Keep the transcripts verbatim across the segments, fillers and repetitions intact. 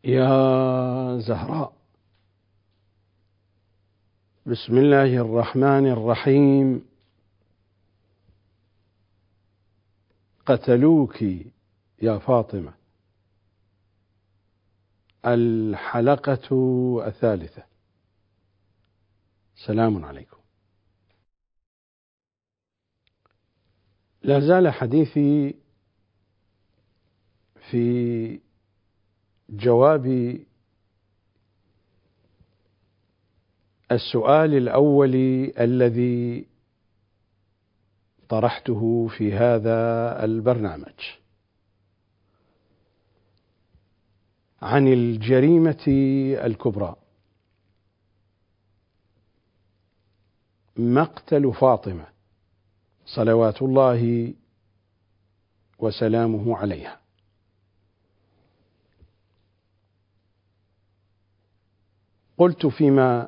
يا زهراء، بسم الله الرحمن الرحيم. قتلوك يا فاطمة. الحلقة الثالثة. سلام عليكم. لا زال حديثي في جواب السؤال الأول الذي طرحته في هذا البرنامج عن الجريمة الكبرى، مقتل فاطمة صلوات الله وسلامه عليها. قلت فيما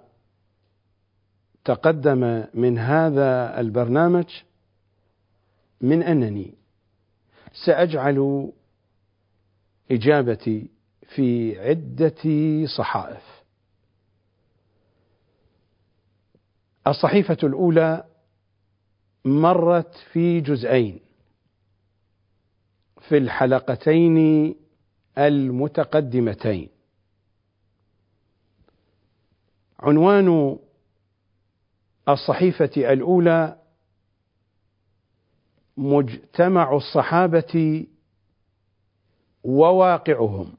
تقدم من هذا البرنامج من أنني سأجعل إجابتي في عدة صحائف. الصحيفة الأولى مرت في جزئين في الحلقتين المتقدمتين. عنوان الصحيفة الأولى مجتمع الصحابة وواقعهم،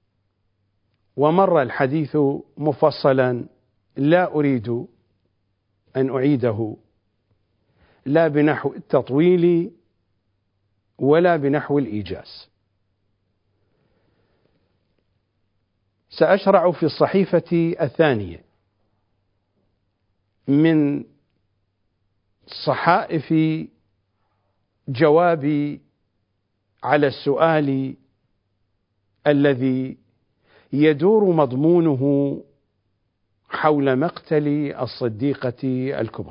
ومر الحديث مفصلا، لا أريد أن أعيده لا بنحو التطويل ولا بنحو الإيجاز. سأشرع في الصحيفة الثانية من صحائف جوابي على السؤال الذي يدور مضمونه حول مقتل الصديقة الكبرى.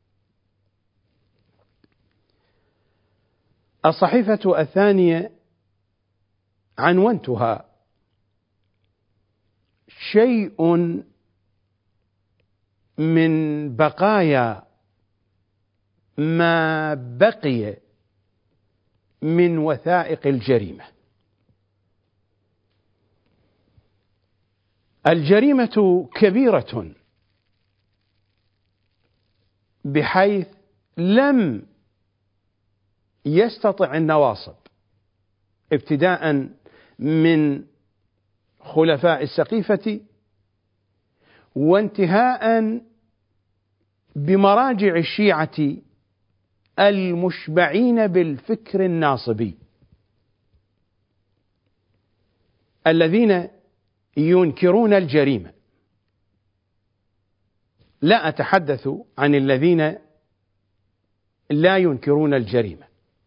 الصحيفة الثانية عنونتها شيء من بقايا ما بقي من وثائق الجريمة. الجريمة كبيرة بحيث لم يستطع النواصب ابتداء من خلفاء السقيفة وانتهاء بمراجع الشيعة المشبعين بالفكر الناصبي الذين ينكرون الجريمة. لا أتحدث عن الذين لا ينكرون الجريمة،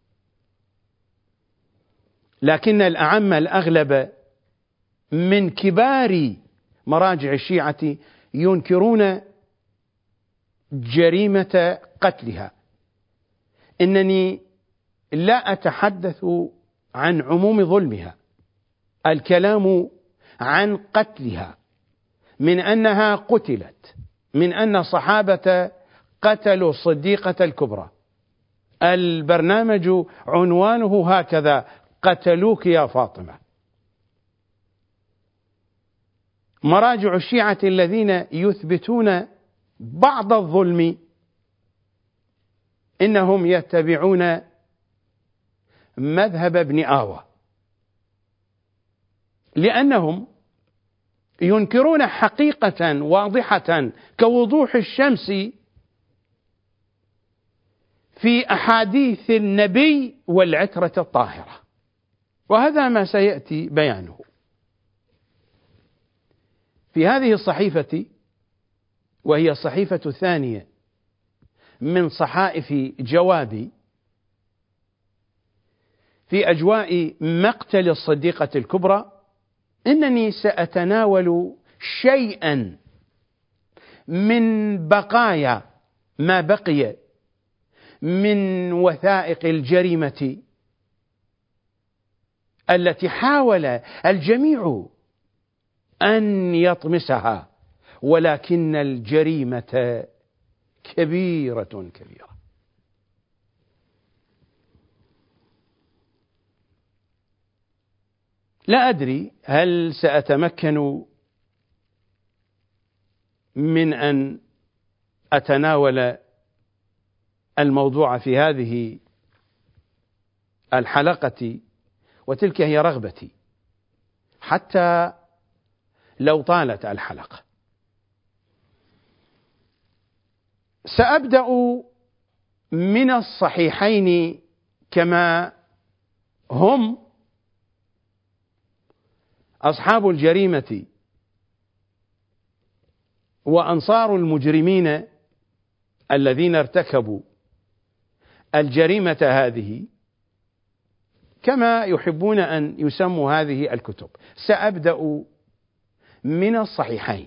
لكن الأعم الأغلب من كبار مراجع الشيعة ينكرون جريمة قتلها. إنني لا أتحدث عن عموم ظلمها، الكلام عن قتلها، من أنها قتلت، من أن الصحابة قتلوا الصديقة الكبرى. البرنامج عنوانه هكذا: قتلوك يا فاطمة. مراجع الشيعة الذين يثبتون بعض الظلم إنهم يتبعون مذهب ابن آوى، لأنهم ينكرون حقيقة واضحة كوضوح الشمس في أحاديث النبي والعترة الطاهرة، وهذا ما سيأتي بيانه. في هذه الصحيفة، وهي الصحيفة الثانية من صحائف جوابي في أجواء مقتل الصديقة الكبرى، إنني سأتناول شيئا من بقايا ما بقي من وثائق الجريمة التي حاول الجميع أن يطمسها، ولكن الجريمة كبيرة كبيرة. لا أدري هل سأتمكن من أن أتناول الموضوع في هذه الحلقة، وتلك هي رغبتي، حتى لو طالت الحلقة. سأبدأ من الصحيحين كما هم أصحاب الجريمة وأنصار المجرمين الذين ارتكبوا الجريمة هذه، كما يحبون أن يسموا هذه الكتب. سأبدأ من الصحيحين،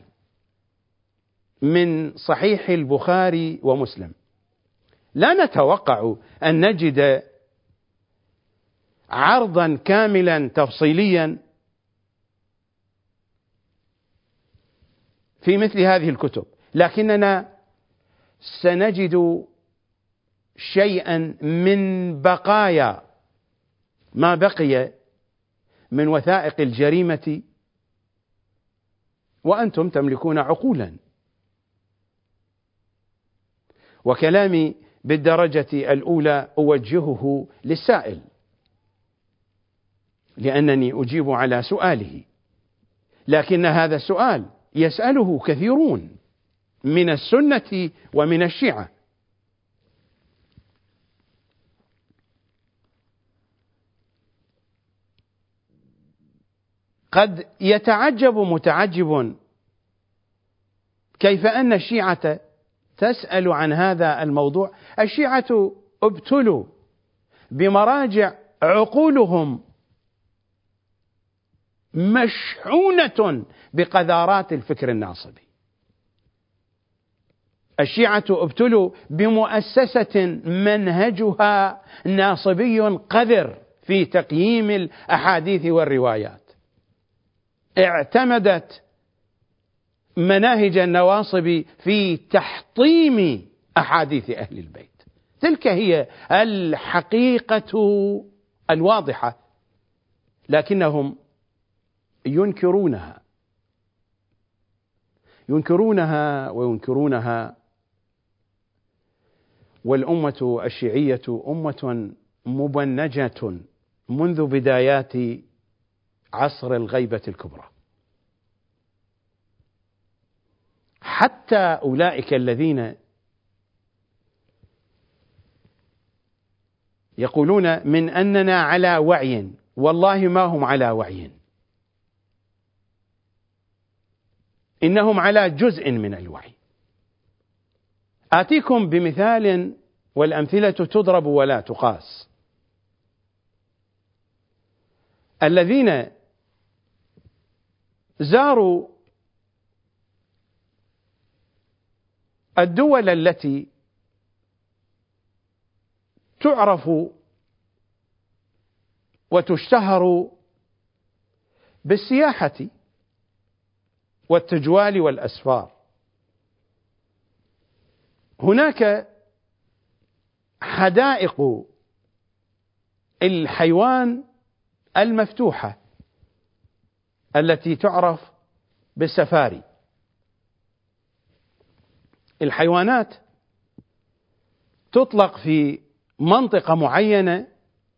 من صحيح البخاري ومسلم. لا نتوقع أن نجد عرضا كاملا تفصيليا في مثل هذه الكتب، لكننا سنجد شيئا من بقايا ما بقي من وثائق الجريمة، وأنتم تملكون عقولا. وكلامي بالدرجة الأولى أوجهه للسائل، لأنني أجيب على سؤاله، لكن هذا السؤال يسأله كثيرون من السنة ومن الشيعة. قد يتعجب متعجب كيف أن الشيعة تسأل عن هذا الموضوع. الشيعة ابتلوا بمراجع عقولهم مشحونة بقذارات الفكر الناصبي. الشيعة ابتلوا بمؤسسة منهجها ناصبي قذر في تقييم الأحاديث والروايات، اعتمدت مناهج النواصب في تحطيم أحاديث أهل البيت. تلك هي الحقيقة الواضحة، لكنهم ينكرونها ينكرونها وينكرونها. والأمة الشيعية أمة مبنجة منذ بدايات عصر الغيبة الكبرى. حتى أولئك الذين يقولون من أننا على وعي، والله ما هم على وعي، إنهم على جزء من الوعي. آتيكم بمثال، والأمثلة تضرب ولا تقاس. الذين زاروا الدول التي تعرف وتشتهر بالسياحة والتجوال والأسفار، هناك حدائق الحيوان المفتوحة التي تعرف بالسفاري. الحيوانات تطلق في منطقة معينة،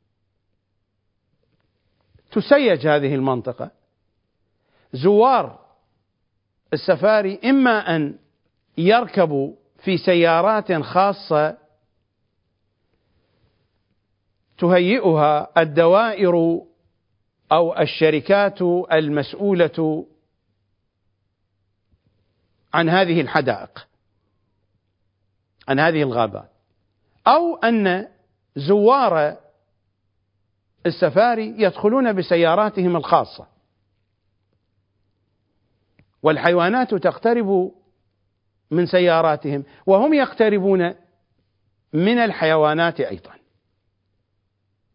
تسيج هذه المنطقة. زوار السفاري إما أن يركبوا في سيارات خاصة تهيئها الدوائر أو الشركات المسؤولة عن هذه الحدائق، عن هذه الغابات، أو أن زوار السفاري يدخلون بسياراتهم الخاصة، والحيوانات تقترب من سياراتهم وهم يقتربون من الحيوانات أيضا.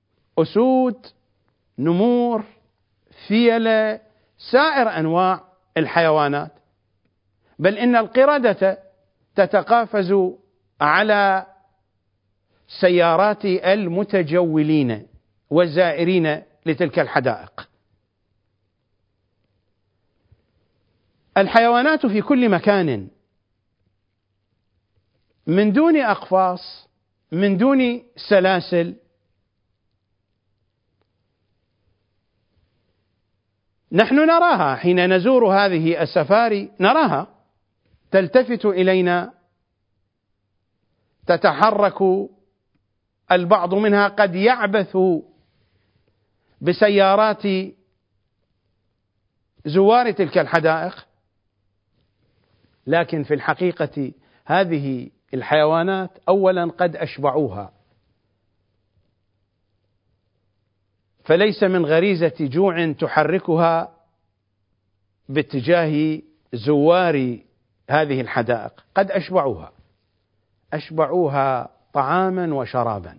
أسود، نمور، فيلة، سائر أنواع الحيوانات، بل إن القردة تتقافز على سيارات المتجولين والزائرين لتلك الحدائق. الحيوانات في كل مكان، من دون أقفاص، من دون سلاسل. نحن نراها حين نزور هذه السفاري، نراها تلتفت إلينا، تتحرك، البعض منها قد يعبث بسيارات زوار تلك الحدائق، لكن في الحقيقة هذه الحيوانات أولا قد أشبعوها، فليس من غريزة جوع تحركها باتجاه زوار هذه الحدائق، قد أشبعوها أشبعوها طعاما وشرابا،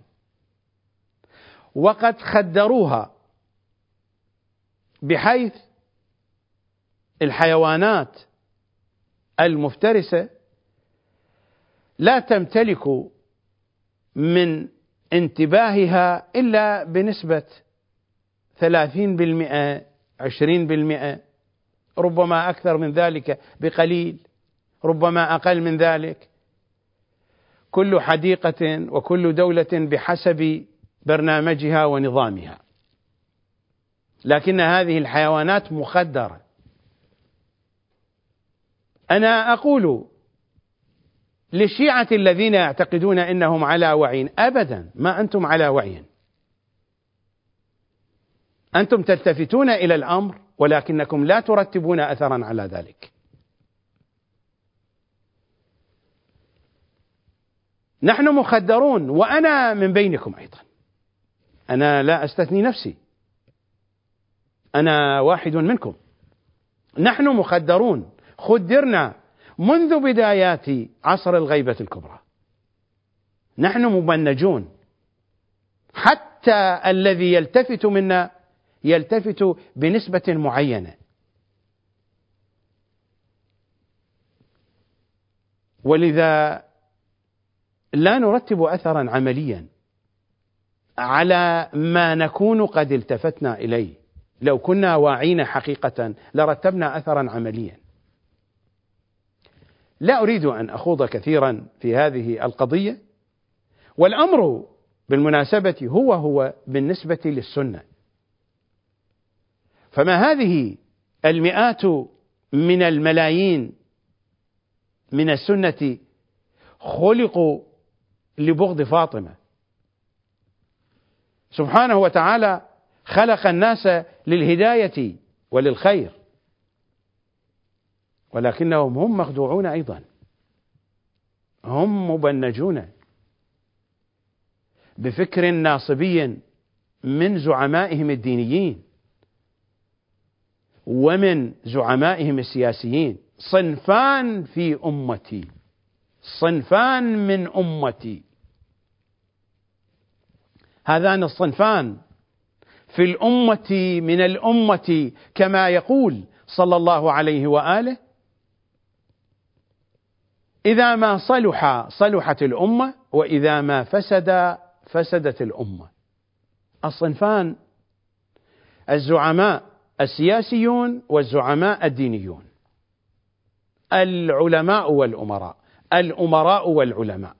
وقد خدروها بحيث الحيوانات المفترسة لا تمتلك من انتباهها إلا بنسبة ثلاثين بالمئة، عشرين بالمئة، ربما أكثر من ذلك بقليل، ربما أقل من ذلك. كل حديقة وكل دولة بحسب برنامجها ونظامها، لكن هذه الحيوانات مخدرة. أنا أقول للشيعة الذين يعتقدون أنهم على وعي، أبدا ما أنتم على وعي، أنتم تلتفتون إلى الأمر ولكنكم لا ترتبون أثرا على ذلك. نحن مخدرون، وأنا من بينكم أيضا، أنا لا أستثني نفسي، أنا واحد منكم. نحن مخدرون، خدرنا منذ بدايات عصر الغيبة الكبرى، نحن مبنجون، حتى الذي يلتفت منا يلتفت بنسبة معينة، ولذا لا نرتب أثرا عمليا على ما نكون قد التفتنا إليه. لو كنا واعين حقيقة لرتبنا أثرا عمليا. لا أريد أن أخوض كثيرا في هذه القضية، والأمر بالمناسبة هو هو بالنسبة للسنة. فما هذه المئات من الملايين من السنة خلقوا لبغض فاطمة. سبحانه وتعالى خلق الناس للهداية وللخير، ولكنهم هم مخدوعون أيضا، هم مبنجون بفكر ناصبي من زعمائهم الدينيين ومن زعمائهم السياسيين. صنفان في أمتي، صنفان من أمتي، هذان الصنفان في الأمة من الأمة، كما يقول صلى الله عليه وآله: إذا ما صلح صلحت الأمة، وإذا ما فسد فسدت الأمة. الصنفان الزعماء السياسيون والزعماء الدينيون، العلماء والأمراء، الأمراء والعلماء.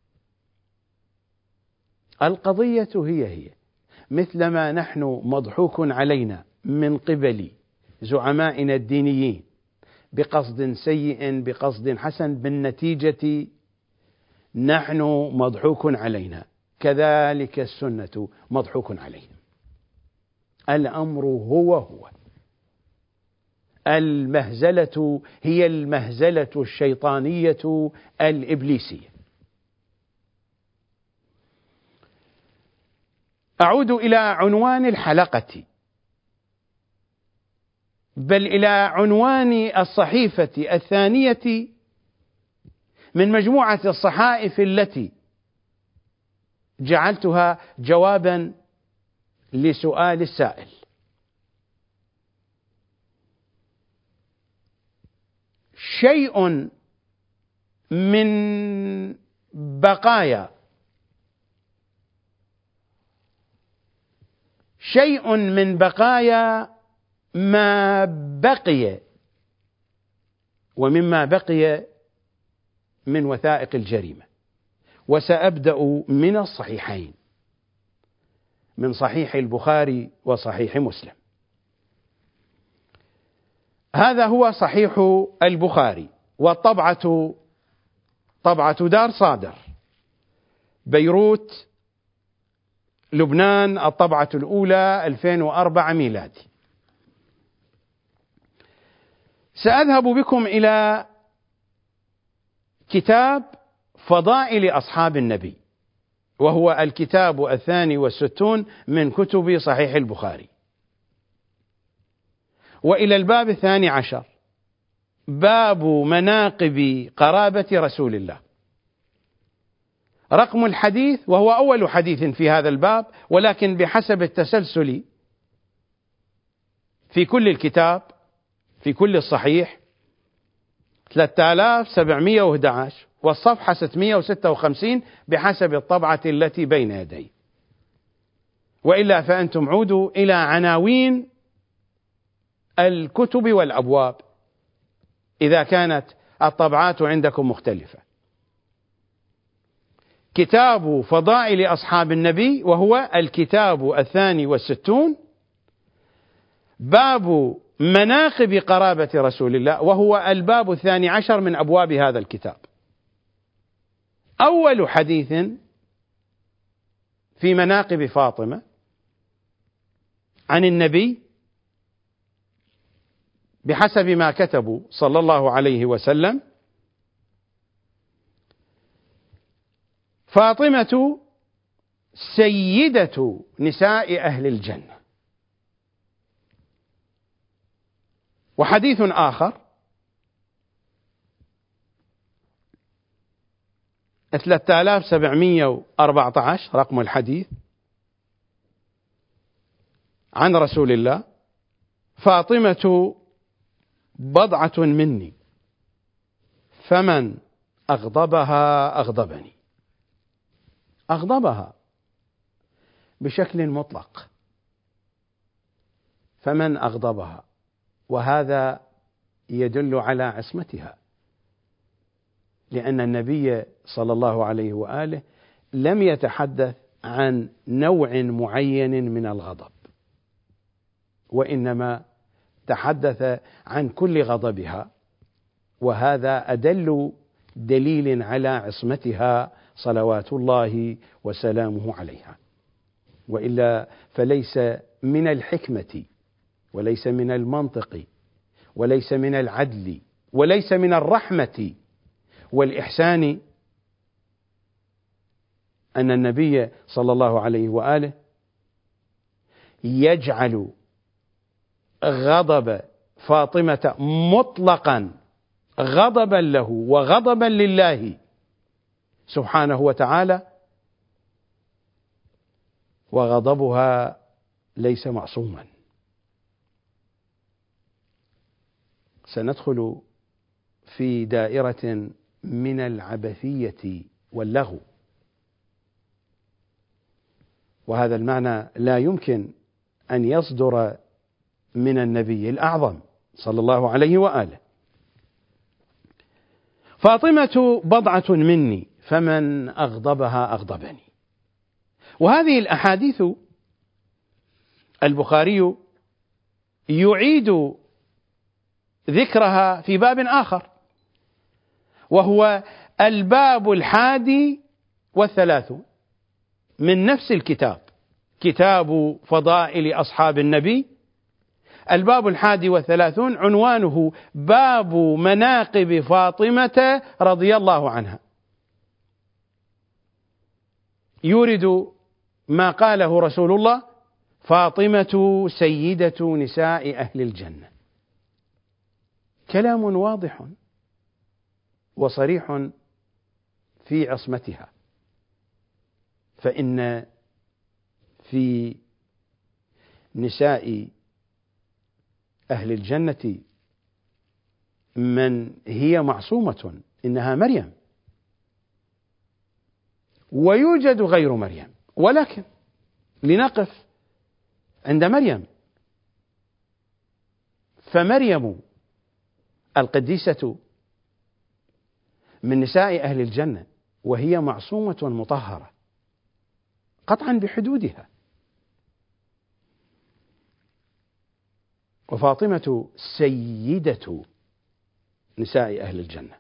القضية هي هي، مثلما نحن مضحوك علينا من قبل زعمائنا الدينيين بقصد سيء بقصد حسن، بالنتيجة نحن مضحوك علينا، كذلك السنة مضحوك عليهم. الأمر هو هو، المهزلة هي المهزلة الشيطانية الإبليسية. أعود إلى عنوان الحلقة، بل إلى عنوان الصحيفة الثانية من مجموعة الصحائف التي جعلتها جوابا لسؤال السائل. شيء من بقايا شيء من بقايا ما بقي ومما بقي من وثائق الجريمة. وسأبدأ من الصحيحين، من صحيح البخاري وصحيح مسلم. هذا هو صحيح البخاري، والطبعة طبعة دار صادر، بيروت لبنان، الطبعة الأولى ألفين وأربعة ميلادي. سأذهب بكم إلى كتاب فضائل أصحاب النبي، وهو الكتاب الثاني والستون من كتب صحيح البخاري، وإلى الباب الثاني عشر، باب مناقب قرابة رسول الله. رقم الحديث، وهو أول حديث في هذا الباب، ولكن بحسب التسلسل في كل الكتاب في كل الصحيح، ثلاثة آلاف وسبعمئة وأحد عشر، والصفحة ستمئة وستة وخمسين بحسب الطبعة التي بين يدي. وإلا فأنتم عودوا إلى عناوين الكتب والأبواب إذا كانت الطبعات عندكم مختلفة. كتاب فضائل أصحاب النبي، وهو الكتاب الثاني والستون، باب مناقب قرابة رسول الله، وهو الباب الثاني عشر من أبواب هذا الكتاب. أول حديث في مناقب فاطمة عن النبي بحسب ما كتبوا صلى الله عليه وسلم: فاطمة سيدة نساء أهل الجنة. وحديث آخر ثلاثة آلاف وسبعمئة وأربعة عشر رقم الحديث، عن رسول الله: فاطمة بضعة مني، فمن أغضبها أغضبني. أغضبها بشكل مطلق، فمن أغضبها، وهذا يدل على عصمتها، لأن النبي صلى الله عليه وآله لم يتحدث عن نوع معين من الغضب، وإنما تحدث عن كل غضبها، وهذا أدل دليل على عصمتها صلوات الله وسلامه عليها. وإلا فليس من الحكمة وليس من المنطق وليس من العدل وليس من الرحمة والإحسان أن النبي صلى الله عليه وآله يجعل غضب فاطمة مطلقا غضبا له وغضبا لله سبحانه وتعالى، وغضبها ليس معصوما. سندخل في دائرة من العبثية واللغو، وهذا المعنى لا يمكن أن يصدر من النبي الأعظم صلى الله عليه وآله. فاطمة بضعة مني، فمن أغضبها أغضبني. وهذه الأحاديث البخاري يعيد ذكرها في باب آخر، وهو الباب الحادي والثلاثون من نفس الكتاب، كتاب فضائل أصحاب النبي. الباب الحادي والثلاثون عنوانه باب مناقب فاطمة رضي الله عنها، يورد ما قاله رسول الله: فاطمة سيدة نساء أهل الجنة. كلام واضح وصريح في عصمتها، فإن في نساء أهل الجنة من هي معصومة، إنها مريم، ويوجد غير مريم، ولكن لنقف عند مريم. فمريم القديسة من نساء أهل الجنة، وهي معصومة مطهرة قطعا بحدودها. وفاطمة سيدة نساء أهل الجنة.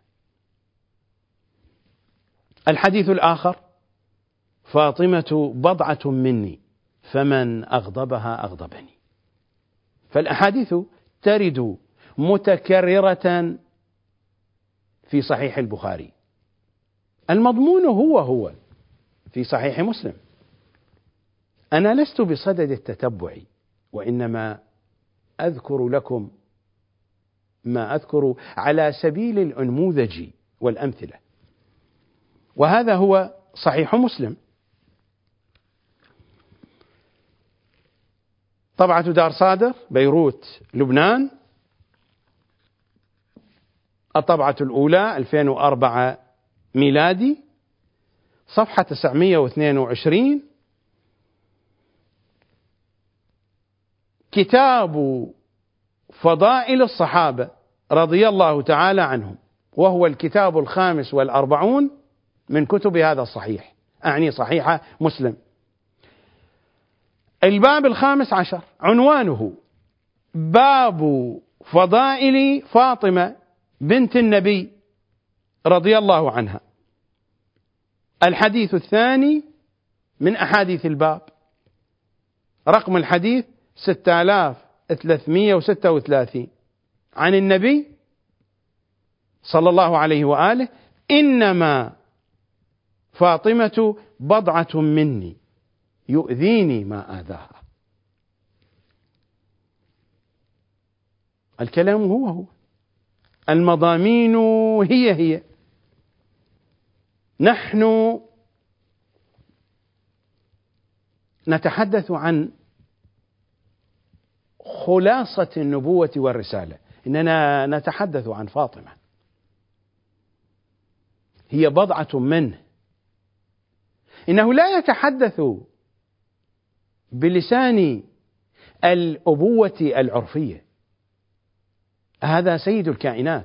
الحديث الآخر: فاطمة بضعة مني فمن أغضبها أغضبني. فالأحاديث ترد متكررة في صحيح البخاري، المضمون هو هو في صحيح مسلم. أنا لست بصدد التتبع، وإنما أذكر لكم ما أذكر على سبيل الأنموذج والأمثلة، وهذا هو صحيح مسلم. طبعة دار صادر، بيروت، لبنان، الطبعة الأولى ألفين وأربعة ميلادي، صفحة تسعمائة واثنين وعشرين. كتاب فضائل الصحابة رضي الله تعالى عنهم، وهو الكتاب الخامس والأربعون من كتب هذا الصحيح، أعني صحيح مسلم. الباب الخامس عشر عنوانه: باب فضائل فاطمة بنت النبي رضي الله عنها. الحديث الثاني من أحاديث الباب، رقم الحديث ستة آلاف وثلاثمائة وستة وثلاثين، عن النبي صلى الله عليه وآله: إنما فاطمة بضعة مني يؤذيني ما آذاها. الكلام هو هو، المضامين هي هي. نحن نتحدث عن خلاصة النبوة والرسالة، إننا نتحدث عن فاطمة، هي بضعة منه. إنه لا يتحدث بلسان الأبوة العرفية، هذا سيد الكائنات،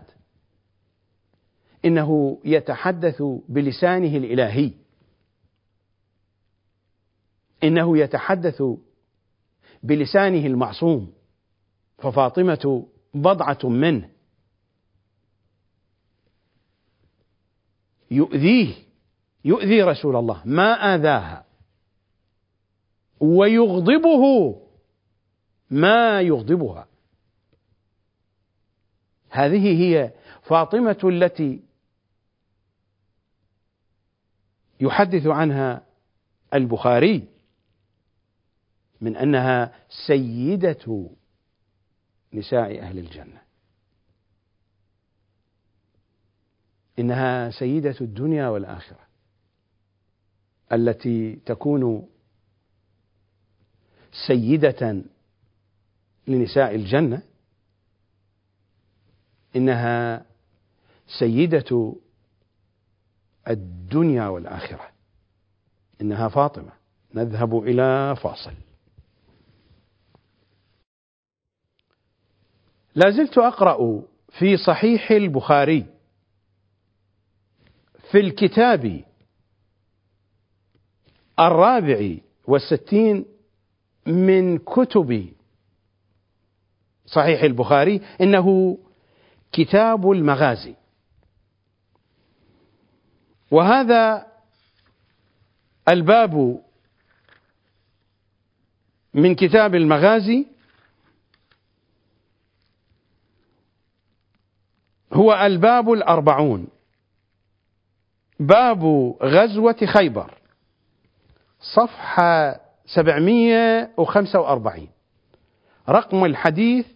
إنه يتحدث بلسانه الإلهي، إنه يتحدث بلسانه المعصوم. ففاطمة بضعة منه يؤذيه، يؤذي رسول الله ما آذاها، ويغضبه ما يغضبها. هذه هي فاطمة التي يحدث عنها البخاري من أنها سيدة نساء أهل الجنة، إنها سيدة الدنيا والآخرة، التي تكون سيدة لنساء الجنة، إنها سيدة الدنيا والآخرة، إنها فاطمة. نذهب إلى فاصل. لا زلت أقرأ في صحيح البخاري في الكتاب الرابع والستين من كتب صحيح البخاري، إنه كتاب المغازي، وهذا الباب من كتاب المغازي هو الباب الأربعون، باب غزوة خيبر، صفحة سبعمائة وخمسة وأربعين، رقم الحديث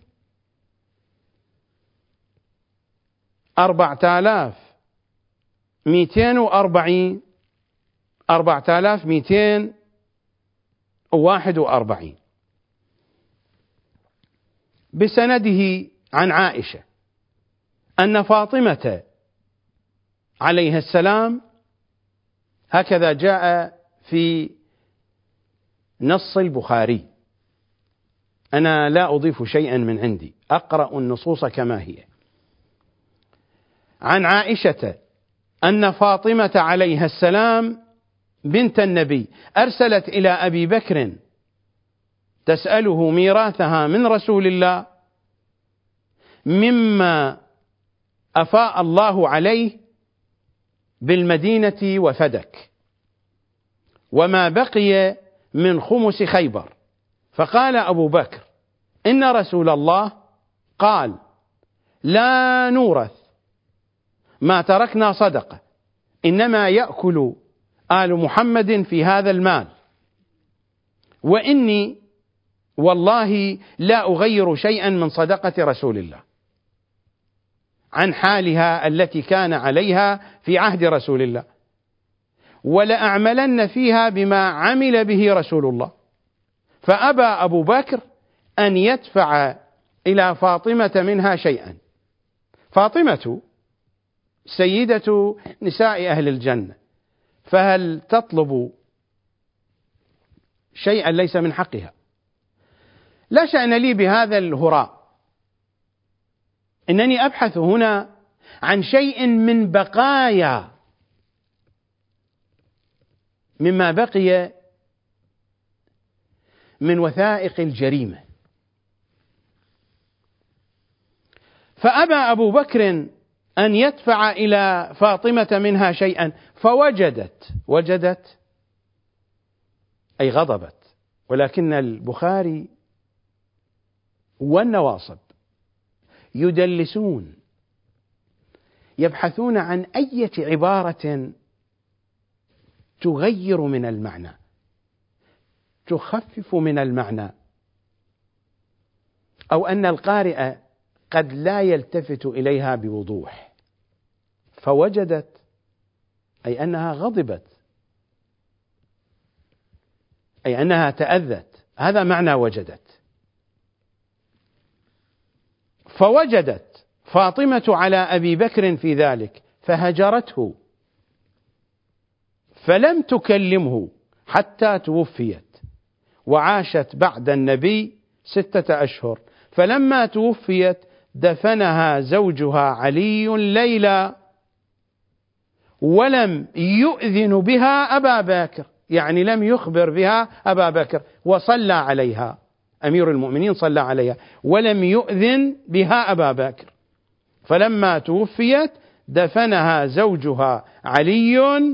أربعة آلاف مئتين وأربعين، أربعة آلاف مئتين وواحد وأربعين، بسنده عن عائشة أن فاطمة عليها السلام، هكذا جاء في نص البخاري، أنا لا أضيف شيئا من عندي، أقرأ النصوص كما هي. عن عائشة أن فاطمة عليها السلام بنت النبي أرسلت إلى أبي بكر تسأله ميراثها من رسول الله مما أفاء الله عليه بالمدينة وفدك، وما بقي من خمس خيبر. فقال أبو بكر: إن رسول الله قال: لا نورث ما تركنا صدقة، إنما يأكل آل محمد في هذا المال، وإني والله لا أغير شيئا من صدقة رسول الله عن حالها التي كان عليها في عهد رسول الله، ولأعملن فيها بما عمل به رسول الله. فأبى أبو بكر أن يدفع إلى فاطمة منها شيئا. فاطمة سيدة نساء أهل الجنة، فهل تطلب شيئا ليس من حقها؟ لا شأن لي بهذا الهراء، إنني أبحث هنا عن شيء من بقايا مما بقي من وثائق الجريمة. فأبى أبو بكر أن يدفع إلى فاطمة منها شيئا، فوجدت وجدت أي غضبت. ولكن البخاري والنواصب يدلسون، يبحثون عن أي عبارة تغير من المعنى، تخفف من المعنى، أو أن القارئ قد لا يلتفت إليها بوضوح. فوجدت أي أنها غضبت، أي أنها تأذت، هذا معنى وجدت. فوجدت فاطمة على أبي بكر في ذلك فهجرته، فلم تكلمه حتى توفيت، وعاشت بعد النبي ستة أشهر. فلما توفيت دفنها زوجها علي ليلا، ولم يؤذن بها أبا بكر، يعني لم يخبر بها أبا بكر، وصلى عليها أمير المؤمنين صلى عليها، ولم يؤذن بها أبا بكر. فلما توفيت دفنها زوجها علي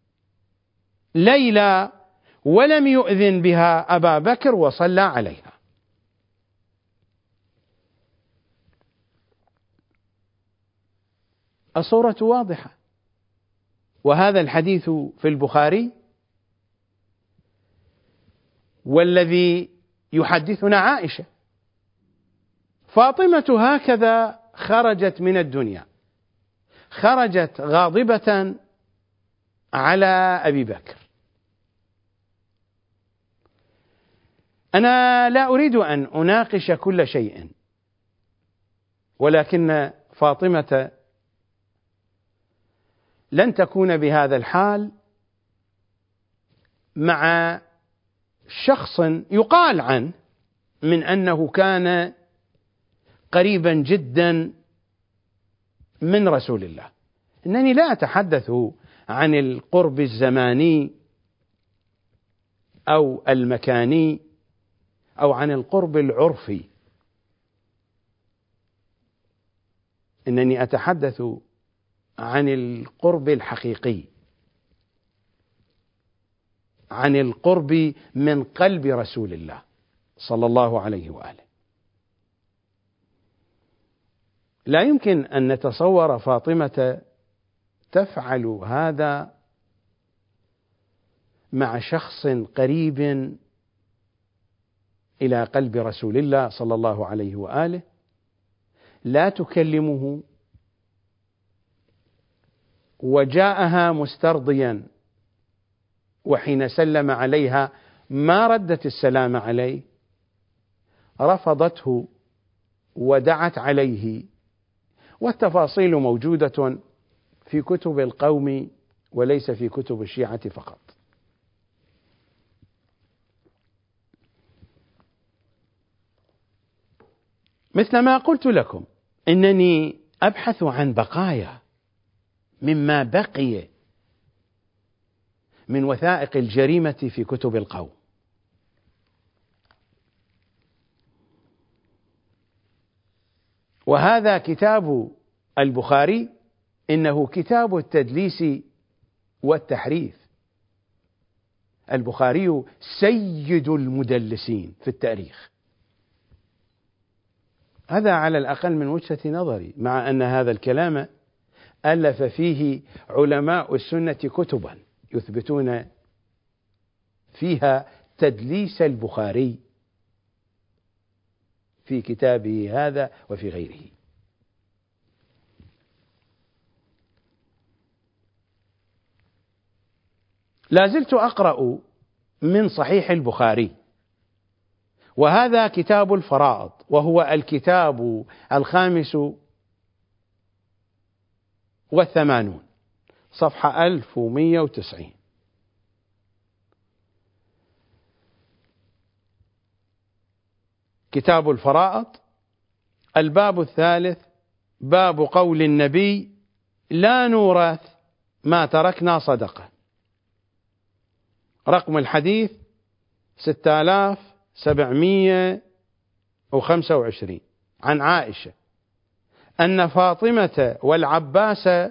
ليلا، ولم يؤذن بها أبا بكر وصلى عليها. الصورة واضحة، وهذا الحديث في البخاري، والذي يحدثنا عائشة. فاطمة هكذا خرجت من الدنيا، خرجت غاضبة على أبي بكر. أنا لا أريد أن أناقش كل شيء، ولكن فاطمة لن تكون بهذا الحال مع شخص يقال عنه من أنه كان قريبا جدا من رسول الله. إنني لا أتحدث عن القرب الزماني أو المكاني أو عن القرب العرفي، إنني أتحدث عن القرب الحقيقي، عن القرب من قلب رسول الله صلى الله عليه وآله. لا يمكن أن نتصور فاطمة تفعل هذا مع شخص قريب إلى قلب رسول الله صلى الله عليه وآله، لا تكلمه، وجاءها مسترضيا، وحين سلم عليها ما ردت السلام عليه، رفضته ودعت عليه والتفاصيل موجودة في كتب القوم وليس في كتب الشيعة فقط. مثل ما قلت لكم إنني أبحث عن بقايا مما بقي من وثائق الجريمة في كتب القوم. وهذا كتاب البخاري إنه كتاب التدليس والتحريف. البخاري سيد المدلسين في التاريخ، هذا على الأقل من وجهة نظري، مع أن هذا الكلام ألف فيه علماء السنة كتبا يثبتون فيها تدليس البخاري في كتابه هذا وفي غيره. لا زلت أقرأ من صحيح البخاري، وهذا كتاب الفرائض، وهو الكتاب الخامس والثمانون، صفحة ألف ومئة وتسعين. كتاب الفرائض، الباب الثالث، باب قول النبي: لا نورث ما تركنا صدقة. رقم الحديث ستة آلاف سبعمئة وخمسة وعشرين، عن عائشة أن فاطمة والعباس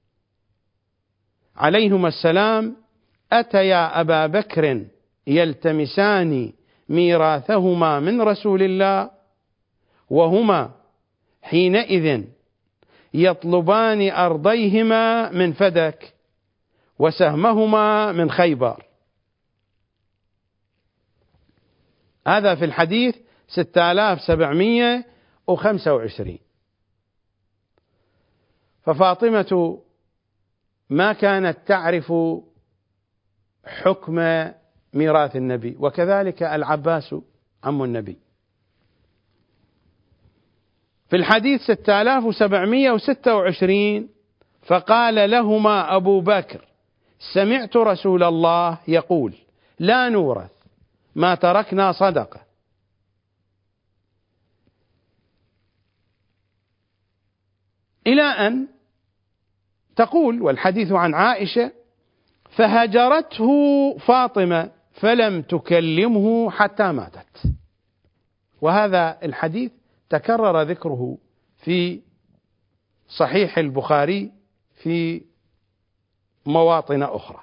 عليهما السلام أتيا أبا بكر يلتمسان ميراثهما من رسول الله، وهما حينئذ يطلبان أرضيهما من فدك وسهمهما من خيبر. هذا في الحديث ستة آلاف سبعمئة وخمسة وعشرين. ففاطمة ما كانت تعرف حكم ميراث النبي، وكذلك العباس عم النبي. في الحديث ستة آلاف وسبعمئة وستة وعشرين: فقال لهما أبو بكر: سمعت رسول الله يقول: لا نورث ما تركنا صدقة. إلى أن تقول، والحديث عن عائشة: فهجرته فاطمة فلم تكلمه حتى ماتت. وهذا الحديث تكرر ذكره في صحيح البخاري في مواطن أخرى.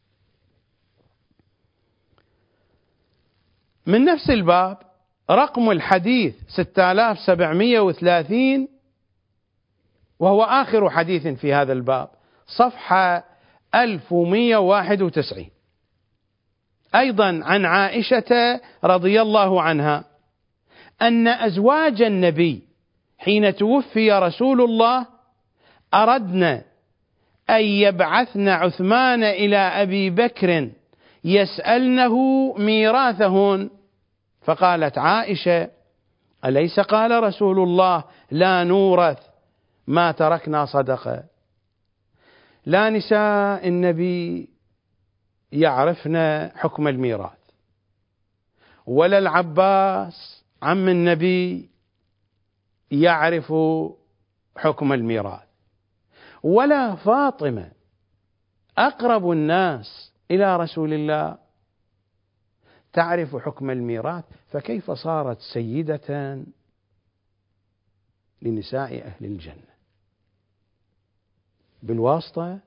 من نفس الباب رقم الحديث ستة آلاف سبعمئة وثلاثين، وهو آخر حديث في هذا الباب، صفحة ألف ومئة وواحد وتسعين، أيضا عن عائشة رضي الله عنها أن أزواج النبي حين توفي رسول الله أردنا أن يبعثن عثمان إلى أبي بكر يسألنه ميراثهن، فقالت عائشة: أليس قال رسول الله: لا نورث ما تركنا صدقة؟ لا نساء النبي يعرفن حكم الميراث، ولا العباس عم النبي يعرف حكم الميراث، ولا فاطمة أقرب الناس إلى رسول الله تعرف حكم الميراث، فكيف صارت سيدة لنساء أهل الجنة؟ بالواسطة؟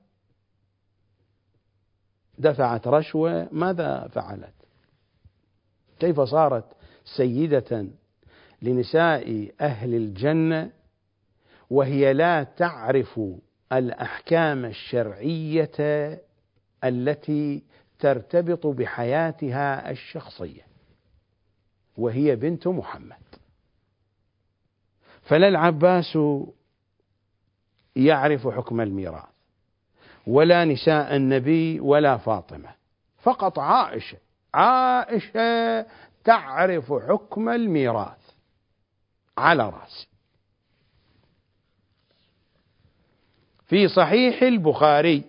دفعت رشوة؟ ماذا فعلت؟ كيف صارت سيدة لنساء أهل الجنة وهي لا تعرف الأحكام الشرعية التي ترتبط بحياتها الشخصية، وهي بنت محمد؟ فلا العباس يعرف حكم الميراث، ولا نساء النبي، ولا فاطمة، فقط عائشة. عائشة تعرف حكم الميراث على رأسي. في صحيح البخاري.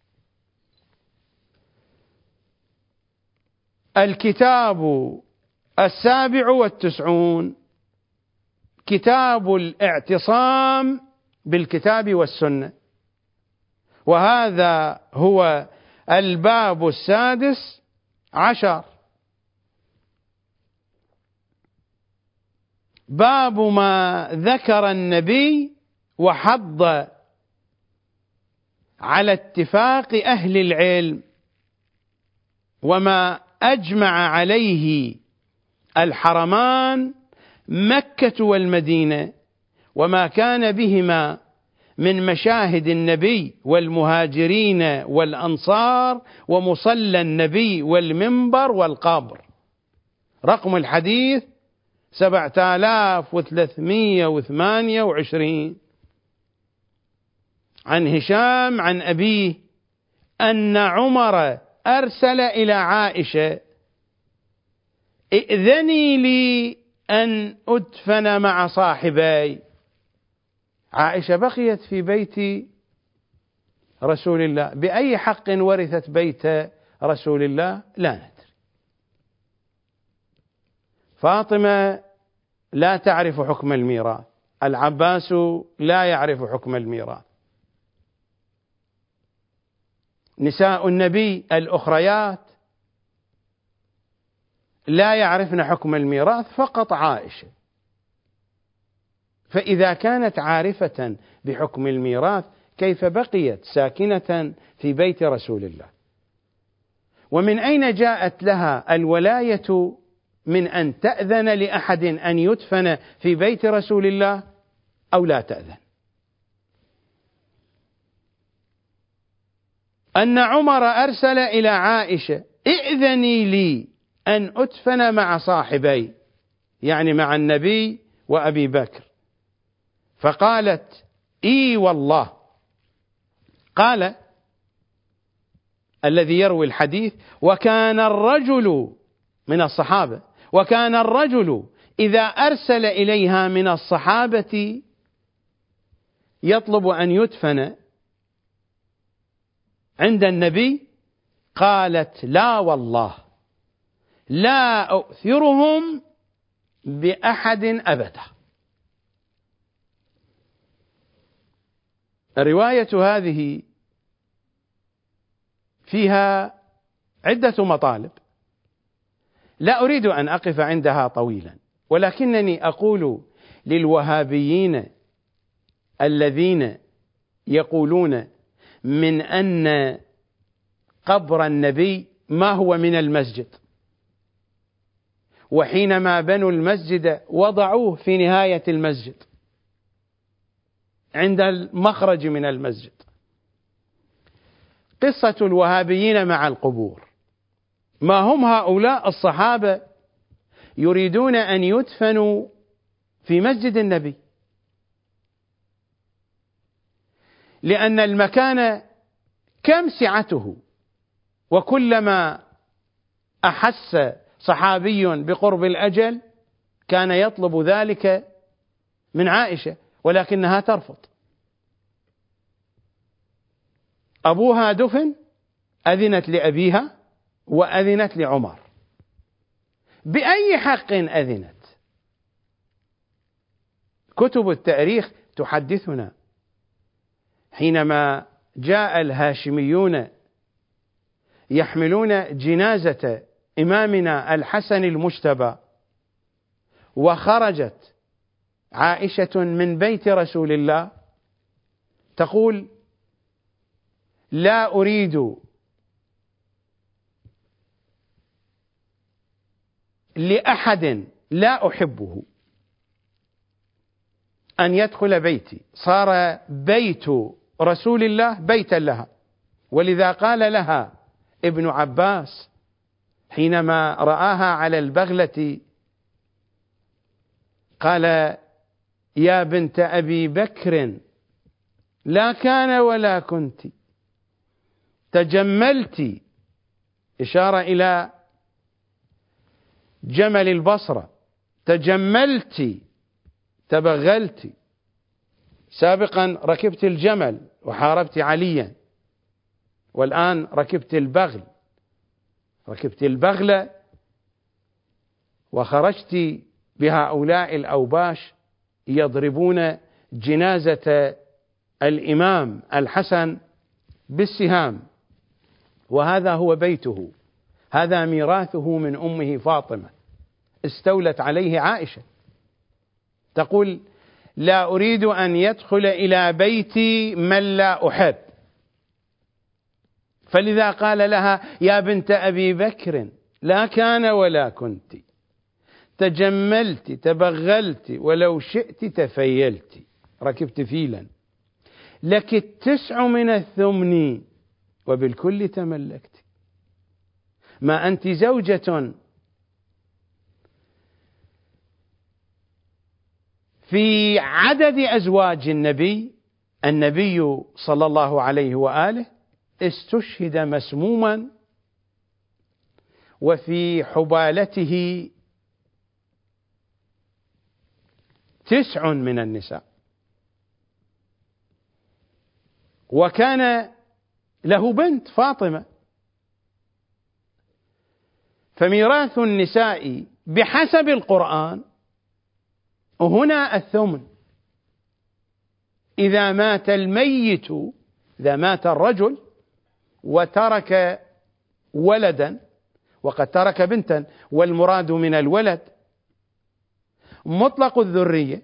الكتاب السابع والتسعون كتاب الاعتصام بالكتاب والسنة، وهذا هو الباب السادس عشر. باب ما ذكر النبي وحض على اتفاق أهل العلم وما أجمع عليه الحرمان مكة والمدينة، وما كان بهما من مشاهد النبي والمهاجرين والأنصار ومصلى النبي والمنبر والقبر. رقم الحديث سبعة آلاف وثلاثمائة وثمانية وعشرين. عن هشام عن أبيه أن عمر أرسل إلى عائشة: ائذني لي أن أدفن مع صاحبي. عائشة بقيت في بيت رسول الله، بأي حق ورثت بيت رسول الله لا ندري. فاطمة لا تعرف حكم الميراث، العباس لا يعرف حكم الميراث، نساء النبي الأخريات لا يعرفن حكم الميراث، فقط عائشة. فإذا كانت عارفة بحكم الميراث كيف بقيت ساكنة في بيت رسول الله؟ ومن أين جاءت لها الولاية من أن تأذن لأحد أن يدفن في بيت رسول الله أو لا تأذن؟ أن عمر أرسل إلى عائشة: ائذني لي أن أدفن مع صاحبي، يعني مع النبي وأبي بكر. فقالت: إي والله. قال الذي يروي الحديث: وكان الرجل من الصحابة وكان الرجل إذا أرسل إليها من الصحابة يطلب أن يدفن عند النبي قالت: لا والله لا أؤثرهم بأحد أبدا. الرواية هذه فيها عدة مطالب لا أريد أن أقف عندها طويلا، ولكنني أقول للوهابيين الذين يقولون من أن قبر النبي ما هو من المسجد، وحينما بنوا المسجد وضعوه في نهاية المسجد عند المخرج من المسجد. قصة الوهابيين مع القبور: ما هم هؤلاء الصحابة يريدون أن يدفنوا في مسجد النبي، لأن المكان كم سعته، وكلما أحس صحابي بقرب الأجل كان يطلب ذلك من عائشة، ولكنها ترفض. أبوها دفن، أذنت لأبيها وأذنت لعمر. بأي حق أذنت؟ كتب التاريخ تحدثنا حينما جاء الهاشميون يحملون جنازة إمامنا الحسن المجتبى، وخرجت عائشة من بيت رسول الله تقول: لا أريد لأحد لا أحبه أن يدخل بيتي. صار بيت رسول الله بيتا لها، ولذا قال لها ابن عباس حينما رآها على البغلة قال: يا بنت أبي بكر لا كان ولا كنت، تجملت، إشارة إلى جمل البصرة، تجملت تبغلت. سابقا ركبت الجمل وحاربت عليا، والآن ركبت البغل، ركبت البغلة وخرجت بهؤلاء الأوباش يضربون جنازة الإمام الحسن بالسهام، وهذا هو بيته، هذا ميراثه من أمه فاطمة، استولت عليه عائشة تقول: لا أريد أن يدخل إلى بيتي من لا أحب، فلذا قال لها: يا بنت أبي بكر لا كان ولا كنت، تجملت تبغلت ولو شئت تفيلت، ركبت فيلا، لك التسع من الثمن وبالكل تملكت. ما أنت زوجة في عدد أزواج النبي، النبي صلى الله عليه وآله استشهد مسموما وفي حبالته تسع من النساء، وكان له بنت فاطمة، فميراث النساء بحسب القرآن هنا الثمن. إذا مات الميت، إذا مات الرجل وترك ولدا، وقد ترك بنتا، والمراد من الولد مطلق الذرية،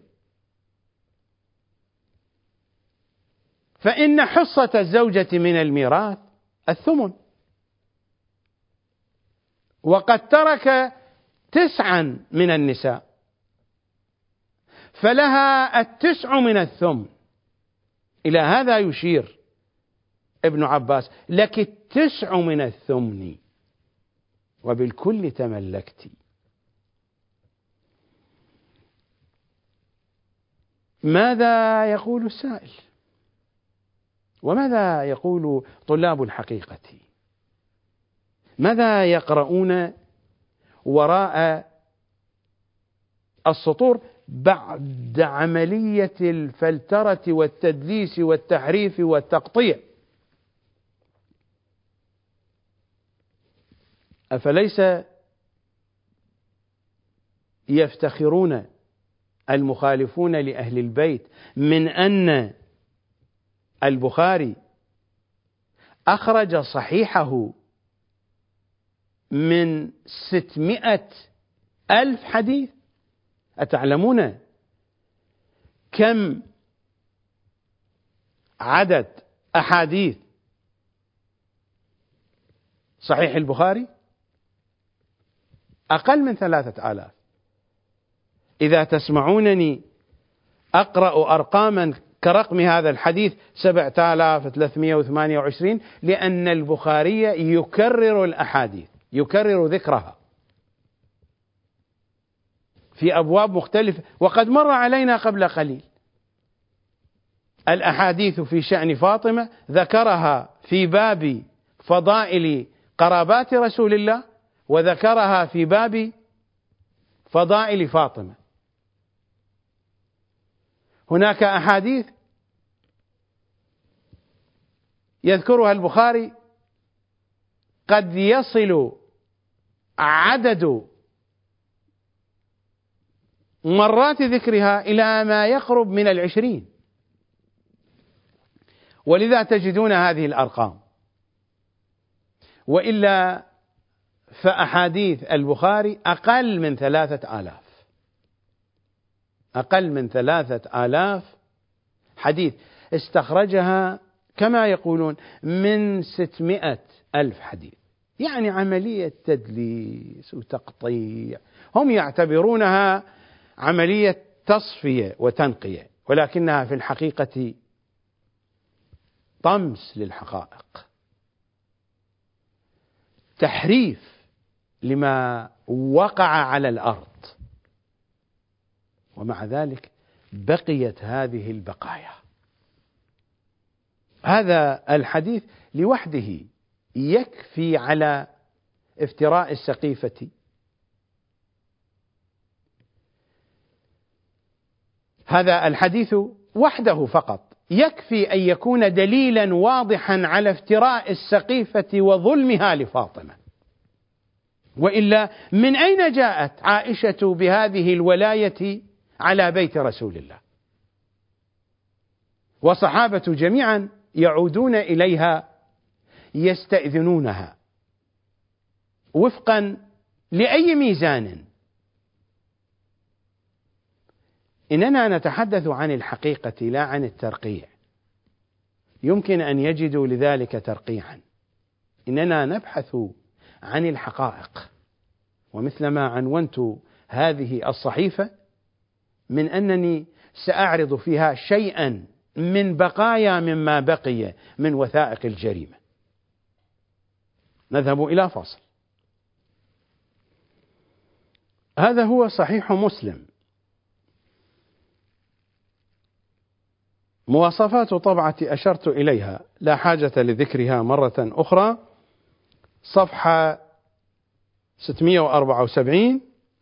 فإن حصة الزوجة من الميراث الثمن، وقد ترك تسعا من النساء فلها التسع من الثمن. إلى هذا يشير ابن عباس: لك التسع من الثمن وبالكل تملكت. ماذا يقول السائل؟ وماذا يقول طلاب الحقيقة؟ ماذا يقرؤون وراء السطور بعد عملية الفلترة والتدليس والتحريف والتقطيع؟ أفليس يفتخرون المخالفون لأهل البيت من أن البخاري أخرج صحيحه من ستمائة ألف حديث؟ أتعلمون كم عدد أحاديث صحيح البخاري؟ أقل من ثلاثة آلاف. إذا تسمعونني أقرأ أرقاما كرقم هذا الحديث سبعة آلاف وثلاثمائة وثمانية وعشرين، لأن البخاري يكرر الأحاديث، يكرر ذكرها في أبواب مختلفة، وقد مر علينا قبل قليل الأحاديث في شأن فاطمة ذكرها في باب فضائل قرابات رسول الله، وذكرها في باب فضائل فاطمة. هناك أحاديث يذكرها البخاري قد يصل عدد مرات ذكرها إلى ما يقرب من العشرين، ولذا تجدون هذه الأرقام. وإلا فأحاديث البخاري أقل من ثلاثة آلاف، أقل من ثلاثة آلاف حديث استخرجها كما يقولون من ستمائة ألف حديث، يعني عملية تدليس وتقطيع. هم يعتبرونها عملية تصفية وتنقية، ولكنها في الحقيقة طمس للحقائق، تحريف لما وقع على الأرض. ومع ذلك بقيت هذه البقايا. هذا الحديث لوحده يكفي على افتراء السقيفة. هذا الحديث وحده فقط يكفي أن يكون دليلا واضحا على افتراء السقيفة وظلمها لفاطمة، وإلا من أين جاءت عائشة بهذه الولاية على بيت رسول الله؟ والصحابة جميعا يعودون إليها يستأذنونها وفقا لأي ميزان؟ إننا نتحدث عن الحقيقة لا عن الترقيع، يمكن أن يجدوا لذلك ترقيعا. إننا نبحث عن الحقائق، ومثلما عنونت هذه الصحيفة من أنني سأعرض فيها شيئا من بقايا مما بقي من وثائق الجريمة. نذهب إلى فاصل. هذا هو صحيح مسلم، مواصفات طبعة أشرت إليها لا حاجة لذكرها مرة أخرى، صفحة ستمائة وأربعة وسبعين.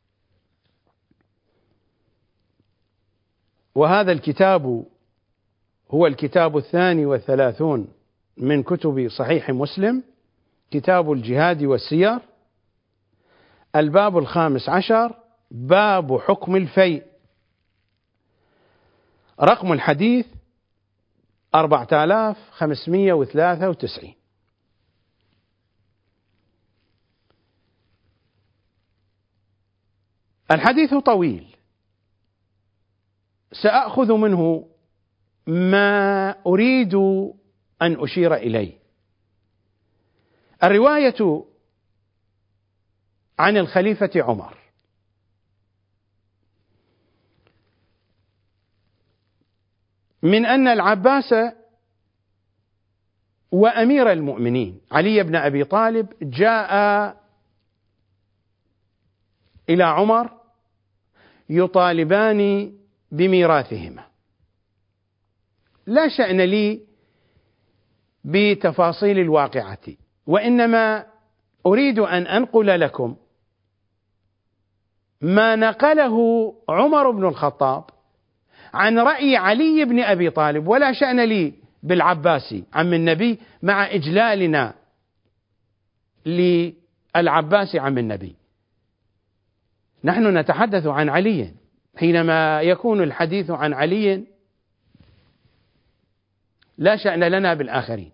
وهذا الكتاب هو الكتاب الثاني والثلاثون من كتب صحيح مسلم، كتاب الجهاد والسير، الباب الخامس عشر، باب حكم الفيء، رقم الحديث أربعة آلاف وخمسمائة وثلاثة وتسعين. الحديث طويل، سأخذ منه ما أريد أن أشير إليه. الرواية عن الخليفة عمر. من أن العباس وأمير المؤمنين علي بن أبي طالب جاء إلى عمر يطالبان بميراثهما. لا شأن لي بتفاصيل الواقعة، وإنما أريد أن أنقل لكم ما نقله عمر بن الخطاب عن رأي علي بن أبي طالب، ولا شأن لي بالعباس عم النبي، مع إجلالنا للعباس عم النبي. نحن نتحدث عن علي، حينما يكون الحديث عن علي لا شأن لنا بالآخرين.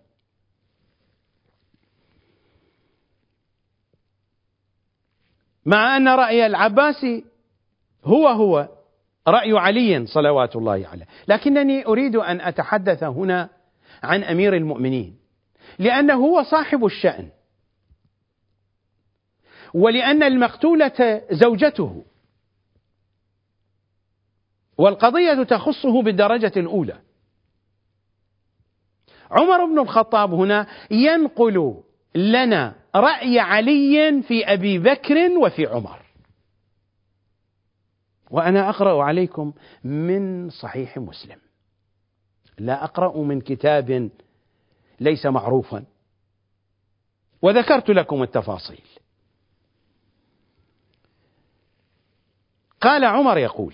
مع أن رأي العباس هو هو رأي علي صلوات الله عليه، لكنني أريد أن أتحدث هنا عن أمير المؤمنين، لأنه هو صاحب الشأن، ولأن المقتولة زوجته، والقضية تخصه بالدرجة الأولى. عمر بن الخطاب هنا ينقل لنا رأي علي في أبي بكر وفي عمر، وأنا أقرأ عليكم من صحيح مسلم، لا أقرأ من كتاب ليس معروفا، وذكرت لكم التفاصيل. قال عمر يقول: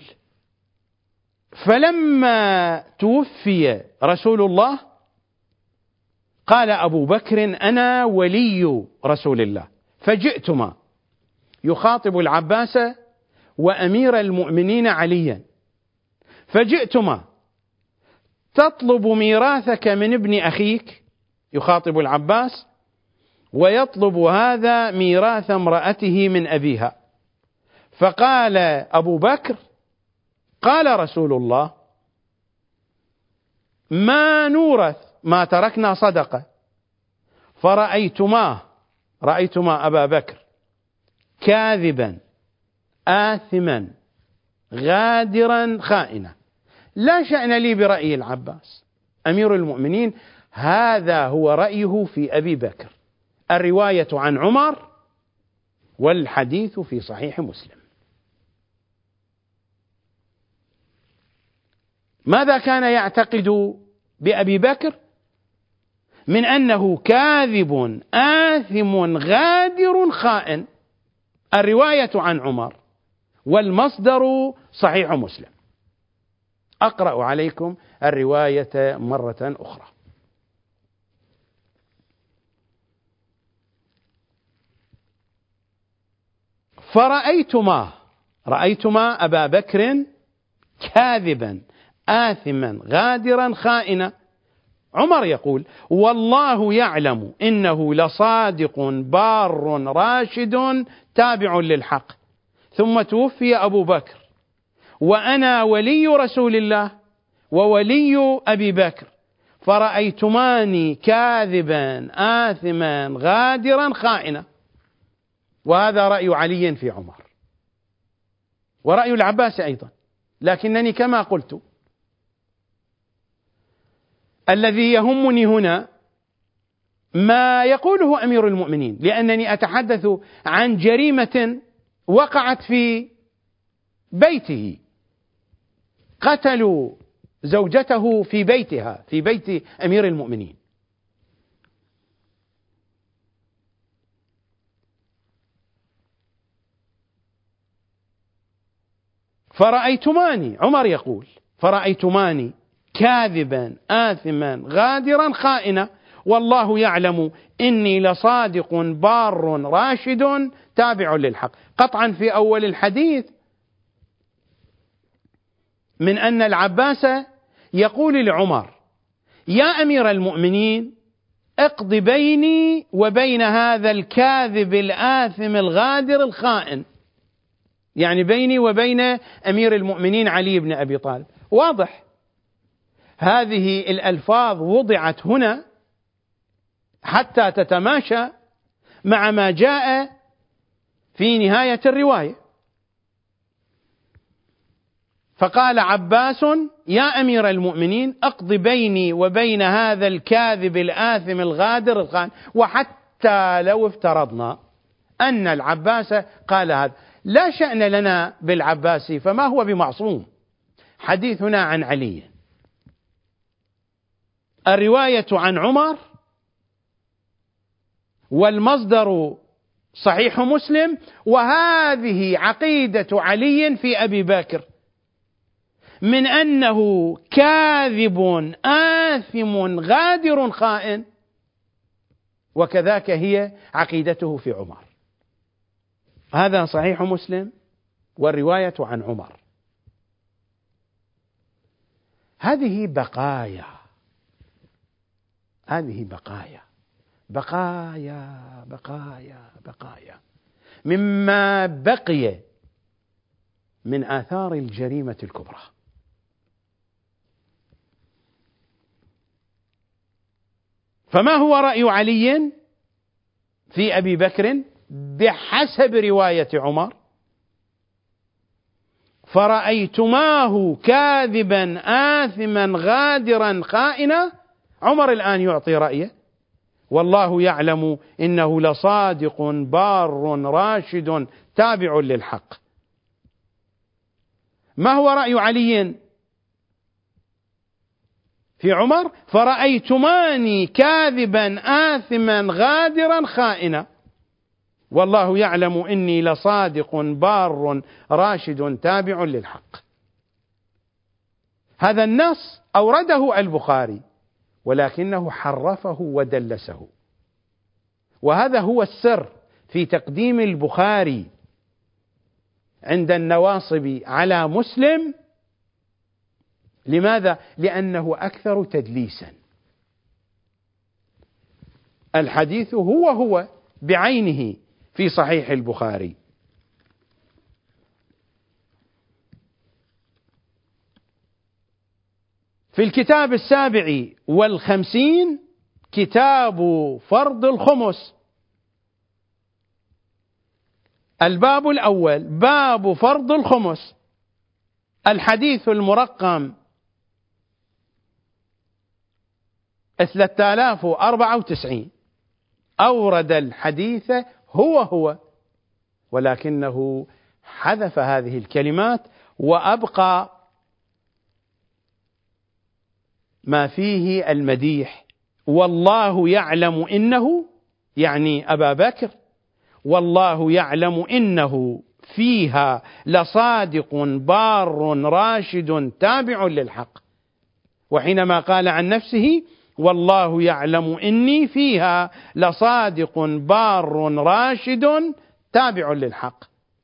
فلما توفي رسول الله قال أبو بكر: أنا ولي رسول الله، فجئتما، يخاطب العباس وأمير المؤمنين عليا، فجئتما تطلب ميراثك من ابن أخيك، يخاطب العباس، ويطلب هذا ميراث امرأته من أبيها. فقال أبو بكر: قال رسول الله: ما نورث ما تركنا صدقة. فرأيتماه رأيتما أبا بكر كاذبا آثما غادرا خائنا. لا شأن لي برأي العباس أمير المؤمنين، هذا هو رأيه في أبي بكر. الرواية عن عمر والحديث في صحيح مسلم. ماذا كان يعتقد بأبي بكر؟ من أنه كاذب آثم غادر خائن. الرواية عن عمر والمصدر صحيح مسلم. أقرأ عليكم الرواية مرة أخرى. فرأيتما رأيتما أبا بكر كاذبا آثما غادرا خائنا. عمر يقول: والله يعلم إنه لصادق بار راشد تابع للحق. ثم توفي أبو بكر وأنا ولي رسول الله وولي أبي بكر، فرأيتماني كاذبا آثما غادرا خائنا. وهذا رأي علي في عمر، ورأي العباس أيضا، لكنني كما قلت الذي يهمني هنا ما يقوله أمير المؤمنين، لأنني أتحدث عن جريمة وقعت في بيته، قتلوا زوجته في بيتها، في بيت أمير المؤمنين. فرأيتماني، عمر يقول: فرأيتماني كاذبا آثما غادرا خائنا، والله يعلم إني لصادق بار راشد تابع للحق. قطعا في أول الحديث من أن العباس يقول لعمر: يا أمير المؤمنين اقض بيني وبين هذا الكاذب الآثم الغادر الخائن، يعني بيني وبين أمير المؤمنين علي بن أبي طالب. واضح هذه الألفاظ وضعت هنا حتى تتماشى مع ما جاء في نهاية الرواية. فقال عباس: يا أمير المؤمنين اقض بيني وبين هذا الكاذب الآثم الغادر الخائن. وحتى لو افترضنا أن العباس قال هذا، لا شأن لنا بالعباس، فما هو بمعصوم. حديثنا عن علي، الرواية عن عمر، والمصدر صحيح مسلم، وهذه عقيدة علي في أبي بكر من أنه كاذب آثم غادر خائن، وكذاك هي عقيدته في عمر. هذا صحيح مسلم والرواية عن عمر. هذه بقايا، هذه بقايا بقايا بقايا بقايا مما بقي من آثار الجريمة الكبرى. فما هو رأي علي في أبي بكر بحسب رواية عمر؟ فرأيتماه كاذبا آثما غادرا خائنا. عمر الآن يعطي رأيه: والله يعلم إنه لصادق بار راشد تابع للحق. ما هو رأي علي في عمر؟ فرأيتماني كاذبا آثما غادرا خائنا، والله يعلم إني لصادق بار راشد تابع للحق. هذا النص أورده البخاري، ولكنه حرفه ودلسه، وهذا هو السر في تقديم البخاري عند النواصب على مسلم. لماذا؟ لأنه أكثر تدليسا. الحديث هو هو بعينه في صحيح البخاري. في الكتاب السابع والخمسين، كتاب فرض الخمس، الباب الأول باب فرض الخمس، الحديث المرقم ثلاثة آلاف وأربعة وتسعين، أورد الحديث هو هو، ولكنه حذف هذه الكلمات وأبقى ما فيه المديح: والله يعلم إنه، يعني أبا بكر، والله يعلم إنه فيها لصادق بار راشد تابع للحق. وحينما قال عن نفسه والله يعلم إني فيها لصادق بار راشد تابع للحق،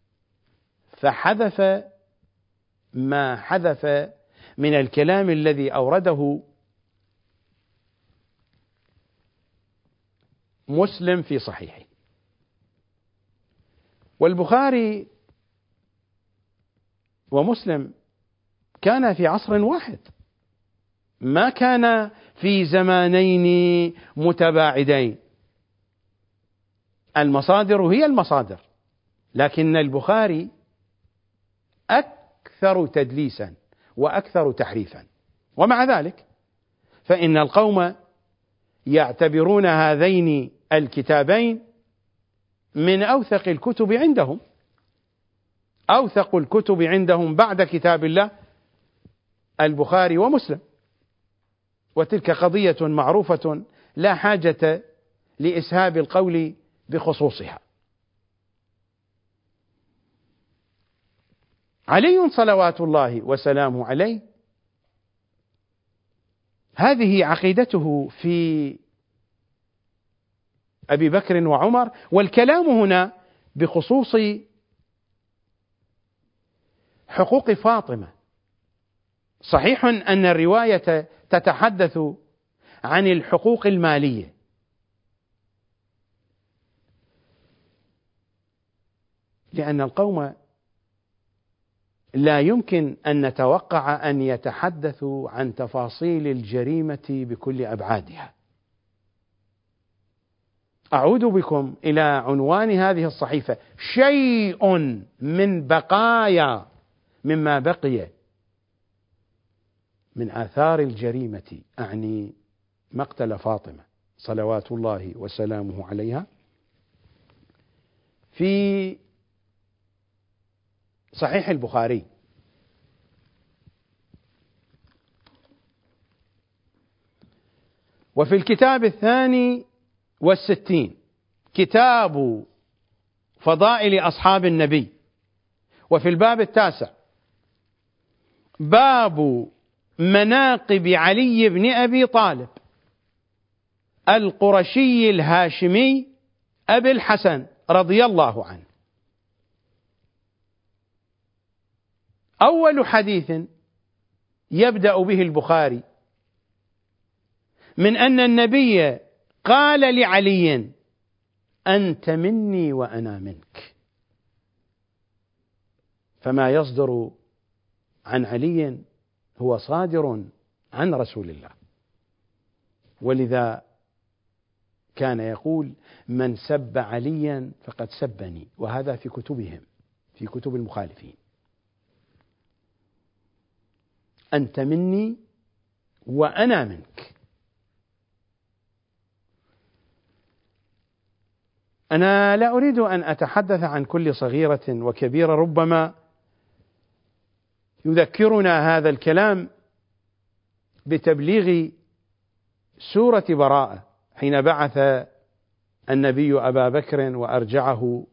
فحذف ما حذف من الكلام الذي أورده مسلم في صحيحه. والبخاري ومسلم كان في عصر واحد، ما كان في زمانين متباعدين. المصادر هي المصادر، لكن البخاري أكثر تدليسا وأكثر تحريفا، ومع ذلك فإن القوم يعتبرون هذين الكتابين من أوثق الكتب عندهم. أوثق الكتب عندهم بعد كتاب الله البخاري ومسلم، وتلك قضية معروفة لا حاجة لإسهاب القول بخصوصها. علي صلوات الله وسلامه عليه هذه عقيدته في أبي بكر وعمر، والكلام هنا بخصوص حقوق فاطمة. صحيح أن الرواية تتحدث عن الحقوق المالية، لأن القوم لا يمكن أن نتوقع أن يتحدثوا عن تفاصيل الجريمة بكل أبعادها. أعود بكم إلى عنوان هذه الصحيفة: شيء من بقايا مما بقي من آثار الجريمة، أعني مقتل فاطمة صلوات الله وسلامه عليها، في صحيح البخاري. وفي الكتاب الثاني والستين كتاب فضائل أصحاب النبي، وفي الباب التاسع باب مناقب علي بن أبي طالب القرشي الهاشمي أبي الحسن رضي الله عنه. أول حديث يبدأ به البخاري من أن النبي قال لعلي: أنت مني وأنا منك. فما يصدر عن علي هو صادر عن رسول الله، ولذا كان يقول: من سب عليا فقد سبني، وهذا في كتبهم، في كتب المخالفين. أنت مني وأنا منك. أنا لا أريد أن أتحدث عن كل صغيرة وكبيرة، ربما يذكرنا هذا الكلام بتبليغ سورة براءة حين بعث النبي أبا بكر وأرجعه،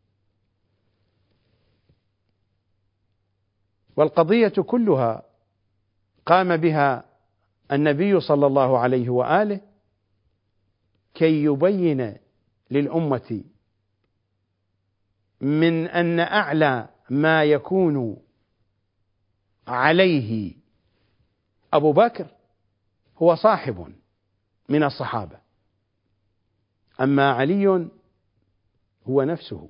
والقضية كلها قام بها النبي صلى الله عليه وآله كي يبين للأمة من أن أعلى ما يكون عليه أبو بكر هو صاحب من الصحابة، أما علي هو نفسه،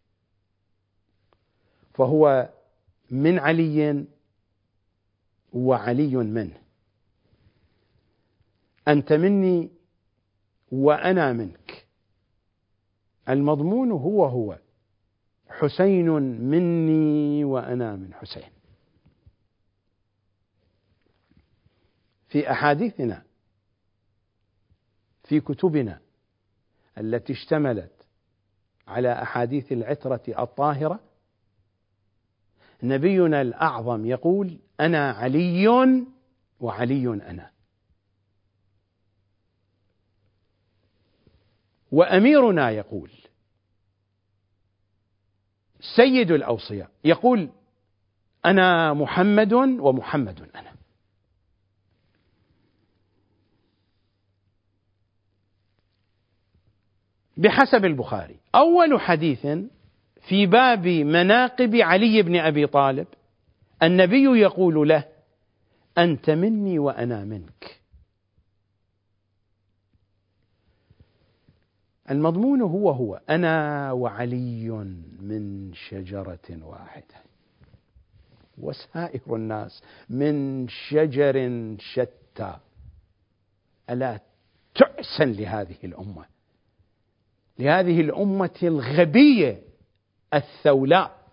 فهو من علي وعلي منه. أنت مني وأنا منك، المضمون هو هو حسين مني وأنا من حسين. في أحاديثنا في كتبنا التي اشتملت على أحاديث العترة الطاهرة، نبينا الأعظم يقول: أنا علي وعلي أنا. وأميرنا يقول: سيد الأوصياء يقول: أنا محمد ومحمد أنا. بحسب البخاري أول حديث في باب مناقب علي بن أبي طالب النبي يقول له: أنت مني وأنا منك. المضمون هو هو أنا وعلي من شجرة واحدة، وسائر الناس من شجر شتى. ألا تعسا لهذه الأمة، لهذه الأمة الغبية الثولاء.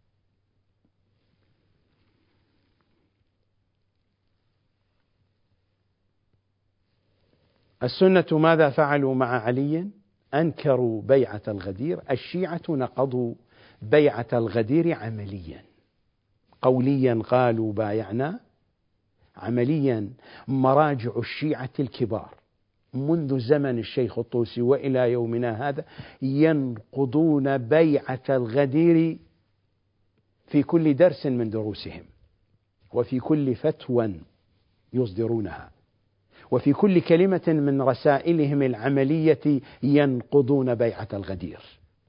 السنة ماذا فعلوا مع علي؟ أنكروا بيعة الغدير. الشيعة نقضوا بيعة الغدير عمليا. قوليا قالوا بايعنا، عمليا مراجع الشيعة الكبار منذ زمن الشيخ الطوسي وإلى يومنا هذا ينقضون بيعة الغدير في كل درس من دروسهم، وفي كل فتوى يصدرونها، وفي كل كلمة من رسائلهم العملية ينقضون بيعة الغدير.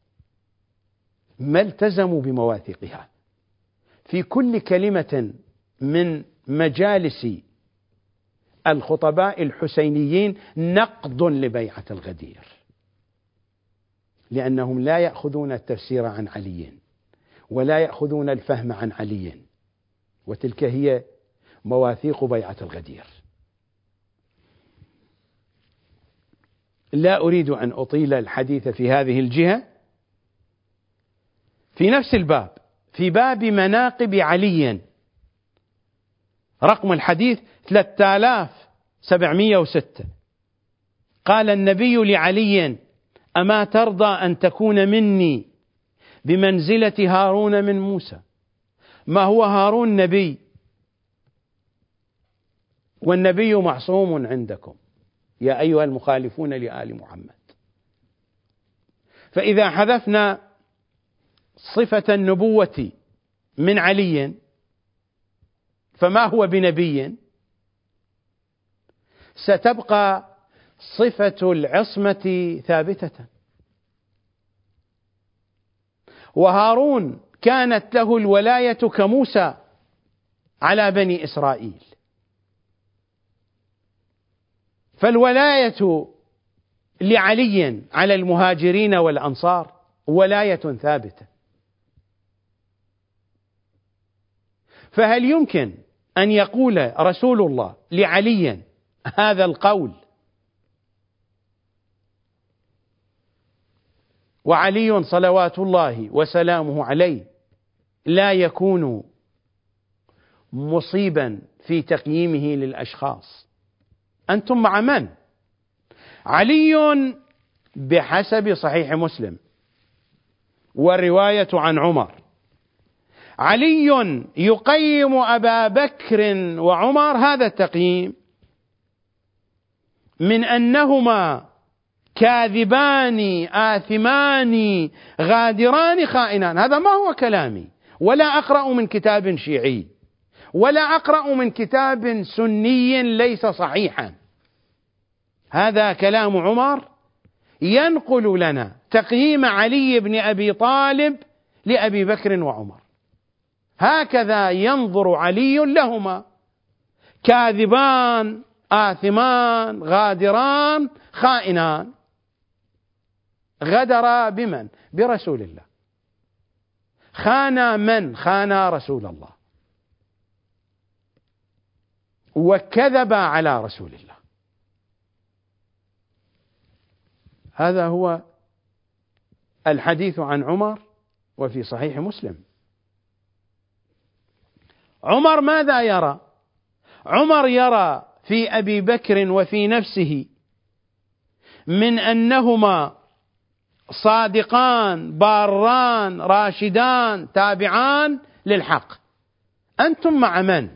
ما التزموا بمواثيقها. في كل كلمة من مجالس الخطباء الحسينيين نقض لبيعة الغدير، لأنهم لا يأخذون التفسير عن علي ولا يأخذون الفهم عن علي، وتلك هي مواثيق بيعة الغدير. لا أريد أن أطيل الحديث في هذه الجهة. في نفس الباب، في باب مناقب علي، رقم الحديث ثلاثة آلاف وسبعمائة وستة، قال النبي لعلي: أما ترضى أن تكون مني بمنزلة هارون من موسى؟ ما هو هارون نبي، والنبي معصوم عندكم يا أيها المخالفون لآل محمد. فإذا حذفنا صفة النبوة من علي فما هو بنبي، ستبقى صفة العصمة ثابتة. وهارون كانت له الولاية كموسى على بني إسرائيل، فالولاية لعلي على المهاجرين والأنصار ولاية ثابتة. فهل يمكن أن يقول رسول الله لعلي هذا القول وعلي صلوات الله وسلامه عليه لا يكون مصيبا في تقييمه للأشخاص؟ أنتم مع من؟ علي بحسب صحيح مسلم والرواية عن عمر، علي يقيم أبا بكر وعمر هذا التقييم من أنهما كاذبان آثمان غادران خائنان. هذا ما هو كلامي، ولا أقرأ من كتاب شيعي، ولا أقرأ من كتاب سني ليس صحيحا. هذا كلام عمر ينقل لنا تقييم علي بن أبي طالب لأبي بكر وعمر. هكذا ينظر علي لهما: كاذبان آثمان غادران خائنان. غدر بمن؟ برسول الله. خان من؟ خان رسول الله، وكذب على رسول الله. هذا هو الحديث عن عمر وفي صحيح مسلم. عمر ماذا يرى؟ عمر يرى في أبي بكر وفي نفسه من أنهما صادقان باران راشدان تابعان للحق. أنتم مع من؟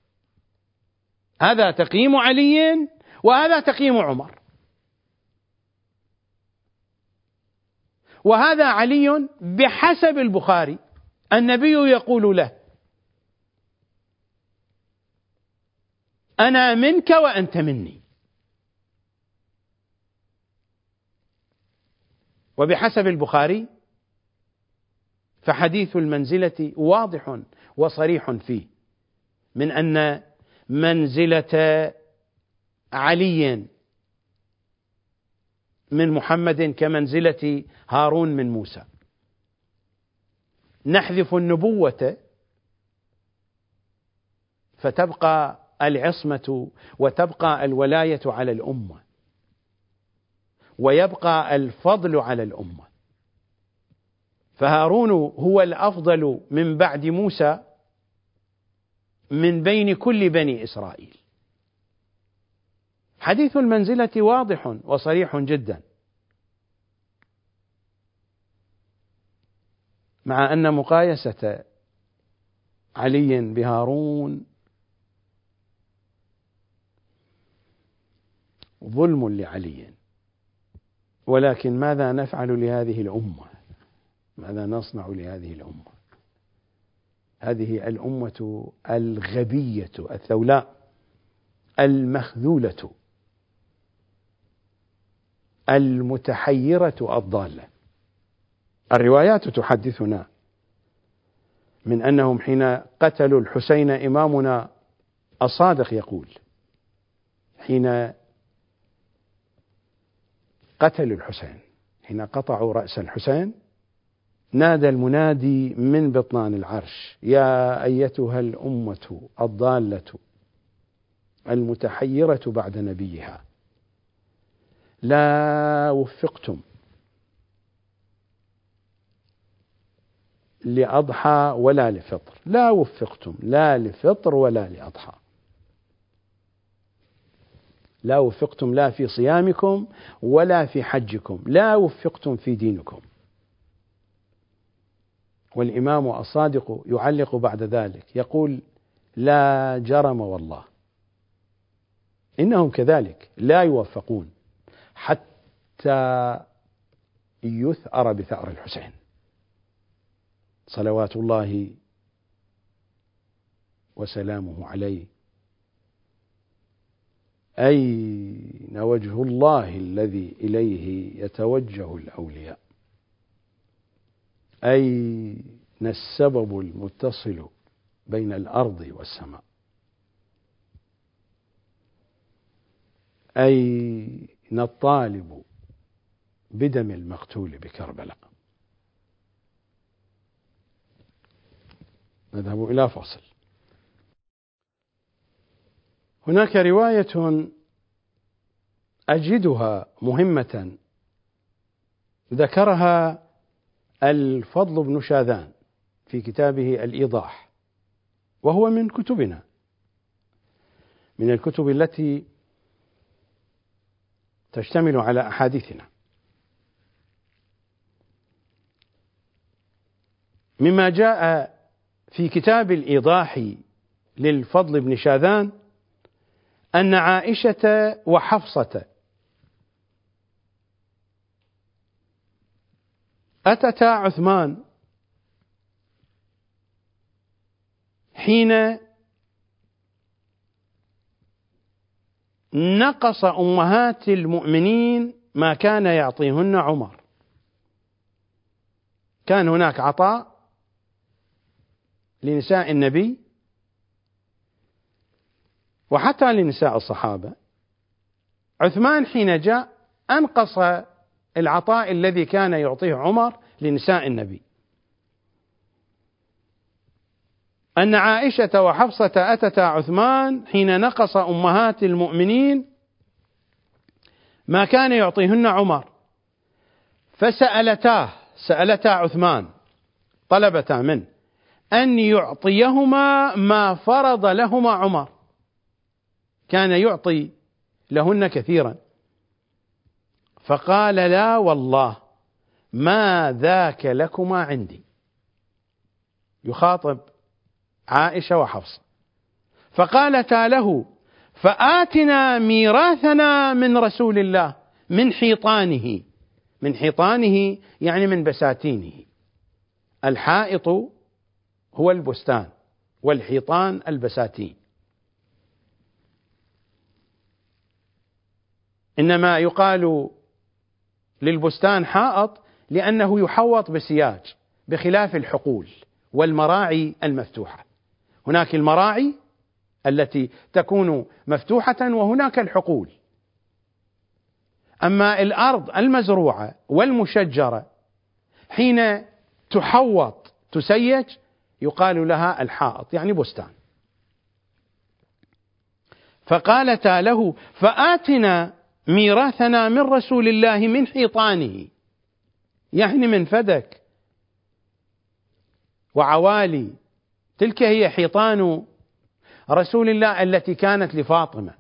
هذا تقييم علي وهذا تقييم عمر. وهذا علي بحسب البخاري النبي يقول له: أنا منك وأنت مني. وبحسب البخاري فحديث المنزلة واضح وصريح فيه، من أن منزلة علي من محمد كمنزلة هارون من موسى. نحذف النبوة فتبقى العصمة وتبقى الولاية على الأمة، ويبقى الفضل على الأمة. فهارون هو الأفضل من بعد موسى من بين كل بني إسرائيل. حديث المنزلة واضح وصريح جدا، مع أن مقايسة علي بهارون ظلم لعلي. ولكن ماذا نفعل لهذه الأمة؟ ماذا نصنع لهذه الأمة؟ هذه الأمة الغبية الثولاء المخذولة المتحيرة الضالة. الروايات تحدثنا من أنهم حين قتلوا الحسين، إمامنا الصادق يقول: حين قتلوا الحسين، حين قطعوا رأس الحسين، نادى المنادي من بطنان العرش: يا أيتها الأمة الضالة المتحيرة بعد نبيها، لا وفقتم لأضحى ولا لفطر، لا وفقتم لا لفطر ولا لأضحى، لا وفقتم لا في صيامكم ولا في حجكم، لا وفقتم في دينكم. والإمام الصادق يعلق بعد ذلك يقول: لا جرم والله إنهم كذلك لا يوفقون حتى يثأر بثأر الحسين صلوات الله وسلامه عليه. أين وجه الله الذي إليه يتوجه الأولياء؟ أين السبب المتصل بين الأرض والسماء؟ أين الطالب بدم المقتول بكربلاء؟ نذهب إلى فاصل. هناك رواية أجدها مهمة ذكرها الفضل بن شاذان في كتابه الإيضاح، وهو من كتبنا، من الكتب التي تشتمل على أحاديثنا. مما جاء في كتاب الإيضاح للفضل بن شاذان أن عائشة وحفصة أتتا عثمان حين نقص أمهات المؤمنين ما كان يعطيهن عمر. كان هناك عطاء لنساء النبي وحتى لنساء الصحابة. عثمان حين جاء أنقص العطاء الذي كان يعطيه عمر لنساء النبي. أن عائشة وحفصة أتتا عثمان حين نقص أمهات المؤمنين ما كان يعطيهن عمر، فسألتاه سألتا عثمان، طلبتا منه أن يعطيهما ما فرض لهما عمر. كان يعطي لهن كثيرا، فقال: لا والله ما ذاك لكما عندي. يخاطب عائشة وحفصة، فقالتا له: فآتنا ميراثنا من رسول الله من حيطانه. من حيطانه يعني من بساتينه. الحائط هو البستان، والحيطان البساتين. إنما يقال للبستان حائط لأنه يحوط بسياج، بخلاف الحقول والمراعي المفتوحة. هناك المراعي التي تكون مفتوحة وهناك الحقول. أما الأرض المزروعة والمشجرة حين تحوط تسيج يقال لها الحائط، يعني بستان. فقالتا له: فآتنا ميراثنا من رسول الله من حيطانه، يعني من فدك وعوالي. تلك هي حيطان رسول الله التي كانت لفاطمة.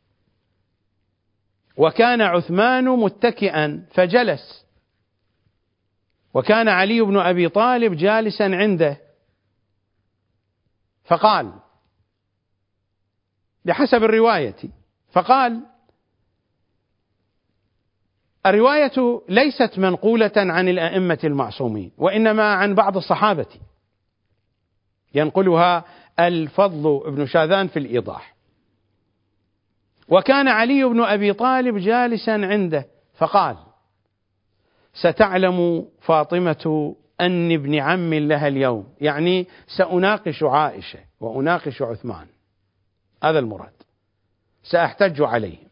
وكان عثمان متكئا فجلس، وكان علي بن أبي طالب جالسا عنده، فقال بحسب الرواية، فقال: الرواية ليست منقولة عن الأئمة المعصومين، وإنما عن بعض الصحابة، ينقلها الفضل بن شاذان في الإيضاح. وكان علي بن أبي طالب جالسا عنده، فقال: ستعلم فاطمة أني ابن عم لها اليوم، يعني سأناقش عائشة وأناقش عثمان، هذا المراد، سأحتج عليهم.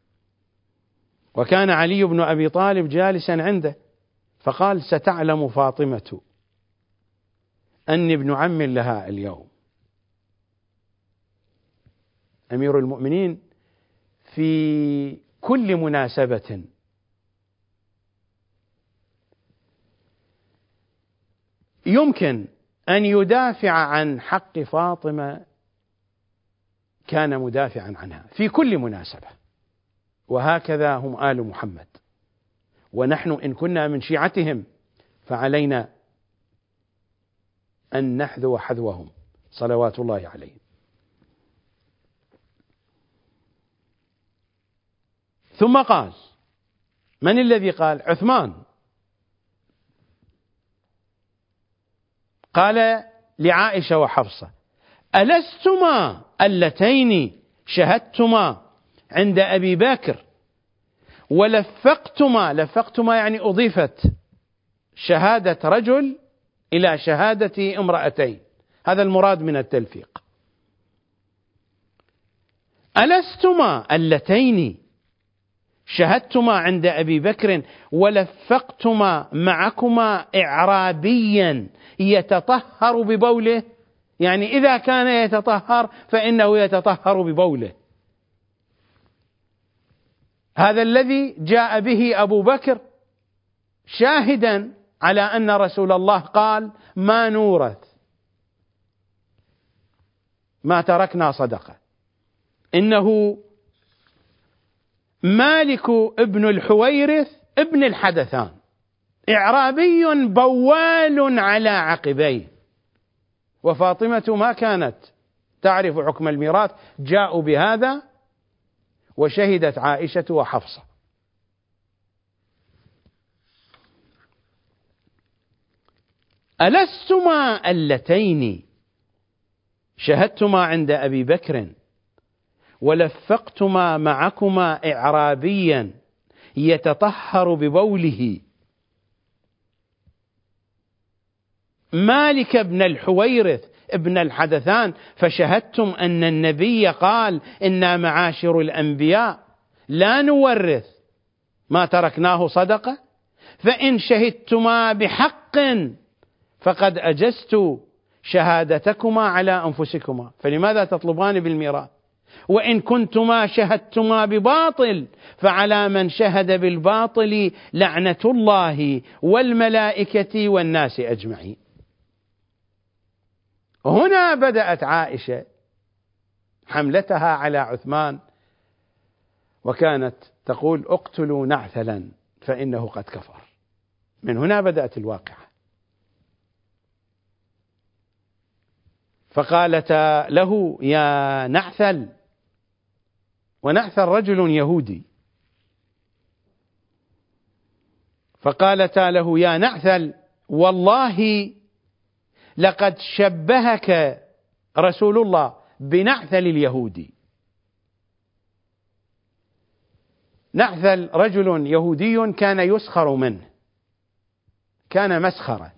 وكان علي بن أبي طالب جالسا عنده، فقال: ستعلم فاطمة أني ابن عم لها اليوم. أمير المؤمنين في كل مناسبة يمكن أن يدافع عن حق فاطمة كان مدافعا عنها في كل مناسبة، وهكذا هم آل محمد. ونحن إن كنا من شيعتهم فعلينا أن نحذو حذوهم صلوات الله عليهم. ثم قال: من الذي قال؟ عثمان. قال لعائشة وحفصة: ألستما اللتين شهدتما عند أبي بكر ولفقتما، لفقتما يعني أضيفت شهادة رجل إلى شهادة امرأتين، هذا المراد من التلفيق. ألستما اللتين شهدتما عند أبي بكر ولفقتما معكما إعرابيا يتطهر ببوله، يعني إذا كان يتطهر فإنه يتطهر ببوله. هذا الذي جاء به أبو بكر شاهدا على أن رسول الله قال: ما نورث ما تركنا صدقة. إنه مالك ابن الحويرث ابن الحدثان، إعرابي بوال على عقبيه. وفاطمة ما كانت تعرف حكم الميراث، جاءوا بهذا وشهدت عائشة وحفصة. ألستما اللتين شهدتما عند أبي بكر ولفقتما معكما إعرابيا يتطهر ببوله مالك بن الحويرث ابن الحدثان، فشهدتم أن النبي قال: إنا معاشر الأنبياء لا نورث ما تركناه صدقة، فإن شهدتما بحق فقد أجزت شهادتكما على أنفسكما، فلماذا تطلبان بالميراث؟ وإن كنتما شهدتما بباطل فعلى من شهد بالباطل لعنة الله والملائكة والناس أجمعين. هنا بدأت عائشة حملتها على عثمان، وكانت تقول: اقتلوا نعثلا فإنه قد كفر. من هنا بدأت الواقعة. فقالتا له: يا نعثل، ونعثل رجل يهودي، فقالتا له: يا نعثل، والله لقد شبهك رسول الله بنعثل اليهودي. نعثل رجل يهودي كان يسخر منه، كان مسخرة،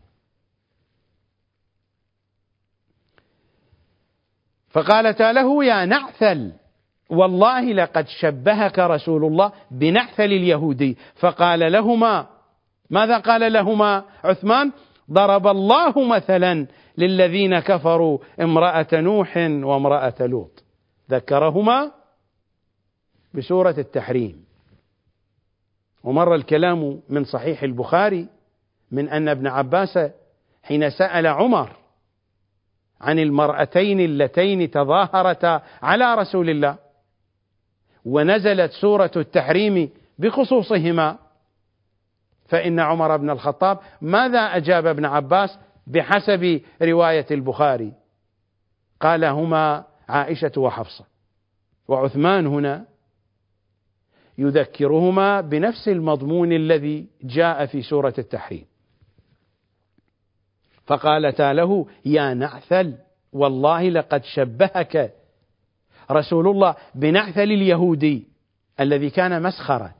فقالت له يا نعثل والله لقد شبهك رسول الله بنعثل اليهودي. فقال لهما، ماذا قال لهما عثمان؟ ضرب الله مثلا للذين كفروا امرأة نوح وامرأة لوط. ذكرهما بسورة التحريم. ومر الكلام من صحيح البخاري من أن ابن عباس حين سأل عمر عن المرأتين اللتين تظاهرتا على رسول الله ونزلت سورة التحريم بخصوصهما، فإن عمر بن الخطاب ماذا أجاب ابن عباس بحسب رواية البخاري؟ قال هما عائشة وحفصة، وعثمان هنا يذكرهما بنفس المضمون الذي جاء في سورة التحريم. فقالتا له يا نعثل والله لقد شبهك رسول الله بنعثل اليهودي الذي كان مسخرا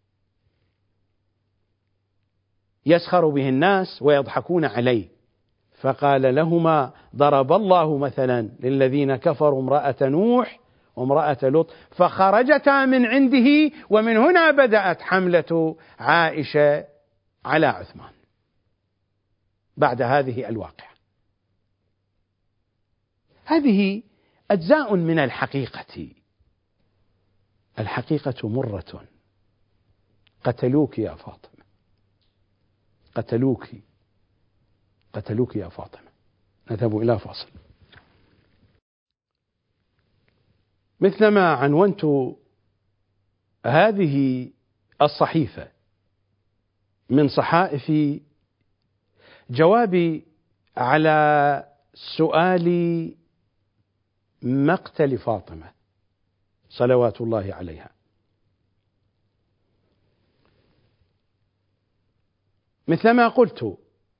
يسخر به الناس ويضحكون عليه. فقال لهما ضرب الله مثلا للذين كفروا امرأة نوح وامرأة لوط فخرجتا من عنده. ومن هنا بدأت حملة عائشة على عثمان بعد هذه الواقعة. هذه أجزاء من الحقيقة. الحقيقة مرة. قتلوك يا فاطمة، قتلوك قتلوك يا فاطمة. نذهب إلى فاصل. مثلما عنونت هذه الصحيفة من صحائف جوابي على سؤال مقتل فاطمة صلوات الله عليها، مثلما قلت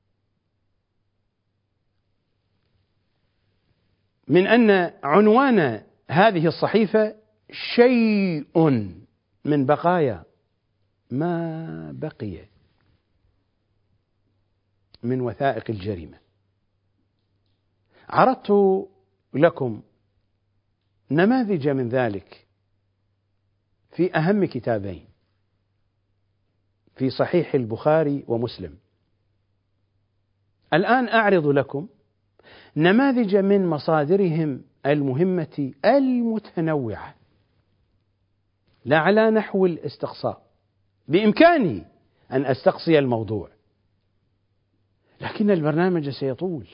من أن عنوان هذه الصحيفة شيء من بقايا ما بقي من وثائق الجريمة. عرضت لكم نماذج من ذلك في أهم كتابين في صحيح البخاري ومسلم. الآن أعرض لكم نماذج من مصادرهم المهمة المتنوعة، لا على نحو الاستقصاء، بإمكاني أن أستقصي الموضوع لكن البرنامج سيطول.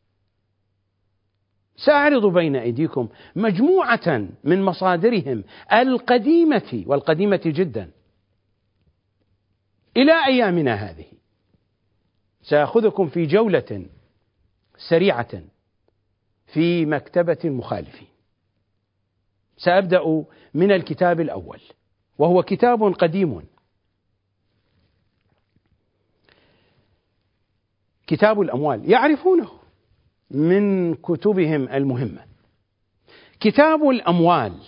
سأعرض بين أيديكم مجموعة من مصادرهم القديمة والقديمة جدا إلى أيامنا هذه. سأخذكم في جولة سريعة في مكتبة المخالفين. سأبدأ من الكتاب الأول وهو كتاب قديم، كتاب الأموال، يعرفونه من كتبهم المهمة. كتاب الأموال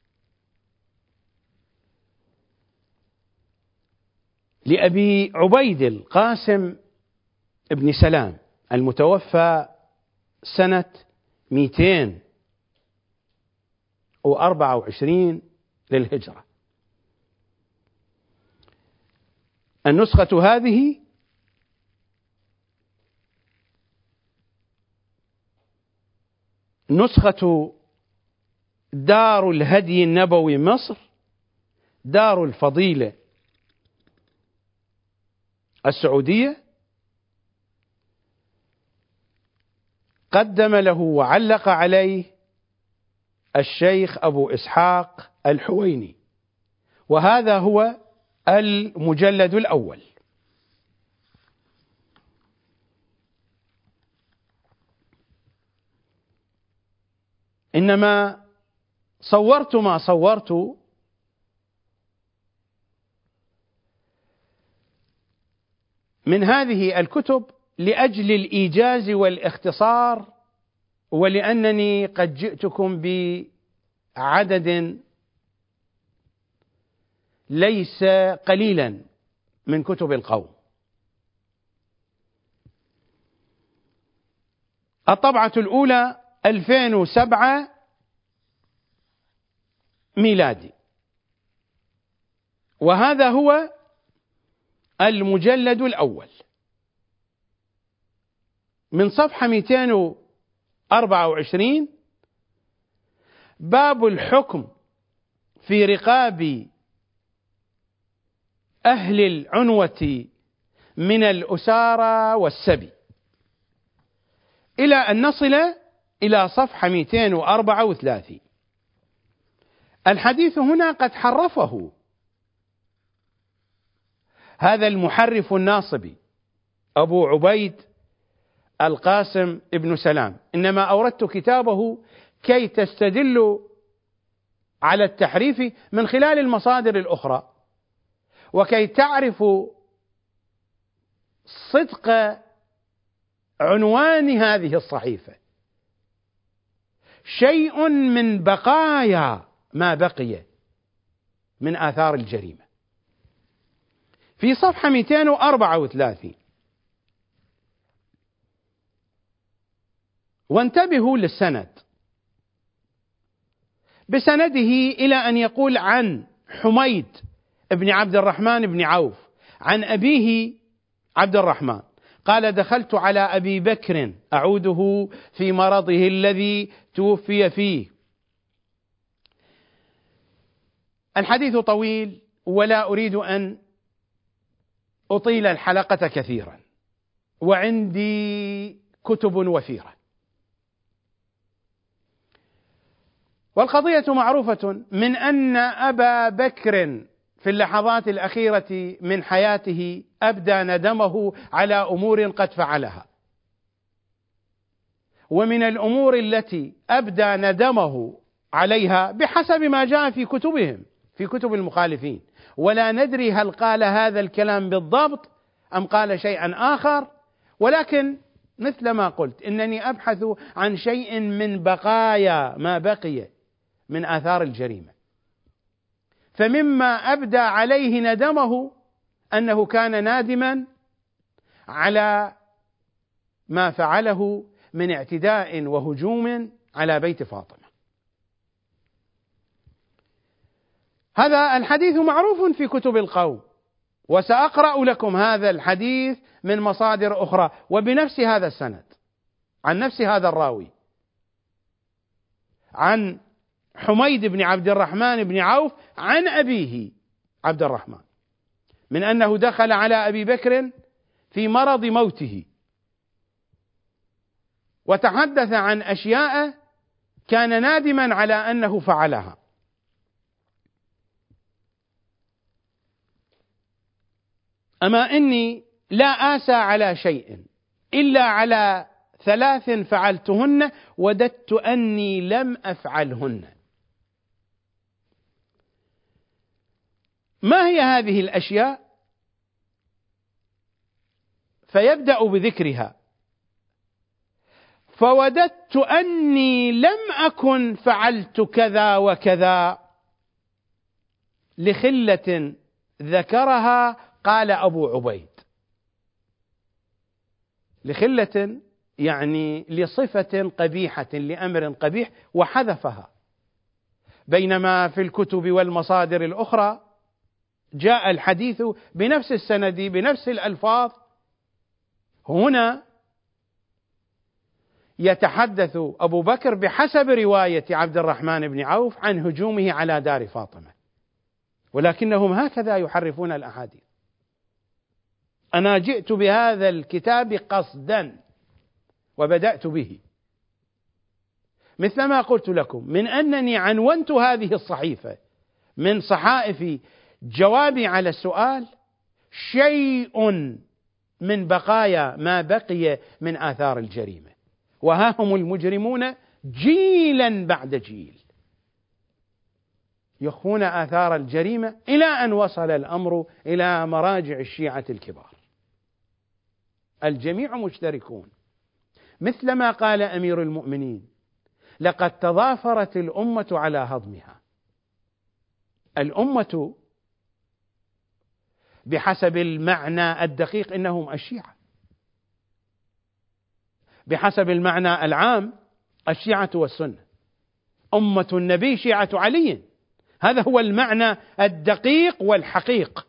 لأبي عبيد القاسم ابن سلام المتوفى سنة مئتين وأربعة وعشرين للهجرة. النسخة هذه نسخة دار الهدي النبوي مصر، دار الفضيلة السعودية، قدم له وعلق عليه الشيخ أبو إسحاق الحويني، وهذا هو المجلد الأول. إنما صورت ما صورت من هذه الكتب لأجل الإيجاز والاختصار، ولأنني قد جئتكم بعدد ليس قليلا من كتب القوم. الطبعة الأولى ألفين وسبعة ميلادي، وهذا هو المجلد الأول من صفحة مئتين وأربعة وعشرين: باب الحكم في رقاب أهل العنوة من الأسارى والسبي، إلى أن نصل إلى صفحة مئتين وأربعة وثلاثين. الحديث هنا قد حرفه هذا المحرف الناصبي أبو عبيد القاسم ابن سلام، إنما أوردت كتابه كي تستدلوا على التحريف من خلال المصادر الأخرى، وكي تعرفوا صدق عنوان هذه الصحيفة: شيء من بقايا ما بقي من آثار الجريمة. في صفحة مئتين وأربعة وثلاثين، وانتبهوا للسند، بسنده إلى أن يقول عن حميد بن عبد الرحمن بن عوف عن أبيه عبد الرحمن قال: دخلت على أبي بكر أعوده في مرضه الذي توفي فيه. الحديث طويل ولا أريد أن أطيل الحلقة كثيرا، وعندي كتب وفيرة، والقضية معروفة من أن أبا بكر في اللحظات الأخيرة من حياته أبدى ندمه على أمور قد فعلها، ومن الأمور التي أبدى ندمه عليها بحسب ما جاء في كتبهم في كتب المخالفين، ولا ندري هل قال هذا الكلام بالضبط أم قال شيئا آخر، ولكن مثل ما قلت إنني أبحث عن شيء من بقايا ما بقي من آثار الجريمة. فمما أبدى عليه ندمه أنه كان نادما على ما فعله من اعتداء وهجوم على بيت فاطمة. هذا الحديث معروف في كتب القوم، وسأقرأ لكم هذا الحديث من مصادر أخرى وبنفس هذا السند عن نفس هذا الراوي، عن حميد بن عبد الرحمن بن عوف عن أبيه عبد الرحمن، من أنه دخل على أبي بكر في مرض موته، وتحدث عن أشياء كان نادما على أنه فعلها. أما إني لا آسى على شيء إلا على ثلاث فعلتهن وددت أني لم أفعلهن. ما هي هذه الأشياء؟ فيبدأ بذكرها: فوددت أني لم أكن فعلت كذا وكذا، لخلة ذكرها قال أبو عبيد. لخلة يعني لصفة قبيحة، لأمر قبيح، وحذفها، بينما في الكتب والمصادر الأخرى جاء الحديث بنفس السند بنفس الألفاظ. هنا يتحدث أبو بكر بحسب رواية عبد الرحمن بن عوف عن هجومه على دار فاطمة، ولكنهم هكذا يحرفون الأحاديث. أنا جئت بهذا الكتاب قصدا وبدأت به، مثلما قلت لكم من أنني عنونت هذه الصحيفة من صحائف جوابي على السؤال: شيء من بقايا ما بقي من آثار الجريمة، وها هم المجرمون جيلا بعد جيل يخفون آثار الجريمة، إلى أن وصل الأمر إلى مراجع الشيعة الكبار. الجميع مشتركون، مثلما قال أمير المؤمنين: لقد تضافرت الأمة على هضمها. الأمة بحسب المعنى الدقيق إنهم الشيعة، بحسب المعنى العام الشيعة والسنة. أمة النبي شيعة علي، هذا هو المعنى الدقيق والحقيق.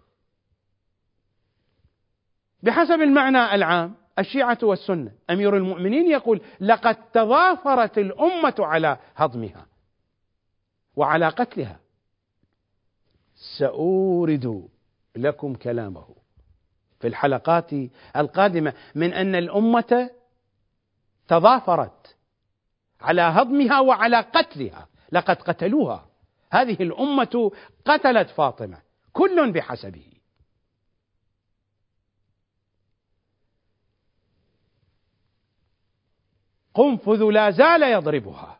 بحسب المعنى العام الشيعة والسنة، أمير المؤمنين يقول: لقد تضافرت الأمة على هضمها وعلى قتلها. سأورد لكم كلامه في الحلقات القادمة من أن الأمة تضافرت على هضمها وعلى قتلها، لقد قتلوها. هذه الأمة قتلت فاطمة، كل بحسبه. قنفذ لا زال يضربها،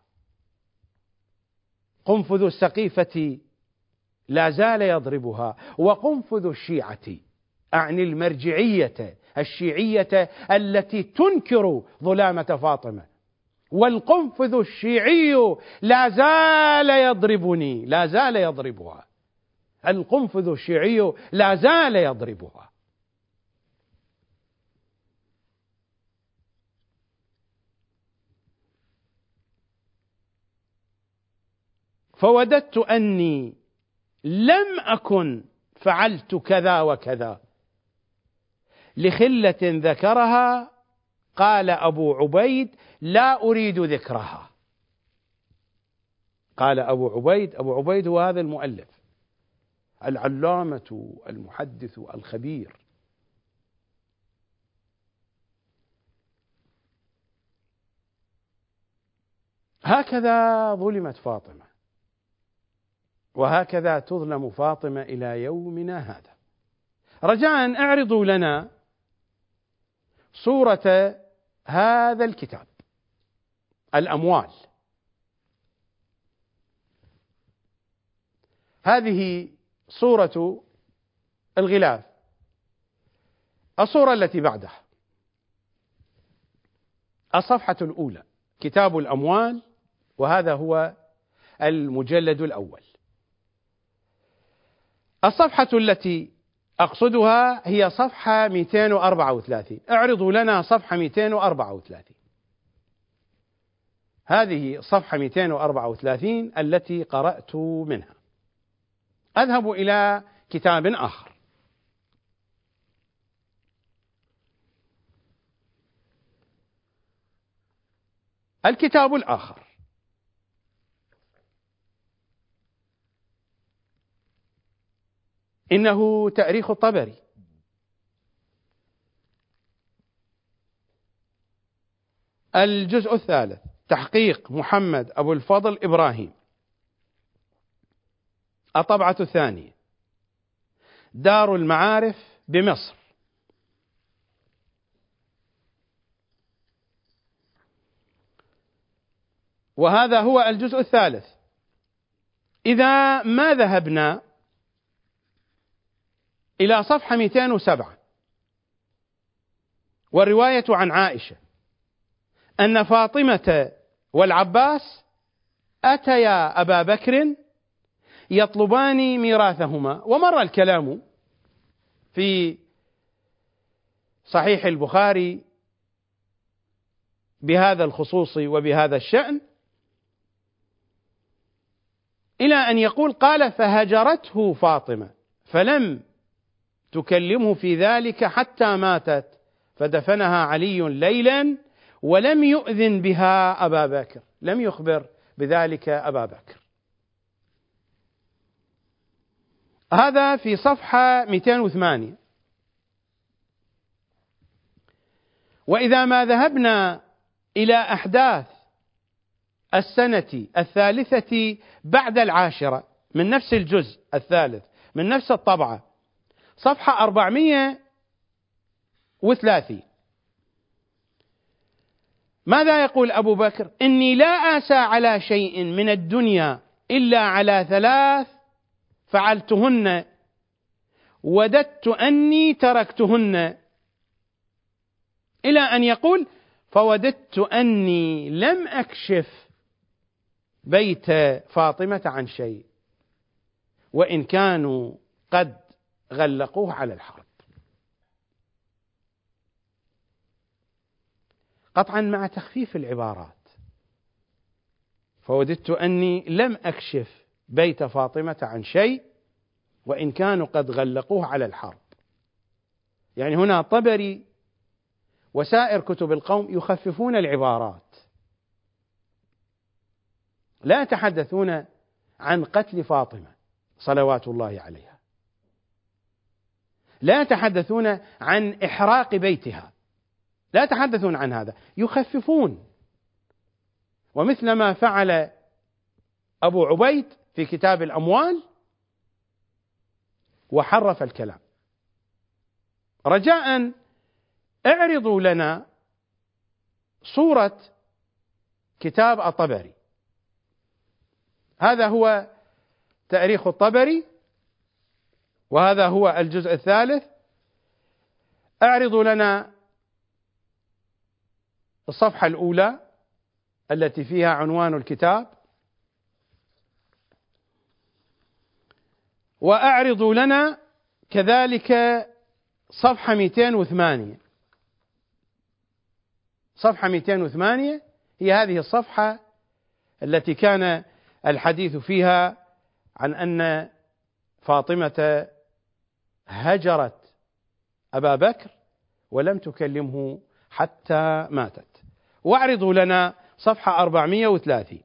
قنفذ السقيفة لا زال يضربها، وقنفذ الشيعة، أعني المرجعية الشيعية التي تنكر ظلامة فاطمة، والقنفذ الشيعي لا زال يضربني، لا زال يضربها. القنفذ الشيعي لا زال يضربها. فوددت أني لم أكن فعلت كذا وكذا لخلة ذكرها. قال أبو عبيد: لا أريد ذكرها. قال أبو عبيد، أبو عبيد هو هذا المؤلف العلامة المحدث الخبير. هكذا ظلمت فاطمة، وهكذا تظلم فاطمة إلى يومنا هذا. رجاء اعرضوا لنا صورة هذا الكتاب، الأموال. هذه صورة الغلاف. الصورة التي بعدها الصفحة الأولى، كتاب الأموال، وهذا هو المجلد الأول. الصفحة التي أقصدها هي صفحة مئتين وأربعة وثلاثين. اعرضوا لنا صفحة مئتين وأربعة وثلاثين. هذه صفحة مئتين وأربعة وثلاثين التي قرأت منها. أذهب إلى كتاب آخر. الكتاب الآخر إنه تاريخ الطبري، الجزء الثالث، تحقيق محمد أبو الفضل إبراهيم، الطبعة الثانية، دار المعارف بمصر. وهذا هو الجزء الثالث. إذا ما ذهبنا إلى صفحة مئتين وسبعة، والرواية عن عائشة أن فاطمة والعباس أتيا أبا بكر يطلبان ميراثهما، ومر الكلام في صحيح البخاري بهذا الخصوص وبهذا الشأن، إلى أن يقول: قال: فهجرته فاطمة فلم تكلمه في ذلك حتى ماتت، فدفنها علي ليلا ولم يؤذن بها أبا بكر، لم يخبر بذلك أبا بكر. هذا في صفحة مئتين وثمانية. وإذا ما ذهبنا إلى أحداث السنة الثالثة بعد العاشرة من نفس الجزء الثالث من نفس الطبعة، صفحة أربعمئة وثلاثين، ماذا يقول أبو بكر؟ إني لا آسى على شيء من الدنيا إلا على ثلاث فعلتهن، وددت أني تركتهن. إلى أن يقول: فوددت أني لم أكشف بيت فاطمة عن شيء وإن كانوا قد غلقوه على الحرب. قطعا مع تخفيف العبارات، فوددت أني لم أكشف بيت فاطمة عن شيء وإن كانوا قد غلقوه على الحرب. يعني هنا الطبري وسائر كتب القوم يخففون العبارات، لا يتحدثون عن قتل فاطمة صلوات الله عليها، لا يتحدثون عن إحراق بيتها، لا يتحدثون عن هذا، يخففون. ومثل ما فعل أبو عبيد في كتاب الأموال وحرف الكلام. رجاء اعرضوا لنا صورة كتاب الطبري. هذا هو تاريخ الطبري، وهذا هو الجزء الثالث. اعرضوا لنا الصفحة الأولى التي فيها عنوان الكتاب، وأعرضوا لنا كذلك صفحة مئتين وثمانية. صفحة مئتين وثمانية هي هذه الصفحة التي كان الحديث فيها عن أن فاطمة هجرت أبا بكر ولم تكلمه حتى ماتت. واعرضوا لنا صفحة أربعمئة وثلاثين.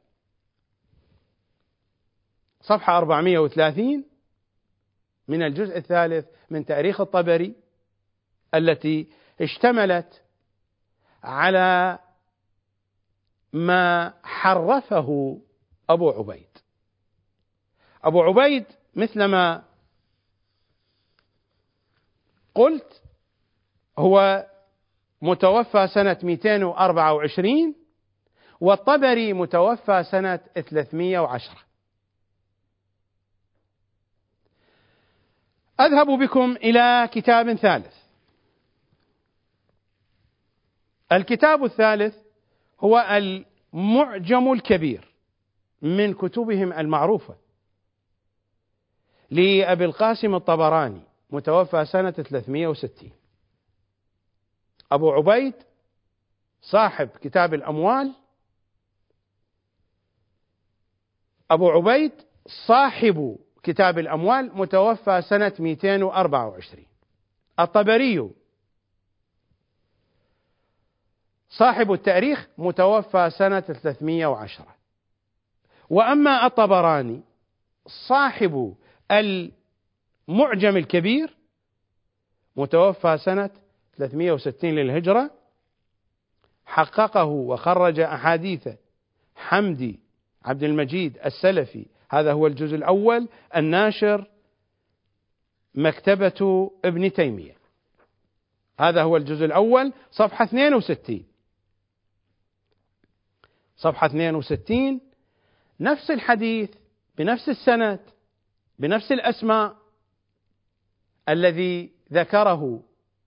صفحة أربعمئة وثلاثين من الجزء الثالث من تاريخ الطبري، التي اشتملت على ما حرفه أبو عبيد. أبو عبيد مثلما قلت هو متوفى سنة مئتين وأربعة وعشرين، والطبري متوفى سنة ثلاثمئة وعشرة. أذهب بكم إلى كتاب ثالث. الكتاب الثالث هو المعجم الكبير من كتبهم المعروفة لأبي القاسم الطبراني، متوفى سنة ثلاثمئة وستين. أبو عبيد صاحب كتاب الأموال، أبو عبيد صاحب كتاب الأموال متوفى سنة مئتين وأربعة وعشرين. الطبري صاحب التاريخ متوفى سنة ثلاثمئة وعشرة. وأما الطبراني صاحب المعجم الكبير متوفى سنة ثلاثمئة وستين للهجرة، حققه وخرج أحاديث حمدي عبد المجيد السلفي، هذا هو الجزء الأول، الناشر مكتبة ابن تيمية، هذا هو الجزء الأول، صفحة اثنين وستين. صفحة اثنين وستين نفس الحديث بنفس السند بنفس الأسماء الذي ذكره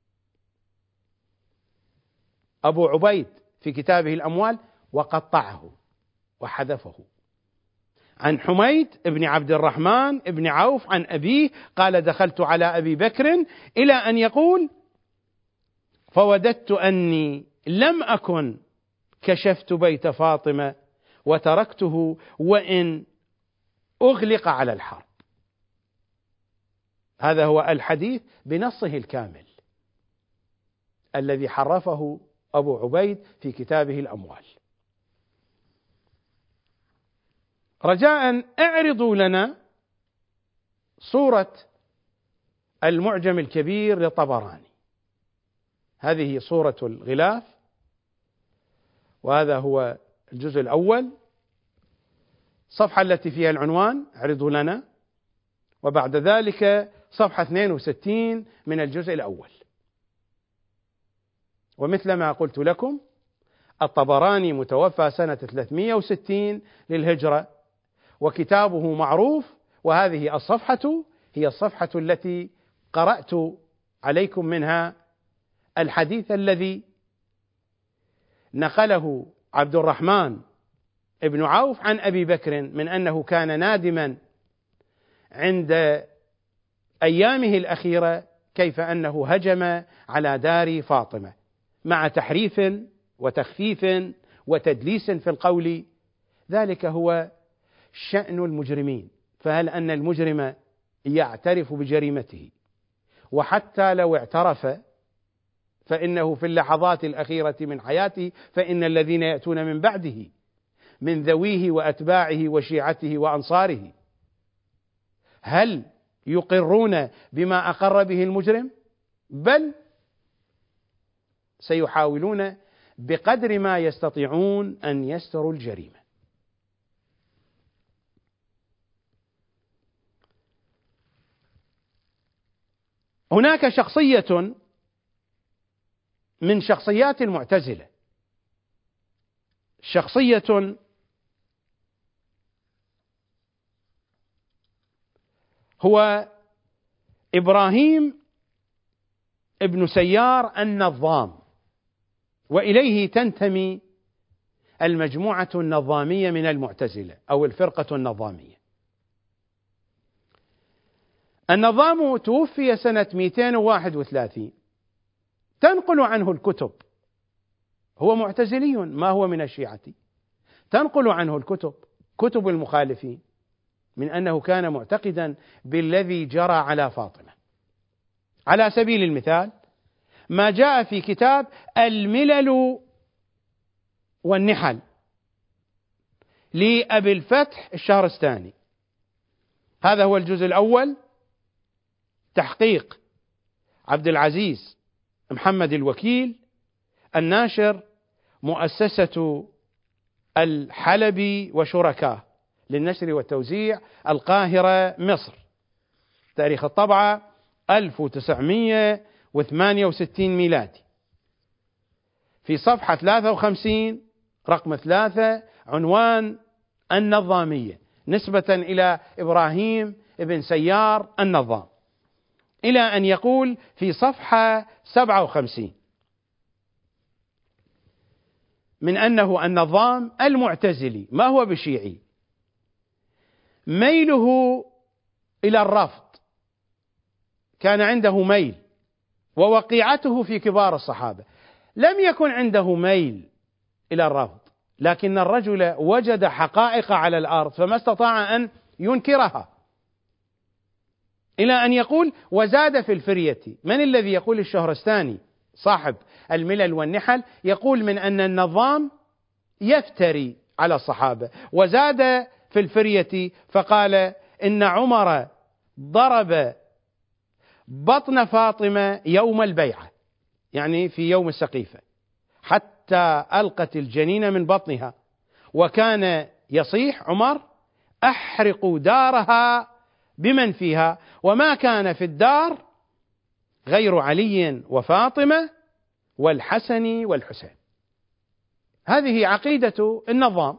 أبو عبيد في كتابه الأموال وقطعه وحذفه. عن حميد بن عبد الرحمن بن عوف عن أبيه قال: دخلت على أبي بكر، إلى أن يقول: فوددت أني لم أكن كشفت بيت فاطمة وتركته وإن أغلق على الحرب. هذا هو الحديث بنصه الكامل الذي حرفه أبو عبيد في كتابه الأموال. رجاء اعرضوا لنا صورة المعجم الكبير للطبراني. هذه صورة الغلاف، وهذا هو الجزء الأول، الصفحة التي فيها العنوان اعرضوا لنا، وبعد ذلك صفحة اثنين وستين من الجزء الأول. ومثل ما قلت لكم الطبراني متوفى سنة ثلاثمئة وستين للهجرة، وكتابه معروف، وهذه الصفحة هي الصفحة التي قرأت عليكم منها الحديث الذي نقله عبد الرحمن ابن عوف عن أبي بكر من أنه كان نادما عند أيامه الأخيرة كيف أنه هجم على دار فاطمة مع تحريف وتخفيف وتدليس في القول. ذلك هو شأن المجرمين. فهل أن المجرم يعترف بجريمته؟ وحتى لو اعترف فإنه في اللحظات الأخيرة من حياته، فإن الذين يأتون من بعده من ذويه وأتباعه وشيعته وأنصاره هل يقرون بما أقر به المجرم؟ بل سيحاولون بقدر ما يستطيعون أن يستروا الجريمة. هناك شخصية من شخصيات المعتزلة، شخصية هو إبراهيم ابن سيار النظام، وإليه تنتمي المجموعة النظامية من المعتزلة أو الفرقة النظامية. النظام توفي سنة مئتين وواحد وثلاثين، تنقل عنه الكتب، هو معتزلي ما هو من الشيعة، تنقل عنه الكتب كتب المخالفين من أنه كان معتقدا بالذي جرى على فاطمة. على سبيل المثال ما جاء في كتاب الملل والنحل لأبي الفتح الشهرستاني، هذا هو الجزء الأول، تحقيق عبد العزيز محمد الوكيل، الناشر مؤسسة الحلبي وشركاه للنشر والتوزيع، القاهرة مصر، تاريخ الطبعة ألف وتسعمئة وثمانية وستين ميلادي. في صفحة ثلاثة وخمسين رقم ثلاثة عنوان النظامية نسبة إلى إبراهيم ابن سيار النظام، إلى أن يقول في صفحة سبعة وخمسين من أنه النظام المعتزلي ما هو بشيعي، ميله إلى الرفض، كان عنده ميل، ووقيعته في كبار الصحابة لم يكن عنده ميل إلى الرفض، لكن الرجل وجد حقائق على الأرض فما استطاع أن ينكرها، إلى أن يقول وزاد في الفرية. من الذي يقول؟ الشهرستاني صاحب الملل والنحل يقول من أن النظام يفتري على الصحابة، وزاد في الفرية فقال إن عمر ضرب بطن فاطمة يوم البيعة، يعني في يوم السقيفة، حتى ألقت الجنين من بطنها، وكان يصيح عمر أحرقوا دارها بمن فيها، وما كان في الدار غير علي وفاطمة والحسن والحسين. هذه عقيدة النظام،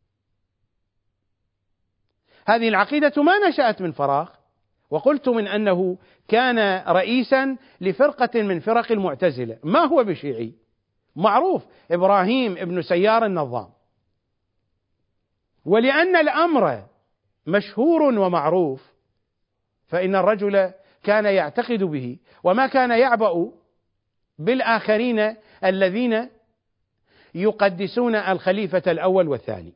هذه العقيدة ما نشأت من فراغ، وقلت من أنه كان رئيسا لفرقة من فرق المعتزلة، ما هو بشيعي، معروف إبراهيم ابن سيار النظام. ولأن الأمر مشهور ومعروف فإن الرجل كان يعتقد به، وما كان يعبأ بالآخرين الذين يقدسون الخليفة الأول والثاني.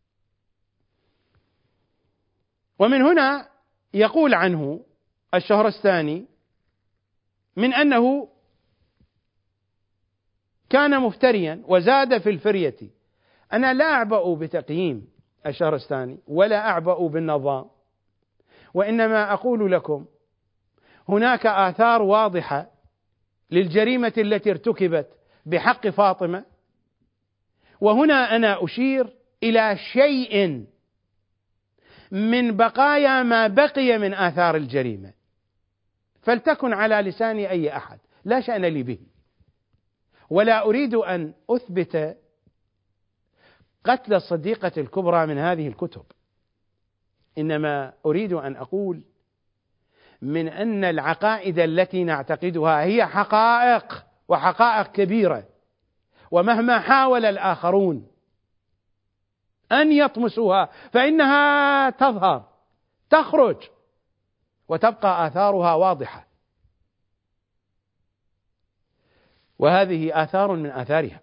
ومن هنا يقول عنه الشهرستاني من أنه كان مفتريا وزاد في الفرية. أنا لا أعبأ بتقييم الشهرستاني ولا أعبأ بالنظام، وإنما أقول لكم هناك آثار واضحة للجريمة التي ارتكبت بحق فاطمة، وهنا أنا أشير إلى شيء من بقايا ما بقي من آثار الجريمة، فلتكن على لسان أي أحد، لا شأن لي به، ولا أريد أن أثبت قتل الصديقة الكبرى من هذه الكتب، إنما أريد أن أقول من أن العقائد التي نعتقدها هي حقائق، وحقائق كبيرة، ومهما حاول الآخرون أن يطمسوها فإنها تظهر تخرج وتبقى آثارها واضحة، وهذه آثار من آثارها.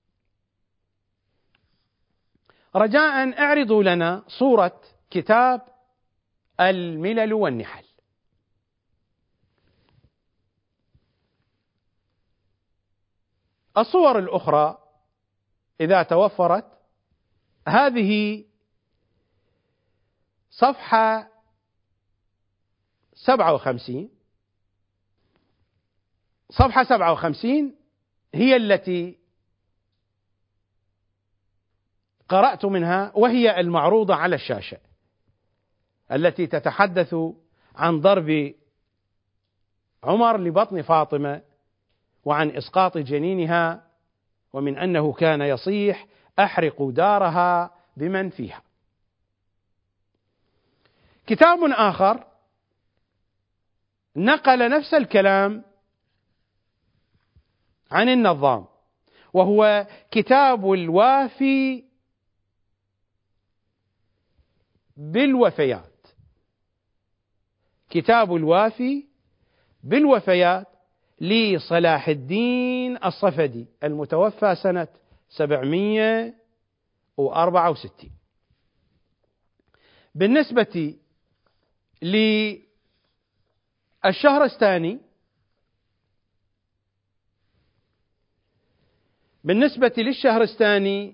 رجاء اعرضوا لنا صورة كتاب الملل والنحل. الصور الأخرى إذا توفرت، هذه صفحة سبعة وخمسين، صفحة سبعة وخمسين هي التي قرأت منها، وهي المعروضة على الشاشة، التي تتحدث عن ضرب عمر لبطن فاطمة وعن إسقاط جنينها، ومن أنه كان يصيح: أحرق دارها بمن فيها. كتاب آخر نقل نفس الكلام عن النظام، وهو كتاب الوافي بالوفيات. كتاب الوافي بالوفيات لصلاح الدين الصفدي المتوفى سنة سبعمائة وأربعة وستين. بالنسبة للشهرستاني بالنسبة للشهرستاني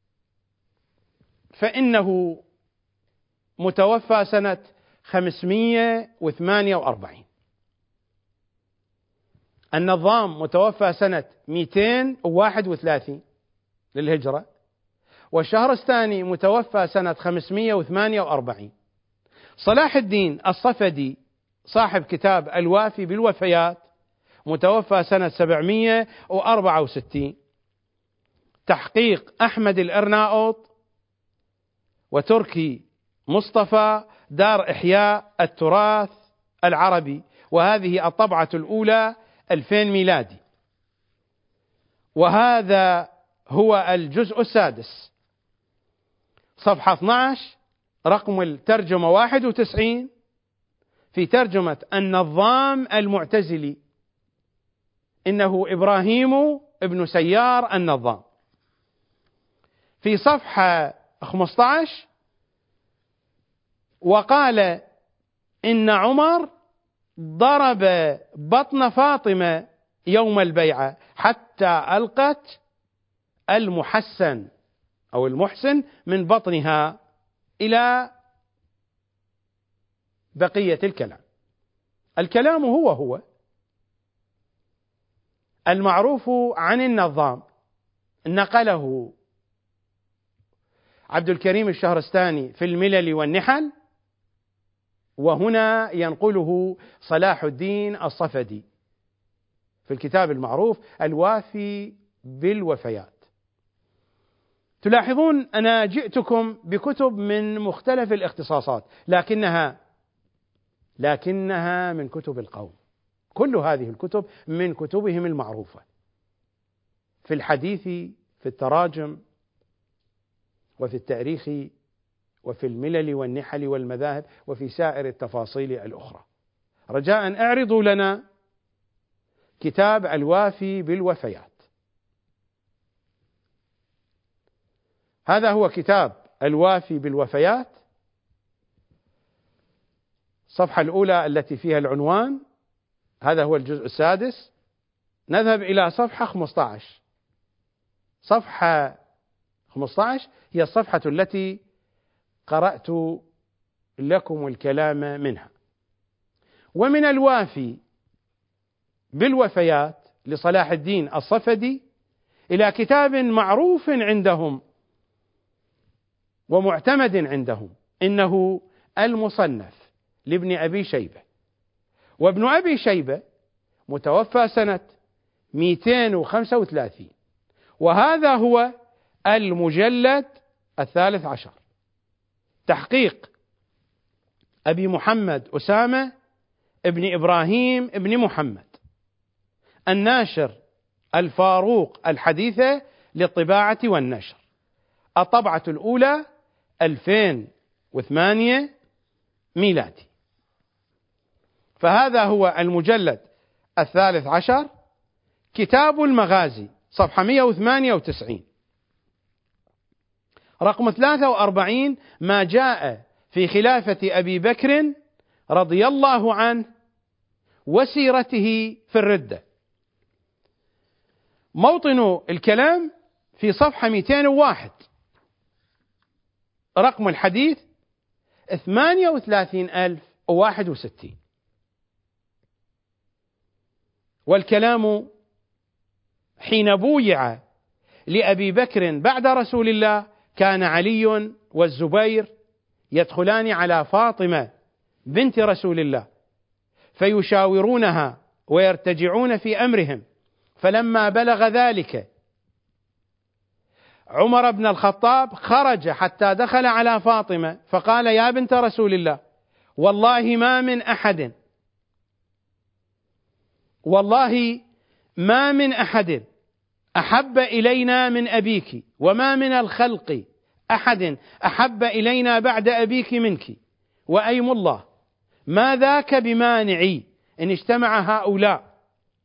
فإنه متوفى سنة خمسمائة وثمانية وأربعين. النظام متوفى سنة مئتين وواحد وثلاثين للهجرة، والشهرستاني متوفى سنة خمسمائة وثمانية وأربعين. صلاح الدين الصفدي صاحب كتاب الوافي بالوفيات متوفى سنة سبعمائة وأربعة وستين، تحقيق أحمد الأرناؤوط وتركي مصطفى، دار إحياء التراث العربي، وهذه الطبعة الأولى ألفين ميلادي. وهذا هو الجزء السادس، صفحة اثني عشر، رقم الترجمة واحد وتسعين، في ترجمة النظام المعتزلي، إنه إبراهيم ابن سيار النظام. في صفحة خمسة عشر: وقال إن عمر ضرب بطن فاطمة يوم البيعة حتى ألقت المحسن أو المحسن من بطنها، إلى بقية الكلام. الكلام هو هو المعروف عن النظام، نقله عبد الكريم الشهرستاني في الملل والنحل، وهنا ينقله صلاح الدين الصفدي في الكتاب المعروف الوافي بالوفيات. تلاحظون أنا جئتكم بكتب من مختلف الاختصاصات، لكنها لكنها من كتب القوم. كل هذه الكتب من كتبهم المعروفة في الحديث، في التراجم، وفي التاريخ، وفي الملل والنحل والمذاهب، وفي سائر التفاصيل الأخرى. رجاء اعرضوا لنا كتاب الوافي بالوفيات. هذا هو كتاب الوافي بالوفيات، الصفحة الأولى التي فيها العنوان، هذا هو الجزء السادس. نذهب إلى صفحة خمسة عشر. صفحة خمسة عشر هي الصفحة التي قرأت لكم الكلام منها. ومن الوافي بالوفيات لصلاح الدين الصفدي إلى كتاب معروف عندهم ومعتمد عندهم، إنه المصنف لابن أبي شيبة. وابن أبي شيبة متوفى سنة مئتين وخمسة وثلاثين، وهذا هو المجلد الثالث عشر، تحقيق أبي محمد أسامة ابن إبراهيم ابن محمد، الناشر الفاروق الحديثة للطباعة والنشر. الطبعة الأولى ألفين وثمانية ميلادي. فهذا هو المجلد الثالث عشر، كتاب المغازي، صفحة مئة وثمانية وتسعين. رقم ثلاثة وأربعين، ما جاء في خلافة أبي بكر رضي الله عنه وسيرته في الردة. موطن الكلام في صفحة مئتين وواحد، رقم الحديث ثمانية وثلاثين ألف وواحد وستين. والكلام حين بويع لأبي بكر بعد رسول الله كان علي والزبير يدخلان على فاطمة بنت رسول الله فيشاورونها ويرتجعون في أمرهم. فلما بلغ ذلك عمر بن الخطاب خرج حتى دخل على فاطمة فقال: يا بنت رسول الله، والله ما من أحد والله ما من أحد أحب إلينا من أبيك، وما من الخلق أحد أحب إلينا بعد أبيك منك، وأيم الله ما ذاك بمانعي إن اجتمع هؤلاء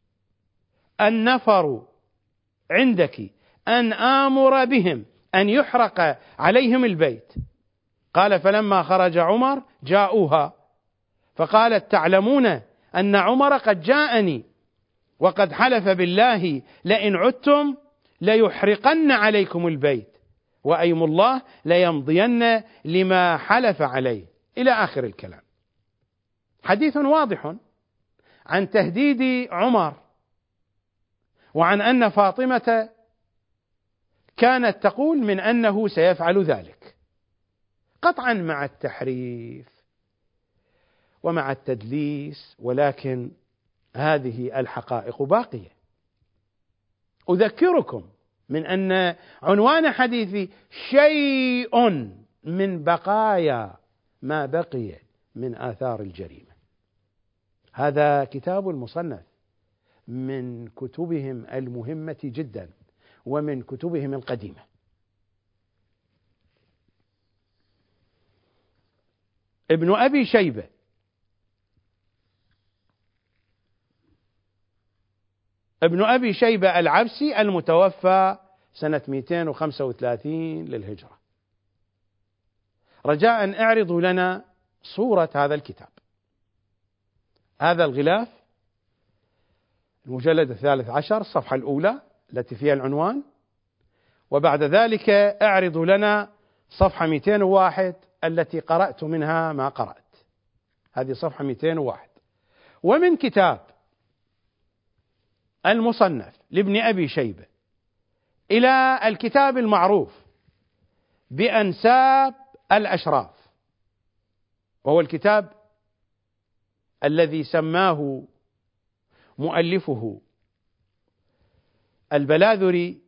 النفر عندك أن آمر بهم أن يحرق عليهم البيت. قال: فلما خرج عمر جاءوها فقالت: تعلمون أن عمر قد جاءني وقد حلف بالله لئن عدتم ليحرقن عليكم البيت، وأيم الله ليمضين لما حلف عليه، إلى آخر الكلام. حديث واضح عن تهديد عمر وعن أن فاطمة كانت تقول من أنه سيفعل ذلك، قطعا مع التحريف ومع التدليس، ولكن هذه الحقائق باقية. أذكركم من أن عنوان حديثي شيء من بقايا ما بقي من آثار الجريمة. هذا كتاب المصنف من كتبهم المهمة جدا ومن كتبهم القديمة. ابن أبي شيبة ابن أبي شيبة العبسي المتوفى سنة مئتين وخمسة وثلاثين للهجرة. رجاء اعرضوا لنا صورة هذا الكتاب. هذا الغلاف، المجلد الثالث عشر، الصفحة الأولى التي فيها العنوان، وبعد ذلك اعرضوا لنا صفحة مئتين وواحد التي قرأت منها ما قرأت. هذه صفحة مئتين وواحد. ومن كتاب المصنف لابن أبي شيبة إلى الكتاب المعروف بأنساب الأشراف، وهو الكتاب الذي سماه مؤلفه البلاذري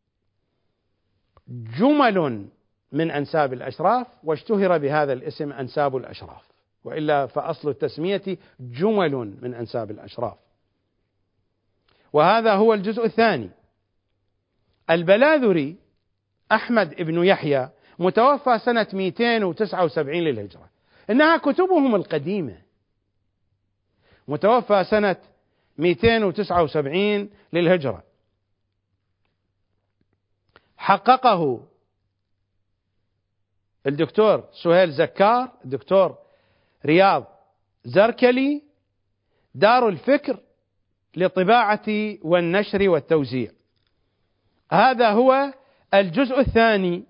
جمل من أنساب الأشراف، واشتهر بهذا الاسم أنساب الأشراف، وإلا فأصل التسمية جمل من أنساب الأشراف. وهذا هو الجزء الثاني. البلاذري أحمد بن يحيى متوفى سنة مئتين وتسعة وسبعين للهجرة، إنها كتبهم القديمة. متوفى سنة مئتين وتسعة وسبعين للهجرة. حققه الدكتور سهيل زكار، الدكتور رياض زركلي، دار الفكر للطباعة والنشر والتوزيع. هذا هو الجزء الثاني،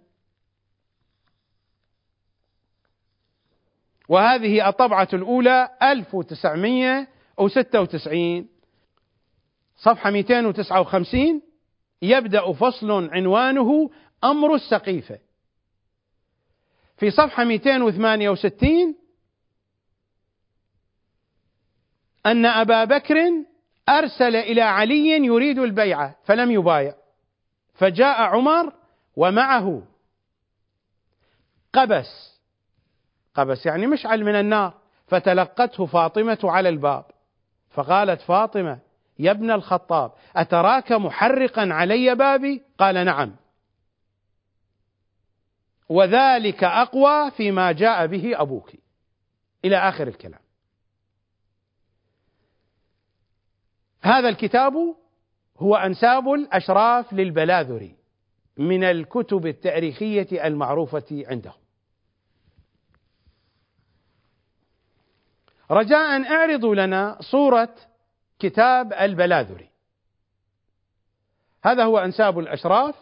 وهذه الطبعة الأولى ألف وتسعمئة وستة وتسعين، صفحة مئتين وتسعة وخمسين. يبدأ فصل عنوانه أمر السقيفة. في صفحة مئتين وثمانية وستين أن أبا بكر أرسل إلى علي يريد البيعة فلم يبايع، فجاء عمر ومعه قبس، قبس يعني مشعل من النار، فتلقته فاطمة على الباب، فقالت فاطمة: يا ابن الخطاب أتراك محرقا علي بابي؟ قال نعم، وذلك أقوى فيما جاء به أبوك، إلى آخر الكلام. هذا الكتاب هو أنساب الأشراف للبلاذري من الكتب التاريخية المعروفة عندهم. رجاء اعرضوا لنا صورة كتاب البلاذري. هذا هو أنساب الأشراف.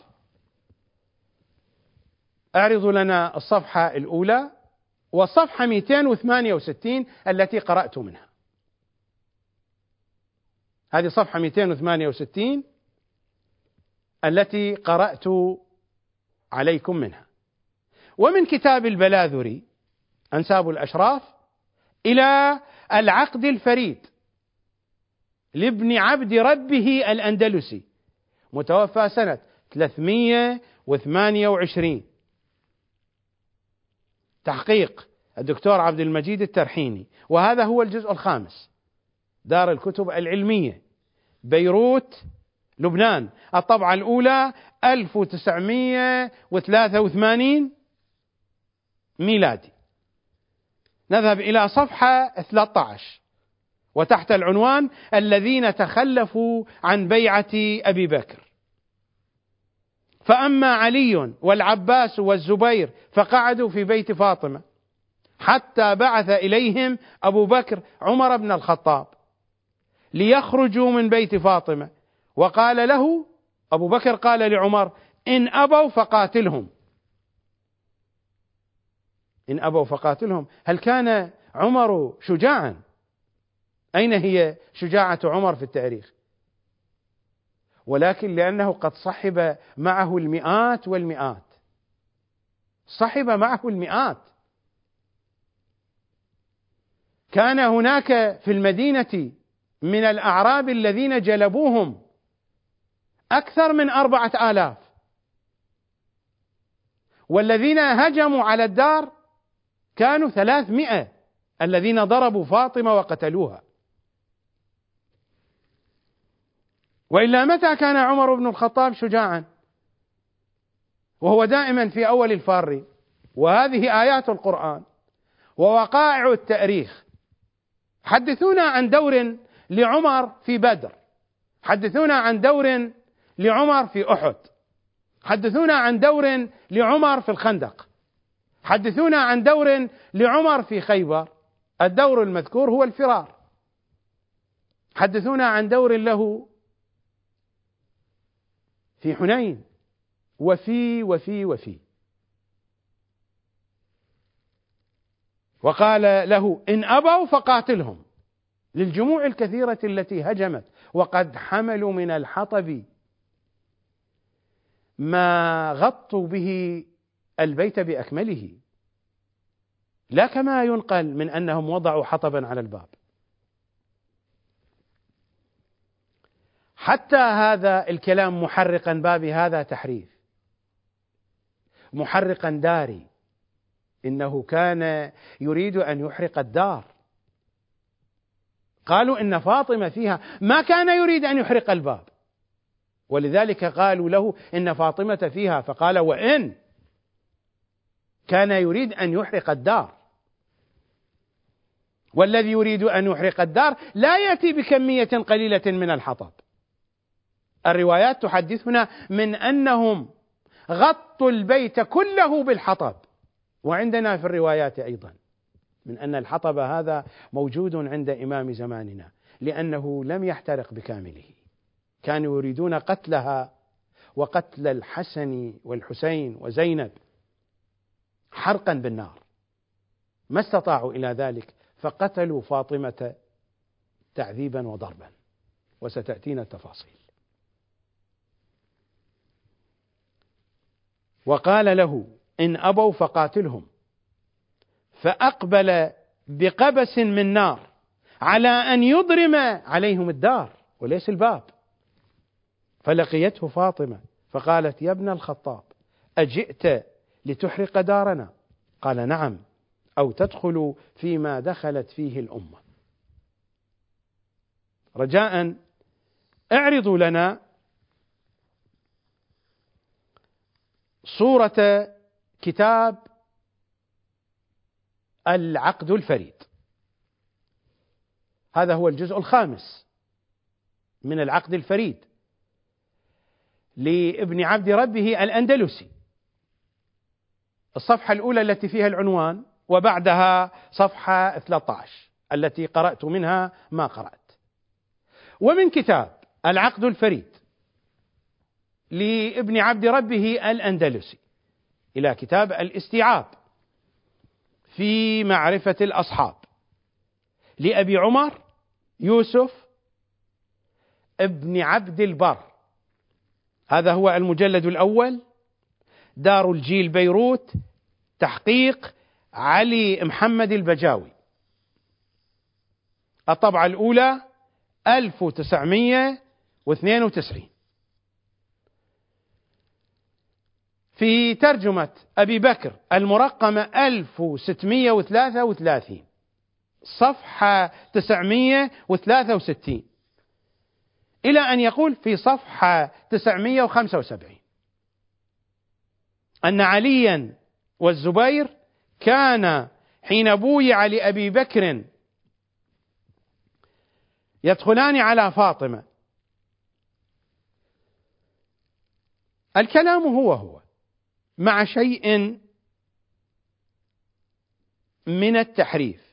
اعرضوا لنا الصفحة الأولى والصفحة مئتين وثمانية وستين التي قرأت منها. هذه صفحة مئتين وثمانية وستين التي قرأت عليكم منها. ومن كتاب البلاذري أنساب الأشراف إلى العقد الفريد لابن عبد ربه الأندلسي، متوفى سنة ثلاثمئة وثمانية وعشرين، تحقيق الدكتور عبد المجيد الترحيني، وهذا هو الجزء الخامس، دار الكتب العلمية، بيروت، لبنان، الطبعة الأولى ألف وتسعمئة وثلاثة وثمانين ميلادي. نذهب إلى صفحة ثلاثة عشر وتحت العنوان الذين تخلفوا عن بيعة أبي بكر. فأما علي والعباس والزبير فقعدوا في بيت فاطمة حتى بعث إليهم أبو بكر عمر بن الخطاب ليخرجوا من بيت فاطمة، وقال له أبو بكر قال لعمر: إن أبوا فقاتلهم. إن أبوا فقاتلهم، هل كان عمر شجاعا؟ أين هي شجاعة عمر في التاريخ؟ ولكن لأنه قد صحب معه المئات والمئات، صحب معه المئات. كان هناك في المدينة من الأعراب الذين جلبوهم أكثر من أربعة آلاف، والذين هجموا على الدار كانوا ثلاثمئة الذين ضربوا فاطمة وقتلوها. وإلا متى كان عمر بن الخطاب شجاعا وهو دائما في أول الفار؟ وهذه آيات القرآن ووقائع التاريخ. حدثونا عن دور لعمر في بدر، حدثونا عن دور لعمر في أحد، حدثونا عن دور لعمر في الخندق، حدثونا عن دور لعمر في خيبر، الدور المذكور هو الفرار. حدثونا عن دور له في حنين، وفي وفي وفي وقال له: إن أبوا فقاتلهم، للجموع الكثيرة التي هجمت وقد حملوا من الحطب ما غطوا به البيت بأكمله، لا كما ينقل من أنهم وضعوا حطبا على الباب. حتى هذا الكلام محرقا بابي هذا تحريف، محرقا داري، إنه كان يريد أن يحرق الدار. قالوا إن فاطمة فيها، ما كان يريد أن يحرق الباب، ولذلك قالوا له إن فاطمة فيها، فقال: وإن كان يريد أن يحرق الدار. والذي يريد أن يحرق الدار لا يأتي بكمية قليلة من الحطب. الروايات تحدثنا من أنهم غطوا البيت كله بالحطب، وعندنا في الروايات أيضا من أن الحطب هذا موجود عند إمام زماننا، لأنه لم يحترق بكامله. كانوا يريدون قتلها وقتل الحسن والحسين وزينب حرقا بالنار، ما استطاعوا إلى ذلك، فقتلوا فاطمة تعذيبا وضربا، وستأتينا التفاصيل. وقال له: إن أبوا فقاتلهم، فأقبل بقبس من نار على أن يضرم عليهم الدار وليس الباب. فلقيته فاطمة فقالت: يا ابن الخطاب، أجئت لتحرق دارنا؟ قال: نعم، أو تدخل فيما دخلت فيه الأمة. رجاء اعرضوا لنا صورة كتاب العقد الفريد. هذا هو الجزء الخامس من العقد الفريد لابن عبد ربه الأندلسي. الصفحة الأولى التي فيها العنوان، وبعدها صفحة ثلاثة عشر التي قرأت منها ما قرأت. ومن كتاب العقد الفريد لابن عبد ربه الأندلسي إلى كتاب الاستيعاب في معرفة الأصحاب لأبي عمر يوسف ابن عبد البر. هذا هو المجلد الأول، دار الجيل بيروت، تحقيق علي محمد البجاوي. الطبعة الأولى ألف وتسعمائة واثنين وتسعين. في ترجمة أبي بكر المرقمة ألف وستمائة وثلاثة وثلاثين، صفحة تسعمائة وثلاثة وستين، إلى أن يقول في صفحة تسعمائة وخمسة وسبعين أن عليا والزبير كان حين بويع لأبي بكر يدخلان على فاطمة. الكلام هو هو مع شيء من التحريف.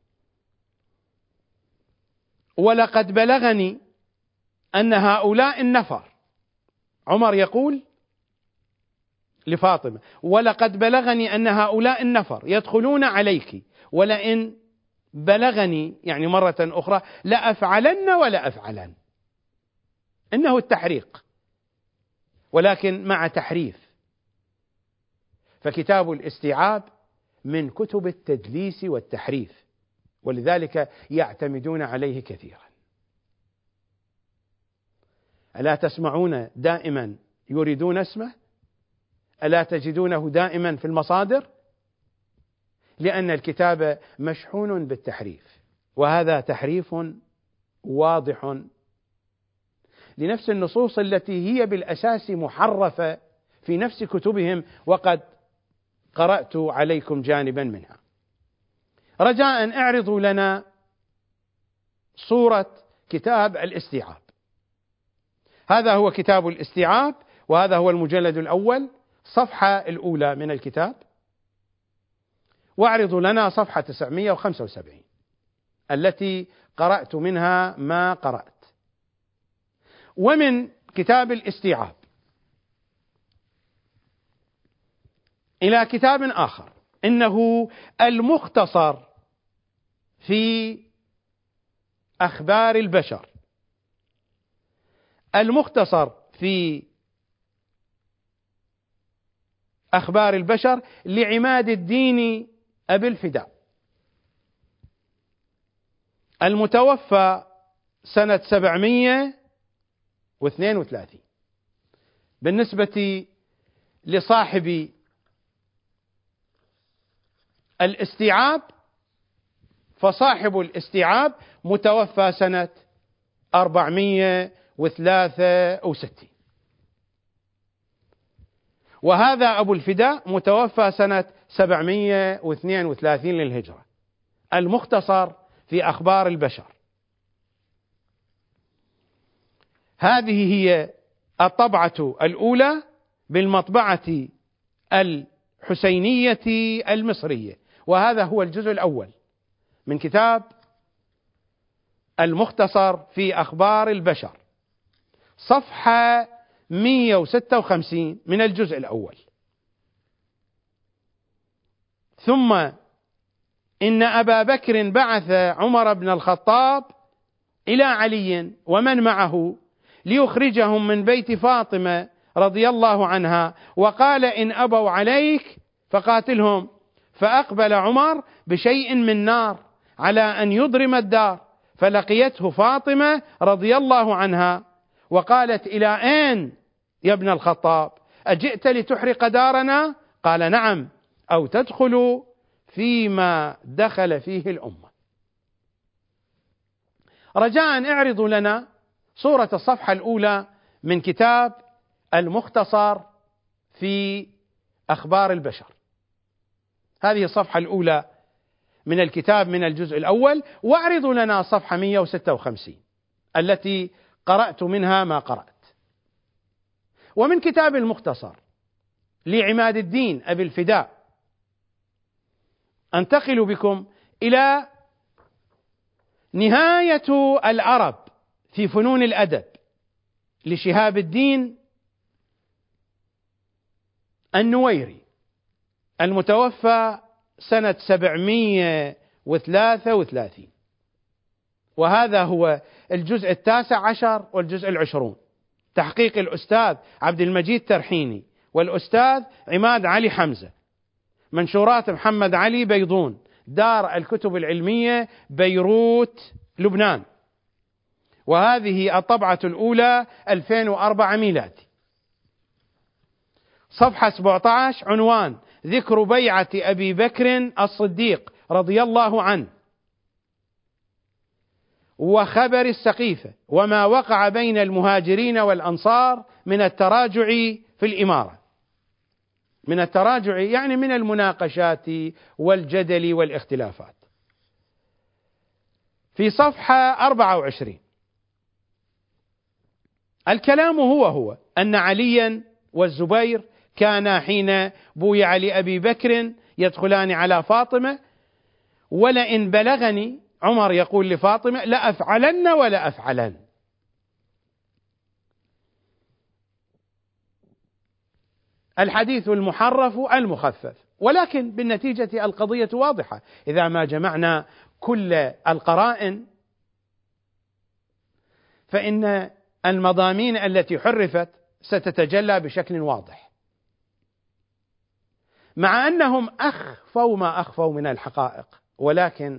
ولقد بلغني أن هؤلاء النفر، عمر يقول لفاطمة: ولقد بلغني أن هؤلاء النفر يدخلون عليك، ولئن بلغني يعني مرة أخرى لأفعلن ولا أفعلن. إنه التحريق، ولكن مع تحريف. فكتاب الاستيعاب من كتب التدليس والتحريف، ولذلك يعتمدون عليه كثيرا. ألا تسمعون دائما يريدون اسمه؟ ألا تجدونه دائما في المصادر؟ لأن الكتاب مشحون بالتحريف، وهذا تحريف واضح لنفس النصوص التي هي بالأساس محرفة في نفس كتبهم، وقد قرأت عليكم جانبا منها. رجاء اعرضوا لنا صورة كتاب الاستيعاب. هذا هو كتاب الاستيعاب، وهذا هو المجلد الأول، صفحة الأولى من الكتاب، واعرضوا لنا صفحة تسعمائة وخمسة وسبعين التي قرأت منها ما قرأت. ومن كتاب الاستيعاب إلى كتاب آخر، إنه المختصر في أخبار البشر. المختصر في أخبار البشر لعماد الدين أبي الفداء، المتوفى سنة سبعمائة واثنين وثلاثين. بالنسبة لصاحب الاستيعاب، فصاحب الاستيعاب متوفى سنة أربعمائة وثلاثة وستين، وهذا أبو الفداء متوفى سنة سبعمائة واثنين وثلاثين للهجرة. المختصر في أخبار البشر. هذه هي الطبعة الأولى بالمطبعة الحسينية المصرية، وهذا هو الجزء الأول من كتاب المختصر في أخبار البشر، صفحة مئة وستة وخمسين من الجزء الأول. ثم إن أبا بكر بعث عمر بن الخطاب إلى علي ومن معه ليخرجهم من بيت فاطمة رضي الله عنها، وقال: إن أبوا عليك فقاتلهم. فأقبل عمر بشيء من نار على أن يضرم الدار، فلقيته فاطمة رضي الله عنها وقالت: إلى أين يا ابن الخطاب؟ أجئت لتحرق دارنا؟ قال: نعم، أو تدخل فيما دخل فيه الأمة. رجاء اعرضوا لنا صورة الصفحة الأولى من كتاب المختصر في أخبار البشر. هذه الصفحة الأولى من الكتاب من الجزء الأول، واعرضوا لنا صفحة مئة وستة وخمسين التي قرأت منها ما قرأت. ومن كتاب المختصر لعماد الدين أبي الفداء أنتقل بكم إلى نهاية العرب في فنون الأدب لشهاب الدين النويري المتوفى سنة سبعمئة وثلاثة وثلاثين، وهذا هو الجزء التاسع عشر والجزء العشرون، تحقيق الأستاذ عبد المجيد ترحيني والأستاذ عماد علي حمزة، منشورات محمد علي بيضون، دار الكتب العلمية بيروت لبنان، وهذه الطبعة الأولى ألفين وأربعة ميلادي. صفحة سبعة عشر عنوان: ذكر بيعة أبي بكر الصديق رضي الله عنه وخبر السقيفة وما وقع بين المهاجرين والأنصار من التراجع في الإمارة. من التراجع يعني من المناقشات والجدل والاختلافات. في صفحة أربعة وعشرين الكلام هو هو أن عليا والزبير كانا حين بويع لأبي بكر يدخلان على فاطمة، ولئن بلغني، عمر يقول لفاطمة: لأفعلن ولا أفعلن. الحديث المحرف المخفف، ولكن بالنتيجة القضية واضحة إذا ما جمعنا كل القرائن، فإن المضامين التي حرفت ستتجلى بشكل واضح، مع أنهم أخفوا ما أخفوا من الحقائق، ولكن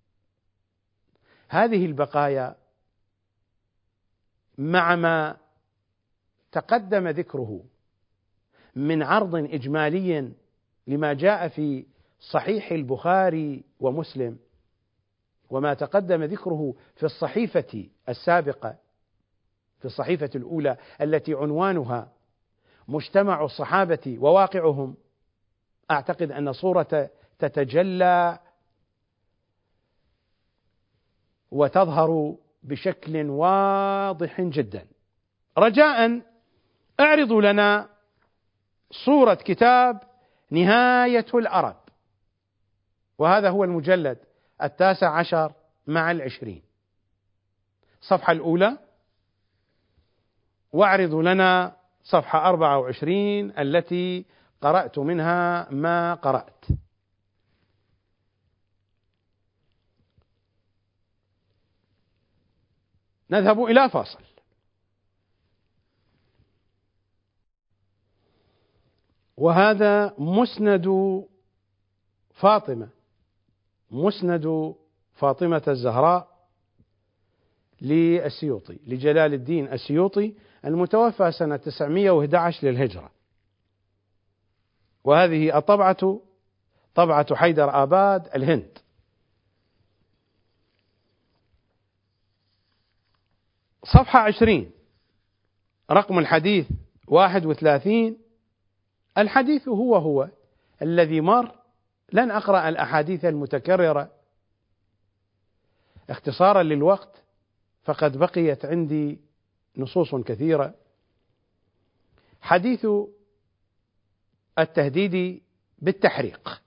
هذه البقايا مع ما تقدم ذكره من عرض إجمالي لما جاء في صحيح البخاري ومسلم، وما تقدم ذكره في الصحيفة السابقة، في الصحيفة الأولى التي عنوانها مجتمع الصحابة وواقعهم، أعتقد أن صورة تتجلى وتظهر بشكل واضح جدا. رجاء اعرضوا لنا صورة كتاب نهاية العرب، وهذا هو المجلد التاسع عشر مع العشرين، الصفحة الأولى، واعرضوا لنا صفحة أربعة وعشرين التي قرأت منها ما قرأت. نذهب إلى فاصل. وهذا مسند فاطمة، مسند فاطمة الزهراء للسيوطي، لجلال الدين السيوطي، المتوفى سنة تسعمئة وأحد عشر للهجرة، وهذه الطبعة طبعة حيدر آباد الهند. صفحة عشرين، رقم الحديث واحد وثلاثين. الحديث هو هو الذي مر، لن أقرأ الأحاديث المتكررة اختصارا للوقت، فقد بقيت عندي نصوص كثيرة. حديث التهديد بالتحريق.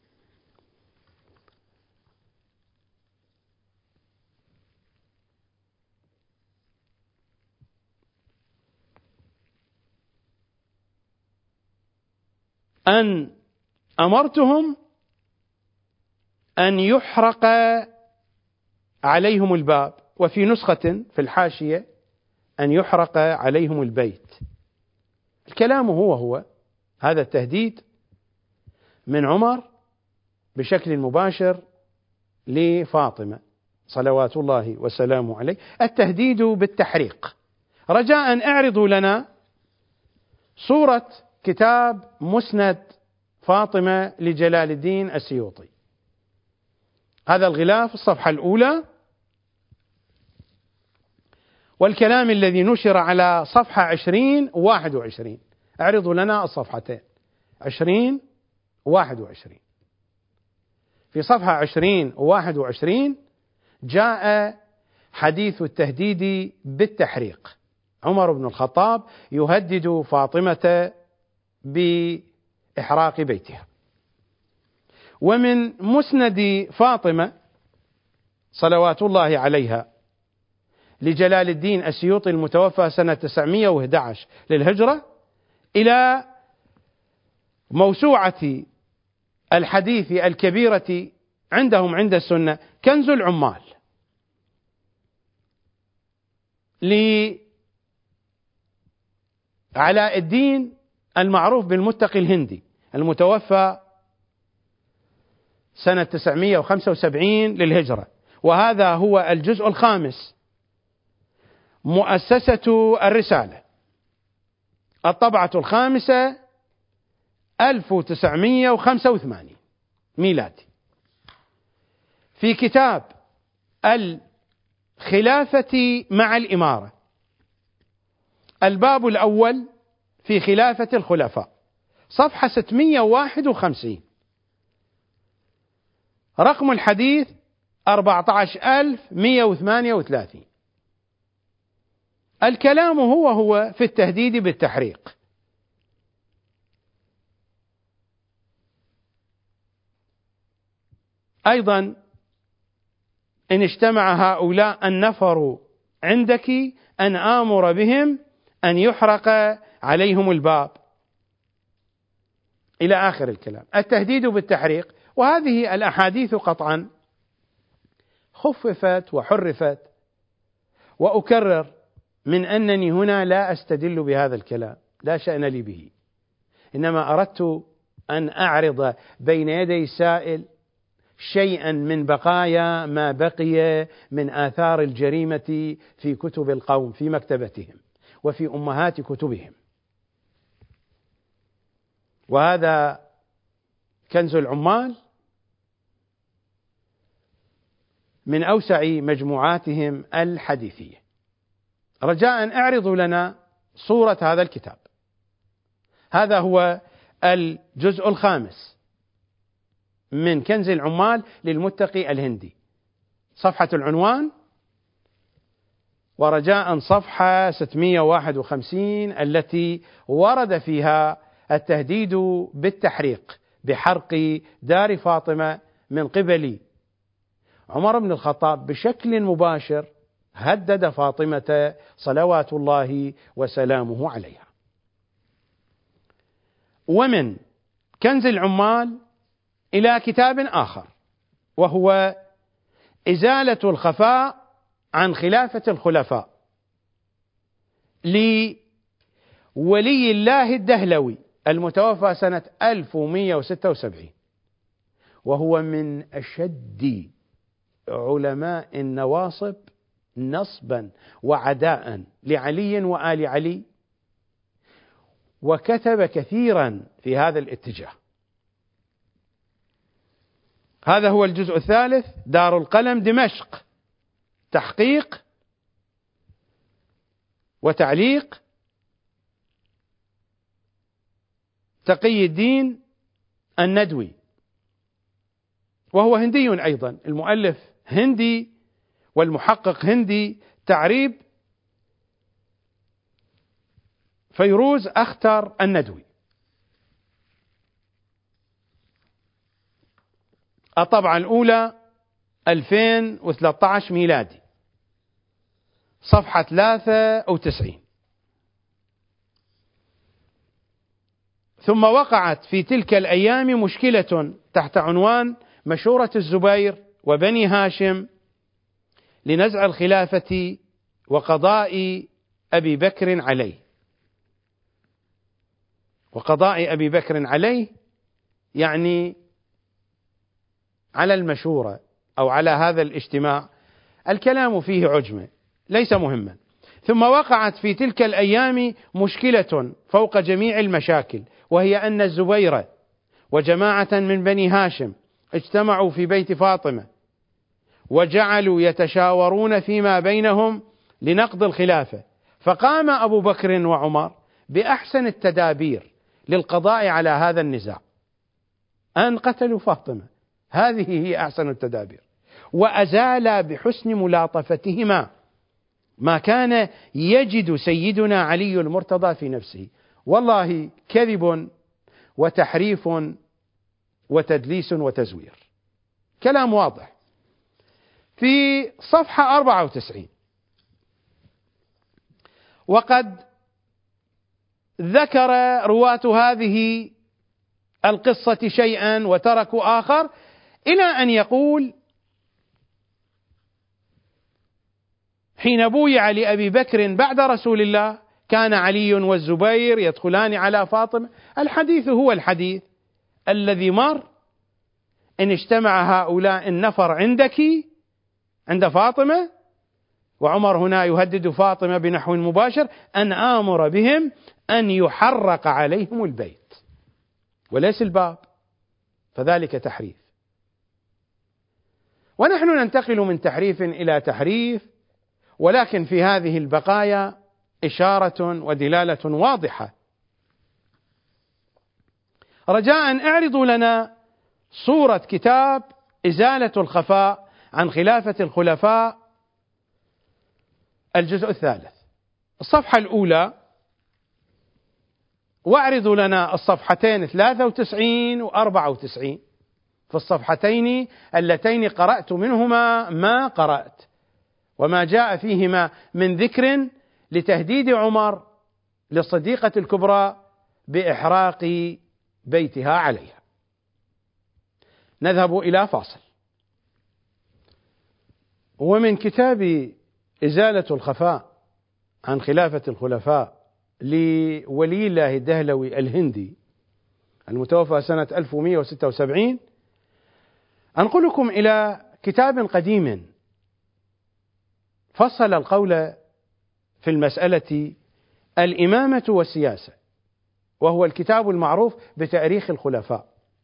أن أمرتهم أن يحرق عليهم الباب، وفي نسخة في الحاشية أن يحرق عليهم البيت. الكلام هو هو هذا التهديد من عمر بشكل مباشر لفاطمة صلوات الله وسلامه عليه، التهديد بالتحريق. رجاء اعرضوا لنا صورة كتاب مسند فاطمة لجلال الدين السيوطي. هذا الغلاف الصفحة الأولى، والكلام الذي نشر على صفحة عشرين وواحد وعشرين، اعرضوا لنا الصفحتين عشرين وواحد وعشرين. في صفحة عشرين وواحد وعشرين جاء حديث التهديد بالتحريق، عمر بن الخطاب يهدد فاطمة بإحراق بيتها. ومن مسند فاطمة صلوات الله عليها لجلال الدين السيوطي المتوفى سنة تسعمائة وأحد عشر للهجرة إلى موسوعة الحديث الكبيرة عندهم عند السنة كنز العمال لعلاء الدين المعروف بالمتقي الهندي المتوفى سنة تسعمائة وخمسة وسبعين للهجرة، وهذا هو الجزء الخامس، مؤسسة الرسالة، الطبعة الخامسة ألف وتسعمائة وخمسة وثمانين ميلادي، في كتاب الخلافة مع الإمارة، الباب الأول في خلافة الخلفاء، صفحة ستمائة وواحد وخمسين، رقم الحديث أربعة عشر ألف ومائة وثمانية وثلاثين. الكلام هو هو في التهديد بالتحريق. أيضا إن اجتمع هؤلاء النفر عندك أن آمر بهم أن يحرق عليهم الباب، إلى آخر الكلام، التهديد بالتحريق. وهذه الأحاديث قطعا خففت وحرفت، وأكرر من أنني هنا لا أستدل بهذا الكلام، لا شأن لي به، إنما أردت أن أعرض بين يدي السائل شيئا من بقايا ما بقي من آثار الجريمة في كتب القوم، في مكتبتهم وفي أمهات كتبهم. وهذا كنز العمال من أوسع مجموعاتهم الحديثية. رجاء اعرضوا لنا صورة هذا الكتاب. هذا هو الجزء الخامس من كنز العمال للمتقي الهندي، صفحة العنوان، ورجاء صفحة ستمائة وواحد وخمسين التي ورد فيها التهديد بالتحريق بحرق دار فاطمة من قبل عمر بن الخطاب بشكل مباشر، هدد فاطمة صلوات الله وسلامه عليها. ومن كنز العمال إلى كتاب آخر، وهو إزالة الخفاء عن خلافة الخلفاء لولي الله الدهلوي المتوفى سنة ألف ومائة وستة وسبعين، وهو من أشد علماء النواصب نصبا وعداء لعلي وآل علي، وكتب كثيرا في هذا الاتجاه. هذا هو الجزء الثالث، دار القلم دمشق، تحقيق وتعليق تقي الدين الندوي، وهو هندي أيضا، المؤلف هندي والمحقق هندي، تعريب فيروز أختر الندوي. الطبعة الأولى ألفين وثلاثة عشر ميلادي، صفحة ثلاثة وتسعين. ثم وقعت في تلك الأيام مشكلة تحت عنوان مشورة الزبير وبني هاشم لنزع الخلافة وقضاء أبي بكر عليه. وقضاء أبي بكر عليه يعني على المشورة أو على هذا الاجتماع، الكلام فيه عجمة ليس مهما. ثم وقعت في تلك الأيام مشكلة فوق جميع المشاكل، وهي أن الزبير وجماعة من بني هاشم اجتمعوا في بيت فاطمة وجعلوا يتشاورون فيما بينهم لنقض الخلافة، فقام أبو بكر وعمر بأحسن التدابير للقضاء على هذا النزاع، أن قتلوا فاطمة، هذه هي أحسن التدابير، وأزال بحسن ملاطفتهما ما كان يجد سيدنا علي المرتضى في نفسه. والله كذب وتحريف وتدليس وتزوير، كلام واضح. في صفحة أربعة وتسعين: وقد ذكر رواة هذه القصة شيئا وتركوا آخر، إلى أن يقول: حين بويع لأبي بكر بعد رسول الله كان علي والزبير يدخلان على فاطمة. الحديث هو الحديث الذي مر: إن اجتمع هؤلاء النفر عندك عند فاطمة، وعمر هنا يهدد فاطمة بنحو مباشر، أن آمر بهم أن يحرق عليهم البيت وليس الباب، فذلك تحريف. ونحن ننتقل من تحريف إلى تحريف، ولكن في هذه البقايا إشارة ودلالة واضحة. رجاء اعرضوا لنا صورة كتاب إزالة الخفاء عن خلافة الخلفاء الجزء الثالث، الصفحة الأولى، واعرضوا لنا الصفحتين ثلاثة وتسعين وأربعة وتسعين، في الصفحتين اللتين قرأت منهما ما قرأت، وما جاء فيهما من ذكر لتهديد عمر للصديقة الكبرى بإحراق بيتها عليها. نذهب إلى فاصل. ومن كتاب إزالة الخفاء عن خلافة الخلفاء لولي الله الدهلوي الهندي المتوفى سنة ألف ومئة وستة وسبعين، أنقلكم إلى كتاب قديم فصل القول في المسألة الإمامة والسياسة، وهو الكتاب المعروف بتاريخ الخلفاء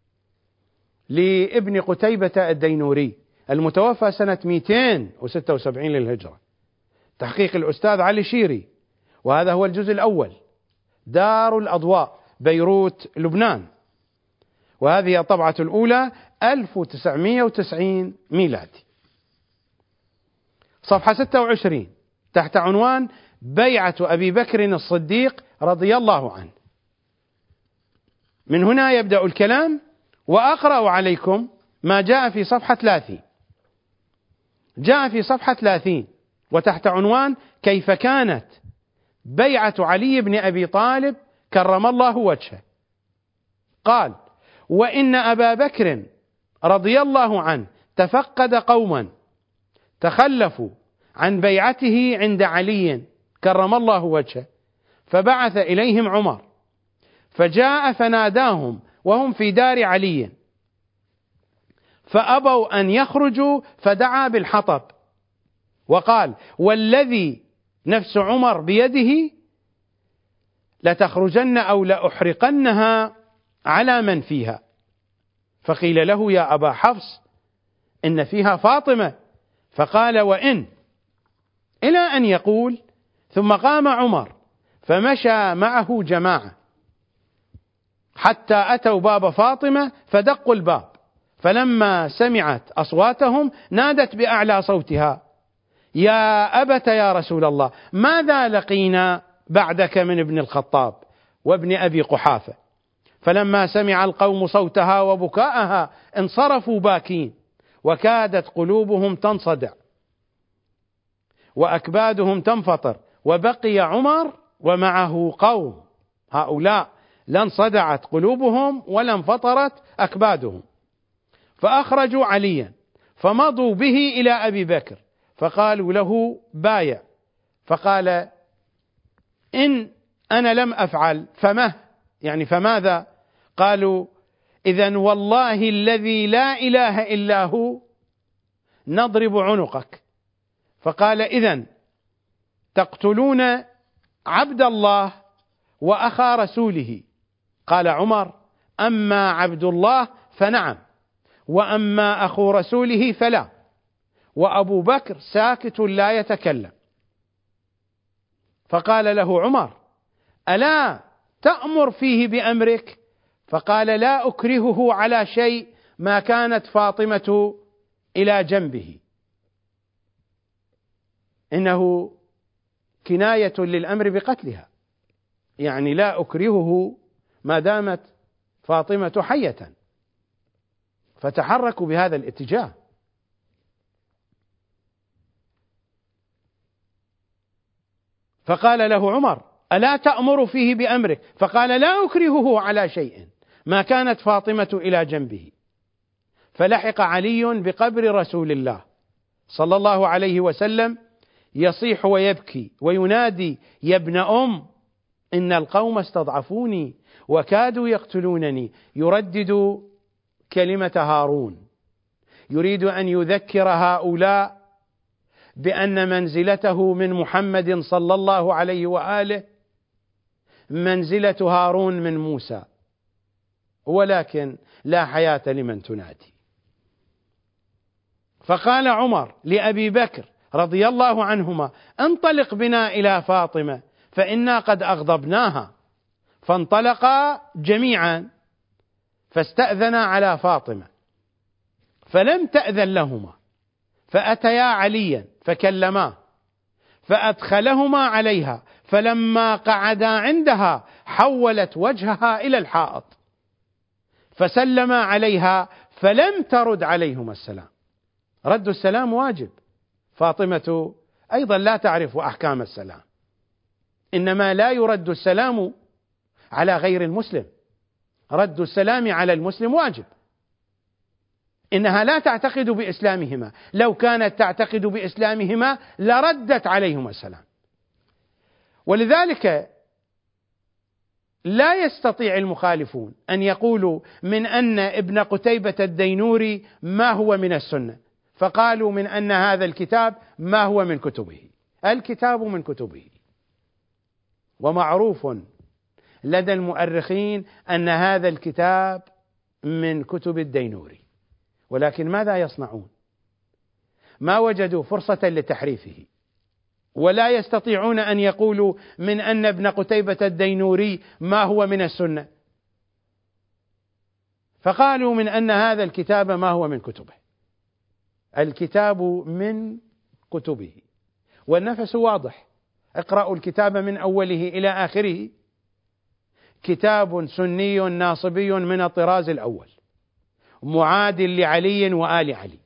لابن قتيبة الدينوري المتوفى سنة مئتين وستة وسبعين للهجرة، تحقيق الأستاذ علي شيري، وهذا هو الجزء الأول، دار الأضواء، بيروت، لبنان، وهذه الطبعة الأولى ألف وتسعمئة وتسعين ميلادي. صفحة ستة وعشرين تحت عنوان بيعة أبي بكر الصديق رضي الله عنه. من هنا يبدأ الكلام، وأقرأ عليكم ما جاء في صفحة ثلاثين. جاء في صفحة ثلاثين وتحت عنوان كيف كانت بيعة علي بن أبي طالب كرم الله وجهه. قال: وإن أبا بكر رضي الله عنه تفقد قوما تخلفوا عن بيعته عند علي كرم الله وجهه، فبعث إليهم عمر، فجاء فناداهم وهم في دار علي، فأبوا أن يخرجوا، فدعا بالحطب وقال: والذي نفس عمر بيده لتخرجن أو لأحرقنها على من فيها. فقيل له: يا أبا حفص إن فيها فاطمة، فقال: وإن، إلى أن يقول: ثم قام عمر فمشى معه جماعة حتى أتوا باب فاطمة فدقوا الباب، فلما سمعت أصواتهم نادت بأعلى صوتها: يا أبت يا رسول الله، ماذا لقينا بعدك من ابن الخطاب وابن أبي قحافة؟ فلما سمع القوم صوتها وبكاءها انصرفوا باكين، وكادت قلوبهم تنصدع وأكبادهم تنفطر، وبقي عمر ومعه قوم، هؤلاء لا انصدعت قلوبهم ولا انفطرت أكبادهم، فأخرجوا عليا فمضوا به إلى أبي بكر، فقالوا له: بايع. فقال: إن أنا لم أفعل فمه، يعني فماذا؟ قالوا: إذن والله الذي لا إله إلا هو نضرب عنقك. فقال: إذن تقتلون عبد الله وأخا رسوله. قال عمر: أما عبد الله فنعم، وأما أخو رسوله فلا. وأبو بكر ساكت لا يتكلم. فقال له عمر: ألا تأمر فيه بأمرك؟ فقال: لا أكرهه على شيء ما كانت فاطمة إلى جنبه. إنه كناية للأمر بقتلها، يعني لا أكرهه ما دامت فاطمة حية، فتحركوا بهذا الاتجاه. فقال له عمر: ألا تأمر فيه بأمرك؟ فقال: لا أكرهه على شيء ما كانت فاطمة إلى جنبه. فلحق علي بقبر رسول الله صلى الله عليه وسلم يصيح ويبكي وينادي: يا ابن أم، إن القوم استضعفوني وكادوا يقتلونني. يردد كلمة هارون، يريد أن يذكر هؤلاء بأن منزلته من محمد صلى الله عليه وآله منزلة هارون من موسى، ولكن لا حياة لمن تنادي. فقال عمر لأبي بكر رضي الله عنهما: انطلق بنا إلى فاطمة فإنا قد أغضبناها. فانطلقا جميعا فاستأذنا على فاطمة، فلم تأذن لهما، فأتيا عليا فكلماه فأدخلهما عليها، فلما قعدا عندها حولت وجهها إلى الحائط فسلما عليها فلم ترد عليهما السلام. رد السلام واجب، فاطمة أيضا لا تعرف أحكام السلام، إنما لا يرد السلام على غير المسلم، رد السلام على المسلم واجب. إنها لا تعتقد بإسلامهما، لو كانت تعتقد بإسلامهما لردت عليهما السلام. ولذلك لا يستطيع المخالفون أن يقولوا من أن ابن قتيبة الدينوري ما هو من السنة، فقالوا من أن هذا الكتاب ما هو من كتبه. الكتاب من كتبه، ومعروف لدى المؤرخين أن هذا الكتاب من كتب الدينوري، ولكن ماذا يصنعون؟ ما وجدوا فرصة لتحريفه، ولا يستطيعون أن يقولوا من أن ابن قتيبة الدينوري ما هو من السنة، فقالوا من أن هذا الكتاب ما هو من كتبه. الكتاب من كتبه، والنفس واضح. اقرأوا الكتاب من أوله إلى آخره، كتاب سني ناصبي من الطراز الأول، معاد لعلي وآل علي.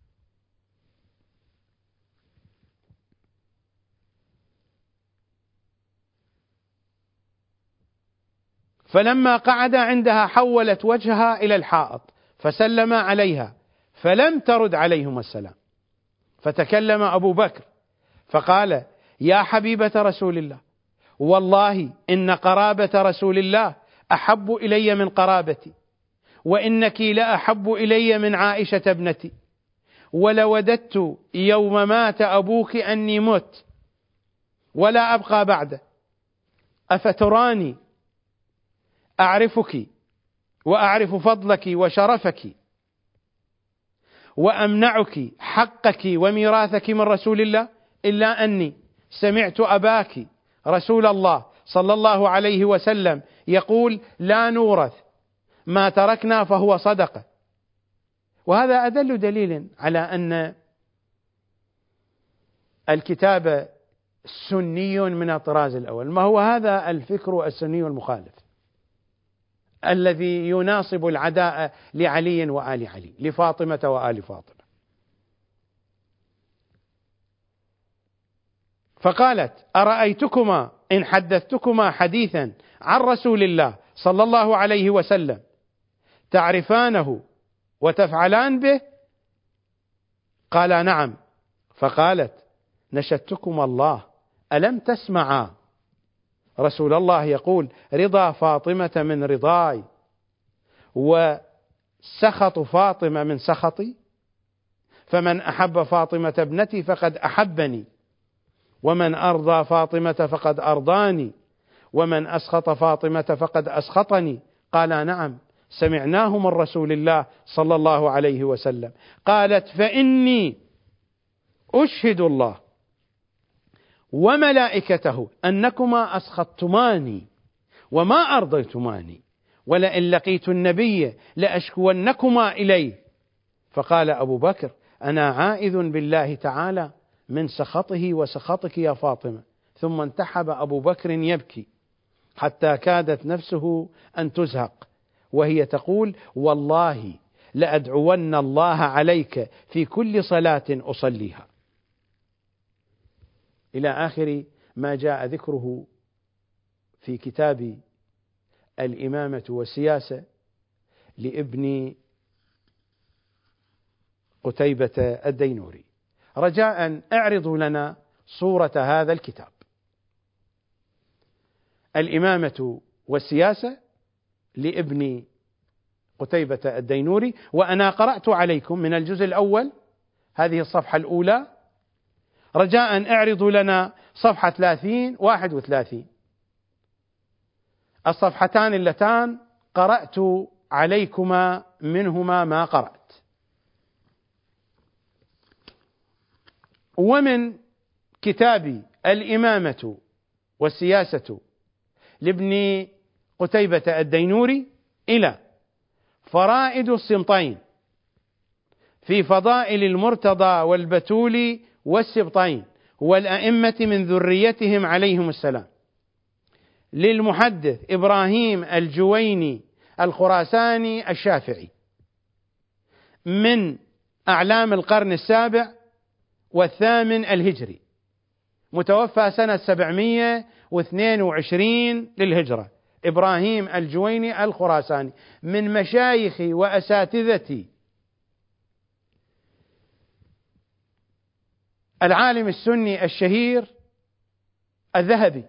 فلما قعد عندها حولت وجهها إلى الحائط فسلم عليها فلم ترد عليهما السلام. فتكلم أبو بكر فقال: يا حبيبة رسول الله، والله إن قرابة رسول الله أحب إلي من قرابتي، وإنك لأحب إلي من عائشة ابنتي، ولوددت يوم مات أبوك أني مت ولا أبقى بعده، أفتراني أعرفك وأعرف فضلك وشرفك وأمنعك حقك وميراثك من رسول الله، إلا أني سمعت أباك رسول الله صلى الله عليه وسلم يقول: لا نورث ما تركنا فهو صدقة. وهذا أدل دليل على أن الكتاب سني من الطراز الأول. ما هو هذا الفكر السني المخالف الذي يناصب العداء لعلي وآل علي، لفاطمة وآل فاطمة؟ فقالت: أرأيتكما إن حدثتكما حديثا عن رسول الله صلى الله عليه وسلم تعرفانه وتفعلان به؟ قال: نعم. فقالت: نشدتكما الله، ألم تسمعا رسول الله يقول: رضا فاطمة من رضاي وسخط فاطمة من سخطي، فمن أحب فاطمة ابنتي فقد أحبني، ومن أرضى فاطمة فقد أرضاني، ومن أسخط فاطمة فقد أسخطني. قال: نعم سمعناه من رسول الله صلى الله عليه وسلم. قالت: فإني أشهد الله وملائكته أنكما أسخطتماني وما أرضيتماني، ولئن لقيت النبي لأشكونكما إليه. فقال أبو بكر: أنا عائذ بالله تعالى من سخطه وسخطك يا فاطمة. ثم انتحب أبو بكر يبكي حتى كادت نفسه أن تزهق، وهي تقول: والله لأدعون الله عليك في كل صلاة أصليها، إلى آخر ما جاء ذكره في كتاب الإمامة والسياسة لابن قتيبة الدينوري. رجاء اعرضوا لنا صورة هذا الكتاب: الإمامة والسياسة لابن قتيبة الدينوري، وأنا قرأت عليكم من الجزء الأول هذه الصفحة الأولى. رجاء اعرضوا لنا صفحة ثلاثين واحد وثلاثين، الصفحتان اللتان قرأت عليكما منهما ما قرأت. ومن كتاب الإمامة والسياسة لابن قتيبة الدينوري إلى فرائد السمطين في فضائل المرتضى والبتول والسبطين والأئمة من ذريتهم عليهم السلام، للمحدث إبراهيم الجويني الخراساني الشافعي، من أعلام القرن السابع والثامن الهجري، متوفى سنة سبعمائة واثنين وعشرين للهجرة. إبراهيم الجويني الخراساني من مشايخي وأساتذتي العالم السني الشهير الذهبي،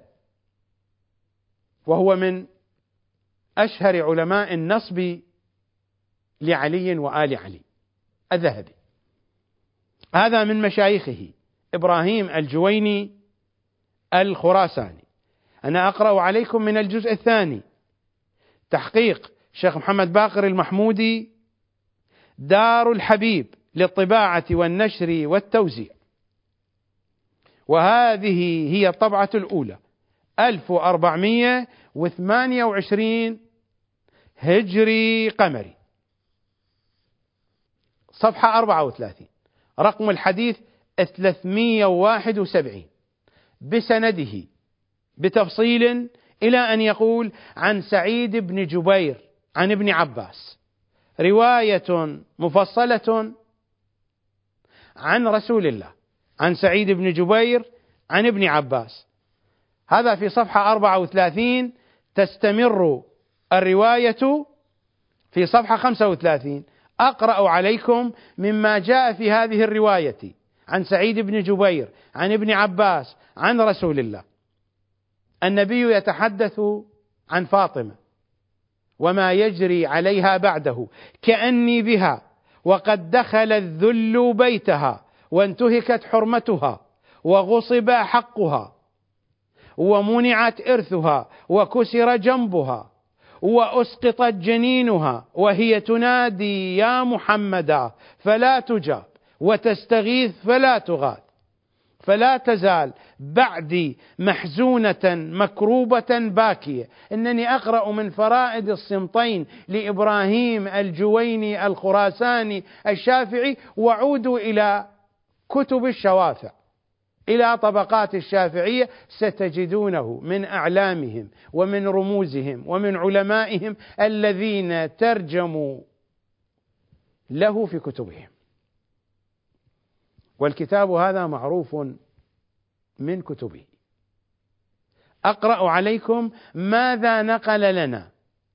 وهو من أشهر علماء النصب لعلي وآل علي. الذهبي هذا من مشايخه إبراهيم الجويني الخراساني. أنا أقرأ عليكم من الجزء الثاني، تحقيق شيخ محمد باقر المحمودي، دار الحبيب للطباعة والنشر والتوزيع، وهذه هي الطبعة الأولى ألف وأربعمائة وثمانية وعشرين هجري قمري، صفحة أربعة وثلاثين، رقم الحديث ثلاثمائة وواحد وسبعين، بسنده بتفصيل إلى أن يقول: عن سعيد بن جبير عن ابن عباس، رواية مفصلة عن رسول الله، عن سعيد بن جبير عن ابن عباس. هذا في صفحة أربعة وثلاثين. تستمر الرواية في صفحة خمسة وثلاثين. أقرأ عليكم مما جاء في هذه الرواية عن سعيد بن جبير عن ابن عباس عن رسول الله. النبي يتحدث عن فاطمة وما يجري عليها بعده: كأني بها وقد دخل الذل بيتها وانتهكت حرمتها وغصب حقها ومنعت إرثها وكسر جنبها وأسقطت جنينها وهي تنادي يا محمدا فلا تجاب وتستغيث فلا تغاث، فلا تزال بعدي محزونة مكروبة باكية. إنني أقرأ من فرائد السمطين لإبراهيم الجويني الخراساني الشافعي، وعود إلى كتب الشوافع، إلى طبقات الشافعية، ستجدونه من أعلامهم ومن رموزهم ومن علمائهم الذين ترجموا له في كتبهم. والكتاب هذا معروف من كتبه. أقرأ عليكم ماذا نقل لنا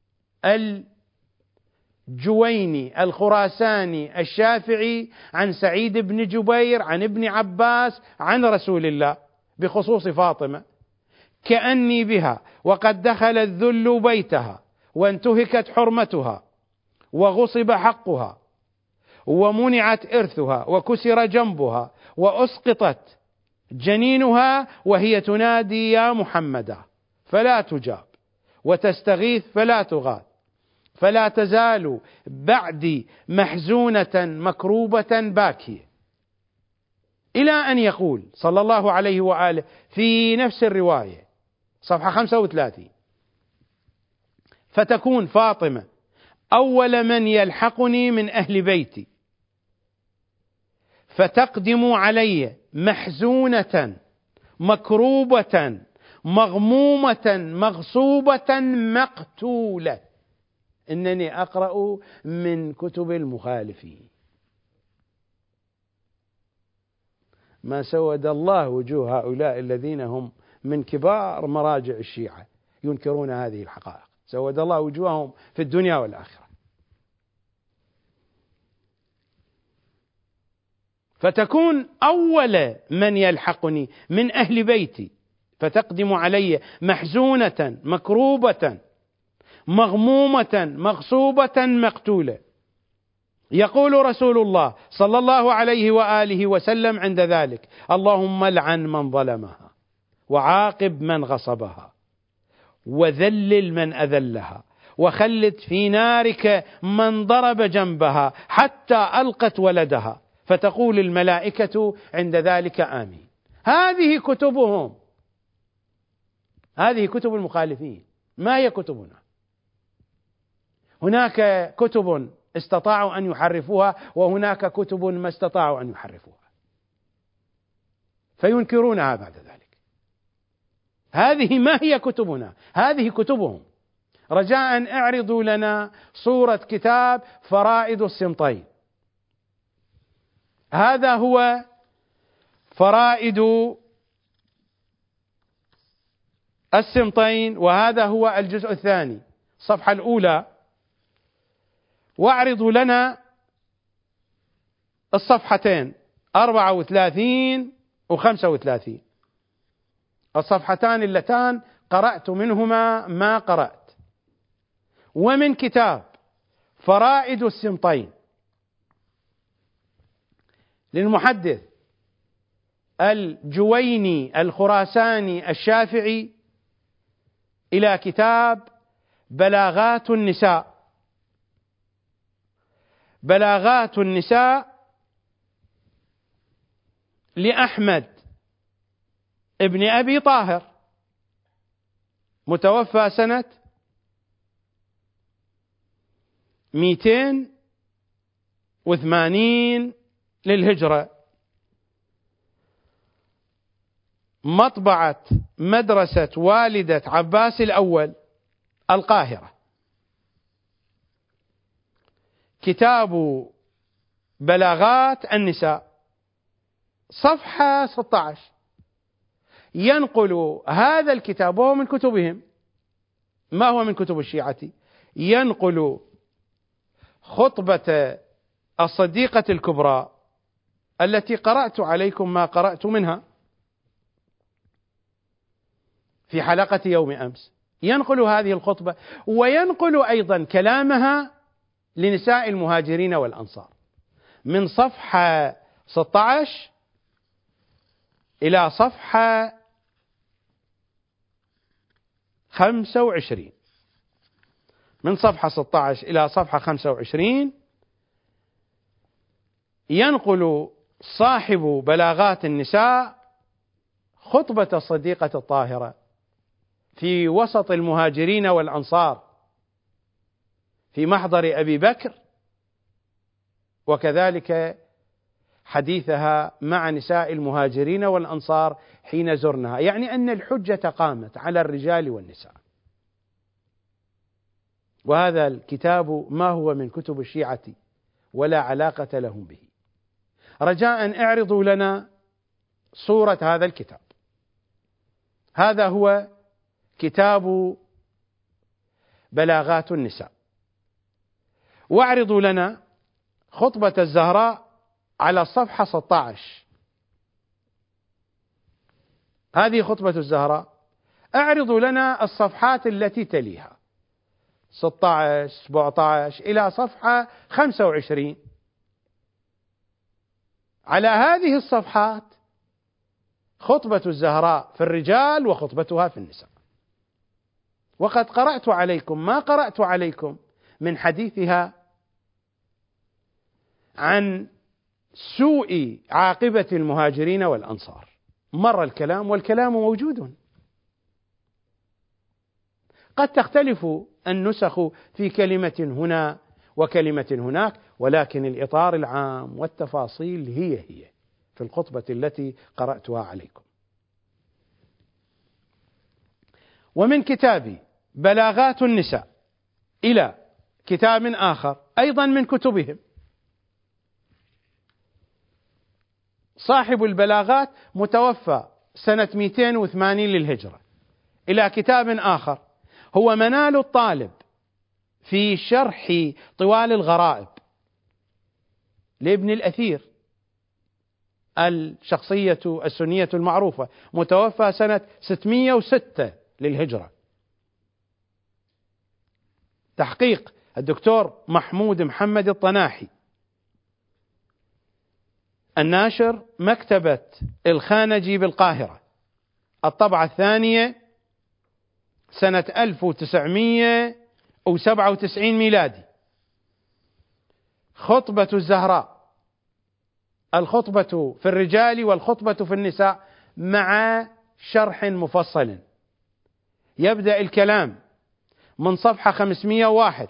الجويني الخراساني الشافعي عن سعيد بن جبير عن ابن عباس عن رسول الله بخصوص فاطمة: كأني بها وقد دخل الذل بيتها وانتهكت حرمتها وغصب حقها ومنعت إرثها وكسر جنبها وأسقطت جنينها وهي تنادي يا محمدا فلا تجاب وتستغيث فلا تغاث، فلا تزال بعدي محزونة مكروبة باكية. إلى أن يقول صلى الله عليه وآله في نفس الرواية صفحة خمسة وثلاثين: فتكون فاطمة أول من يلحقني من أهل بيتي، فتقدم علي محزونة مكروبة مغمومة مغصوبة مقتولة. إنني أقرأ من كتب المخالفين. ما سود الله وجوه هؤلاء الذين هم من كبار مراجع الشيعة ينكرون هذه الحقائق، سود الله وجوههم في الدنيا والآخرة. فتكون أول من يلحقني من أهل بيتي، فتقدم علي محزونة مكروبة مغمومة مغصوبة مقتولة. يقول رسول الله صلى الله عليه وآله وسلم عند ذلك: اللهم لعن من ظلمها، وعاقب من غصبها، وذلل من أذلها، وخلد في نارك من ضرب جنبها حتى ألقت ولدها. فتقول الملائكة عند ذلك آمين. هذه كتبهم، هذه كتب المخالفين، ما هي كتبنا. هناك كتب استطاعوا أن يحرفوها، وهناك كتب ما استطاعوا أن يحرفوها، فينكرونها بعد ذلك. هذه ما هي كتبنا، هذه كتبهم. رجاء اعرضوا لنا صورة كتاب فرائد السمطين. هذا هو فرائد السمطين، وهذا هو الجزء الثاني، الصفحة الأولى. واعرضوا لنا الصفحتين أربعة وثلاثين وخمسة وثلاثين، الصفحتان اللتان قرأت منهما ما قرأت. ومن كتاب فرائد السمطين للمحدث الجويني الخراساني الشافعي إلى كتاب بلاغات النساء. بلاغات النساء لأحمد ابن أبي طاهر، متوفى سنة مئتين وثمانين للهجرة، مطبعة مدرسة والدة عباس الأول، القاهرة. كتاب بلاغات النساء، صفحة ستة عشر، ينقل هذا الكتاب، وهو من كتبهم، ما هو من كتب الشيعة، ينقل خطبة الصديقة الكبرى التي قرأت عليكم ما قرأت منها في حلقة يوم أمس. ينقل هذه الخطبة، وينقل أيضا كلامها لنساء المهاجرين والأنصار من صفحة ستة عشر إلى صفحة خمسة وعشرين. من صفحة ستة عشر إلى صفحة خمسة وعشرين ينقل صاحب بلاغات النساء خطبة الصديقة الطاهرة في وسط المهاجرين والأنصار في محضر أبي بكر، وكذلك حديثها مع نساء المهاجرين والأنصار حين زرنها، يعني أن الحجة قامت على الرجال والنساء. وهذا الكتاب ما هو من كتب الشيعة ولا علاقة لهم به. رجاء اعرضوا لنا صورة هذا الكتاب. هذا هو كتاب بلاغات النساء. واعرضوا لنا خطبة الزهراء على الصفحة ستة عشر. هذه خطبة الزهراء. اعرضوا لنا الصفحات التي تليها ستة عشر سبعة عشر إلى صفحة خمسة وعشرين. على هذه الصفحات خطبة الزهراء في الرجال وخطبتها في النساء. وقد قرأت عليكم ما قرأت عليكم من حديثها عن سوء عاقبة المهاجرين والأنصار. مر الكلام والكلام موجود. قد تختلف النسخ في كلمة هنا وكلمة هناك، ولكن الإطار العام والتفاصيل هي هي في الخطبة التي قرأتها عليكم. ومن كتاب بلاغات النساء إلى كتاب آخر أيضا من كتبهم، صاحب البلاغات متوفى سنة مئتين وثمانين للهجرة، إلى كتاب آخر هو منال الطالب في شرح طوال الغرائب لابن الأثير، الشخصية السنية المعروفة، متوفى سنة ستمئة وستة للهجرة، تحقيق الدكتور محمود محمد الطناحي، الناشر مكتبة الخانجي بالقاهرة، الطبعة الثانية سنة ألف وتسعمئة وسبعة وتسعين ميلادي. خطبة الزهراء، الخطبة في الرجال والخطبة في النساء مع شرح مفصل. يبدأ الكلام من صفحة خمسمئة وواحد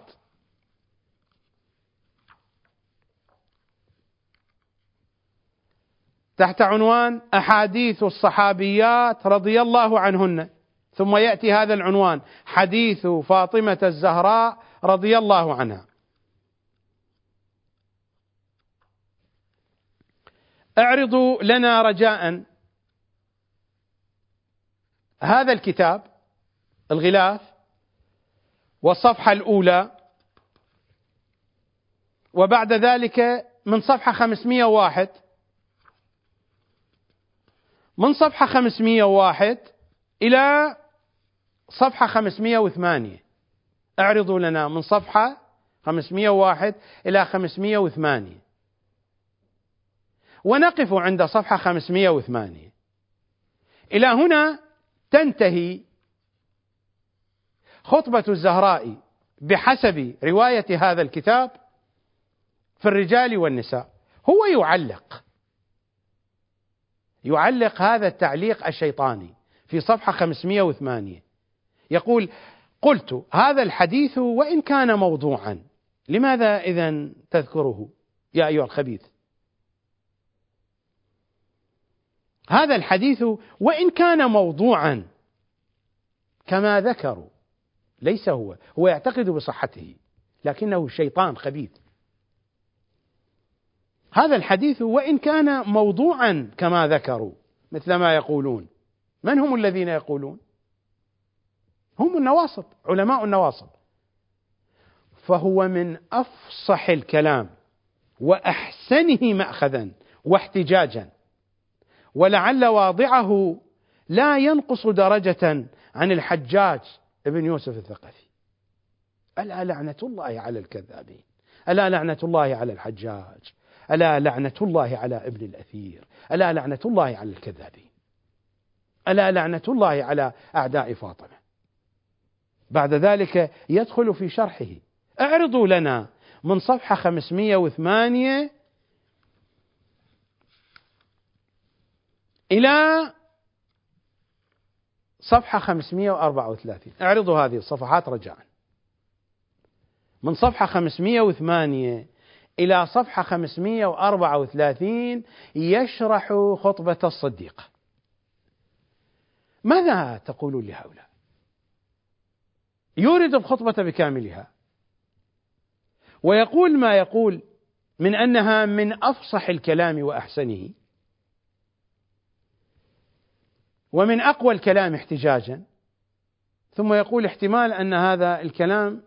تحت عنوان أحاديث الصحابيات رضي الله عنهن، ثم يأتي هذا العنوان حديث فاطمة الزهراء رضي الله عنها. اعرضوا لنا رجاء هذا الكتاب الغلاف والصفحة الأولى، وبعد ذلك من صفحة خمسمئة وواحد من صفحة خمسمئة وواحد إلى صفحة خمسمئة وثمانية. اعرضوا لنا من صفحة خمسمئة وواحد إلى خمسمئة وثمانية، ونقف عند صفحة خمسمئة وثمانية. إلى هنا تنتهي خطبة الزهراء بحسب رواية هذا الكتاب في الرجال والنساء. هو يعلق يعلق هذا التعليق الشيطاني في صفحة خمسمئة وثمانية، يقول: قلت هذا الحديث وإن كان موضوعا، لماذا إذن تذكره يا أيها الخبيث؟ هذا الحديث وإن كان موضوعا كما ذكروا، ليس هو هو يعتقد بصحته، لكنه شيطان خبيث. هذا الحديث وإن كان موضوعا كما ذكروا، مثل ما يقولون. من هم الذين يقولون؟ هم النواصب، علماء النواصب. فهو من أفصح الكلام وأحسنه مأخذا واحتجاجا، ولعل واضعه لا ينقص درجة عن الحجاج ابن يوسف الثقفي. ألا لعنة الله على الكذابين، ألا لعنة الله على الحجاج، ألا لعنة الله على ابن الأثير، ألا لعنة الله على الكذابين، ألا لعنة الله على أعداء فاطمة. بعد ذلك يدخل في شرحه. اعرضوا لنا من صفحة خمسمئة وثمانية إلى صفحة خمسمئة وأربعة وثلاثين. اعرضوا هذه الصفحات رجاء. من صفحة خمسمئة وثمانية إلى صفحة خمسمئة وأربعة وثلاثين يشرح خطبة الصديق. ماذا تقولون لهؤلاء؟ يورد الخطبة بكاملها ويقول ما يقول من أنها من أفصح الكلام وأحسنه ومن أقوى الكلام احتجاجا، ثم يقول احتمال أن هذا الكلام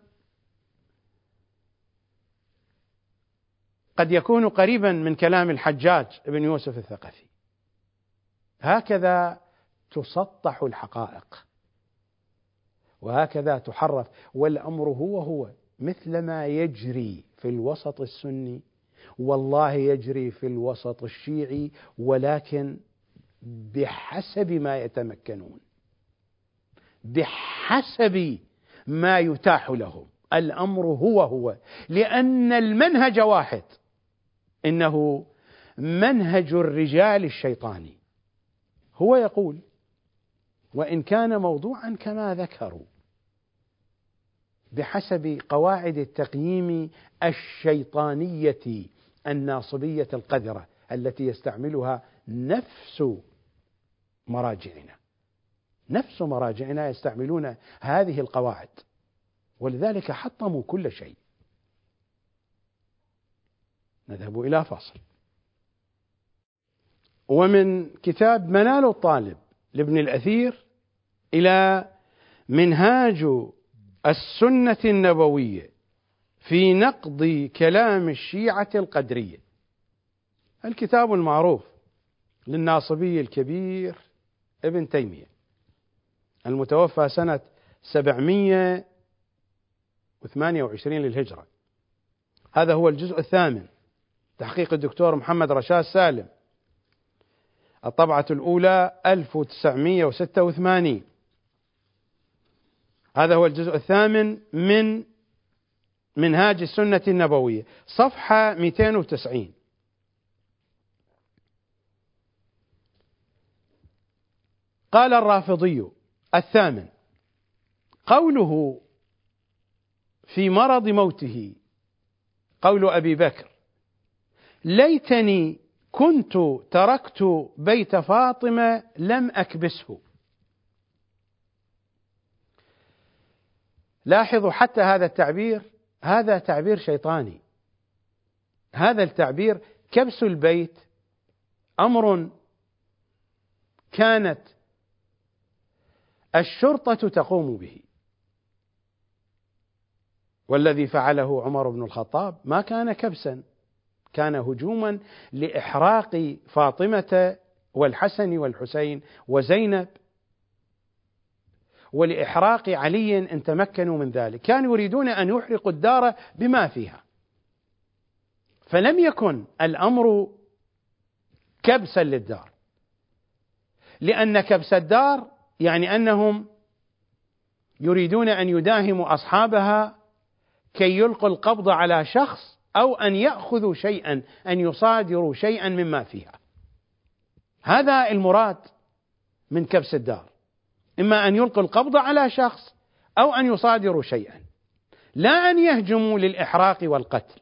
قد يكون قريبا من كلام الحجاج بن يوسف الثقفي. هكذا تسطح الحقائق وهكذا تحرف، والأمر هو هو مثل ما يجري في الوسط السني، والله يجري في الوسط الشيعي، ولكن بحسب ما يتمكنون، بحسب ما يتاح لهم. الأمر هو هو، لأن المنهج واحد، إنه منهج الرجال الشيطاني. هو يقول: وإن كان موضوعا كما ذكروا بحسب قواعد التقييم الشيطانية الناصبية القذرة التي يستعملها نفس مراجعنا، نفس مراجعنا يستعملون هذه القواعد، ولذلك حطموا كل شيء. نذهب إلى فاصل. ومن كتاب منال الطالب لابن الأثير إلى منهاج السنة النبوية في نقض كلام الشيعة القدرية، الكتاب المعروف للناصبي الكبير ابن تيمية المتوفى سنة سبعمائة وثمانية وعشرين للهجرة. هذا هو الجزء الثامن، تحقيق الدكتور محمد رشاد سالم، الطبعة الأولى ألف وتسعمائة وستة وثمانين. هذا هو الجزء الثامن من منهاج السنة النبوية، صفحة مئتين وتسعين. قال الرافضي الثامن: قوله في مرض موته، قول أبي بكر: ليتني كنت تركت بيت فاطمة لم أكبسه. لاحظوا حتى هذا التعبير، هذا تعبير شيطاني. هذا التعبير كبس البيت أمر كانت الشرطة تقوم به، والذي فعله عمر بن الخطاب ما كان كبسا، كان هجوما لإحراق فاطمة والحسن والحسين وزينب، ولإحراق علي إن تمكنوا من ذلك. كانوا يريدون أن يحرقوا الدار بما فيها، فلم يكن الأمر كبسا للدار، لأن كبس الدار يعني أنهم يريدون أن يداهموا أصحابها كي يلقوا القبض على شخص، أو أن يأخذوا شيئا، أن يصادروا شيئا مما فيها. هذا المراد من كبس الدار، إما أن يلقوا القبض على شخص أو أن يصادروا شيئا، لا أن يهجموا للإحراق والقتل.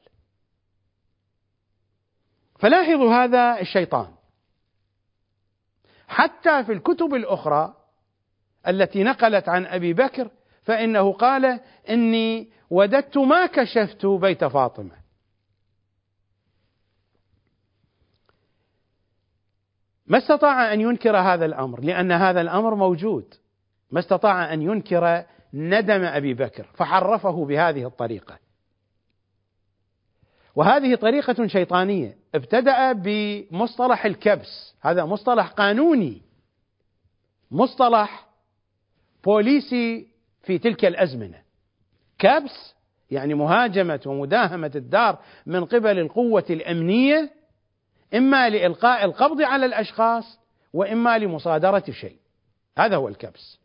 فلاحظوا هذا الشيطان حتى في الكتب الأخرى التي نقلت عن أبي بكر، فإنه قال: إني وددت ما كشفت بيت فاطمة. ما استطاع أن ينكر هذا الأمر، لأن هذا الأمر موجود. ما استطاع أن ينكر ندم أبي بكر، فحرفه بهذه الطريقة. وهذه طريقة شيطانية. ابتدأ بمصطلح الكبس، هذا مصطلح قانوني، مصطلح بوليسي في تلك الأزمنة. كبس يعني مهاجمة ومداهمة الدار من قبل القوة الأمنية، إما لإلقاء القبض على الأشخاص وإما لمصادرة شيء. هذا هو الكبس،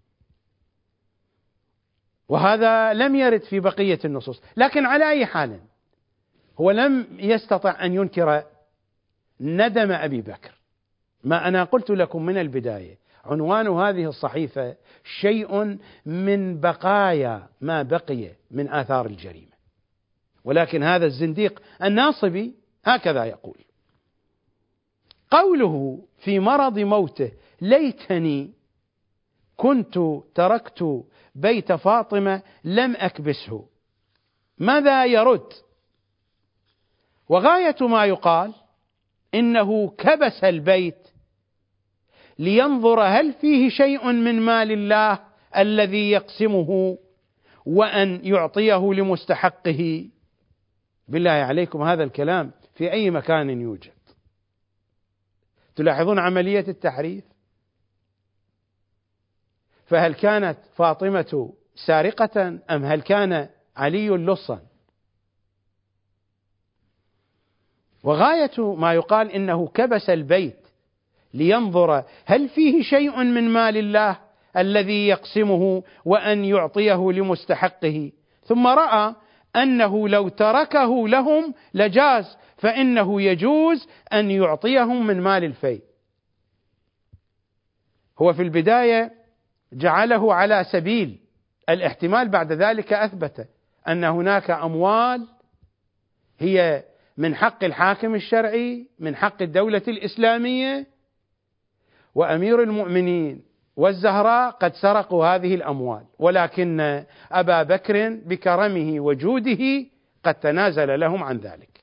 وهذا لم يرد في بقية النصوص. لكن على أي حال هو لم يستطع أن ينكر ندم أبي بكر. ما أنا قلت لكم من البداية، عنوان هذه الصحيفة شيء من بقايا ما بقي من آثار الجريمة، ولكن هذا الزنديق الناصبي هكذا يقول. قوله في مرض موته: ليتني كنت تركت بيت فاطمة لم أكبسه، ماذا يرد؟ وغاية ما يقال إنه كبس البيت لينظر هل فيه شيء من مال الله الذي يقسمه وأن يعطيه لمستحقه. بالله عليكم، هذا الكلام في أي مكان يوجد؟ تلاحظون عملية التحريف. فهل كانت فاطمة سارقة أم هل كان علي لصا؟ وغاية ما يقال إنه كبس البيت لينظر هل فيه شيء من مال الله الذي يقسمه وأن يعطيه لمستحقه، ثم رأى أنه لو تركه لهم لجاز، فإنه يجوز أن يعطيهم من مال الفيء. هو في البداية جعله على سبيل الاحتمال، بعد ذلك أثبت أن هناك أموال هي من حق الحاكم الشرعي، من حق الدولة الإسلامية، وأمير المؤمنين والزهراء قد سرقوا هذه الأموال، ولكن أبا بكر بكرمه وجوده قد تنازل لهم عن ذلك.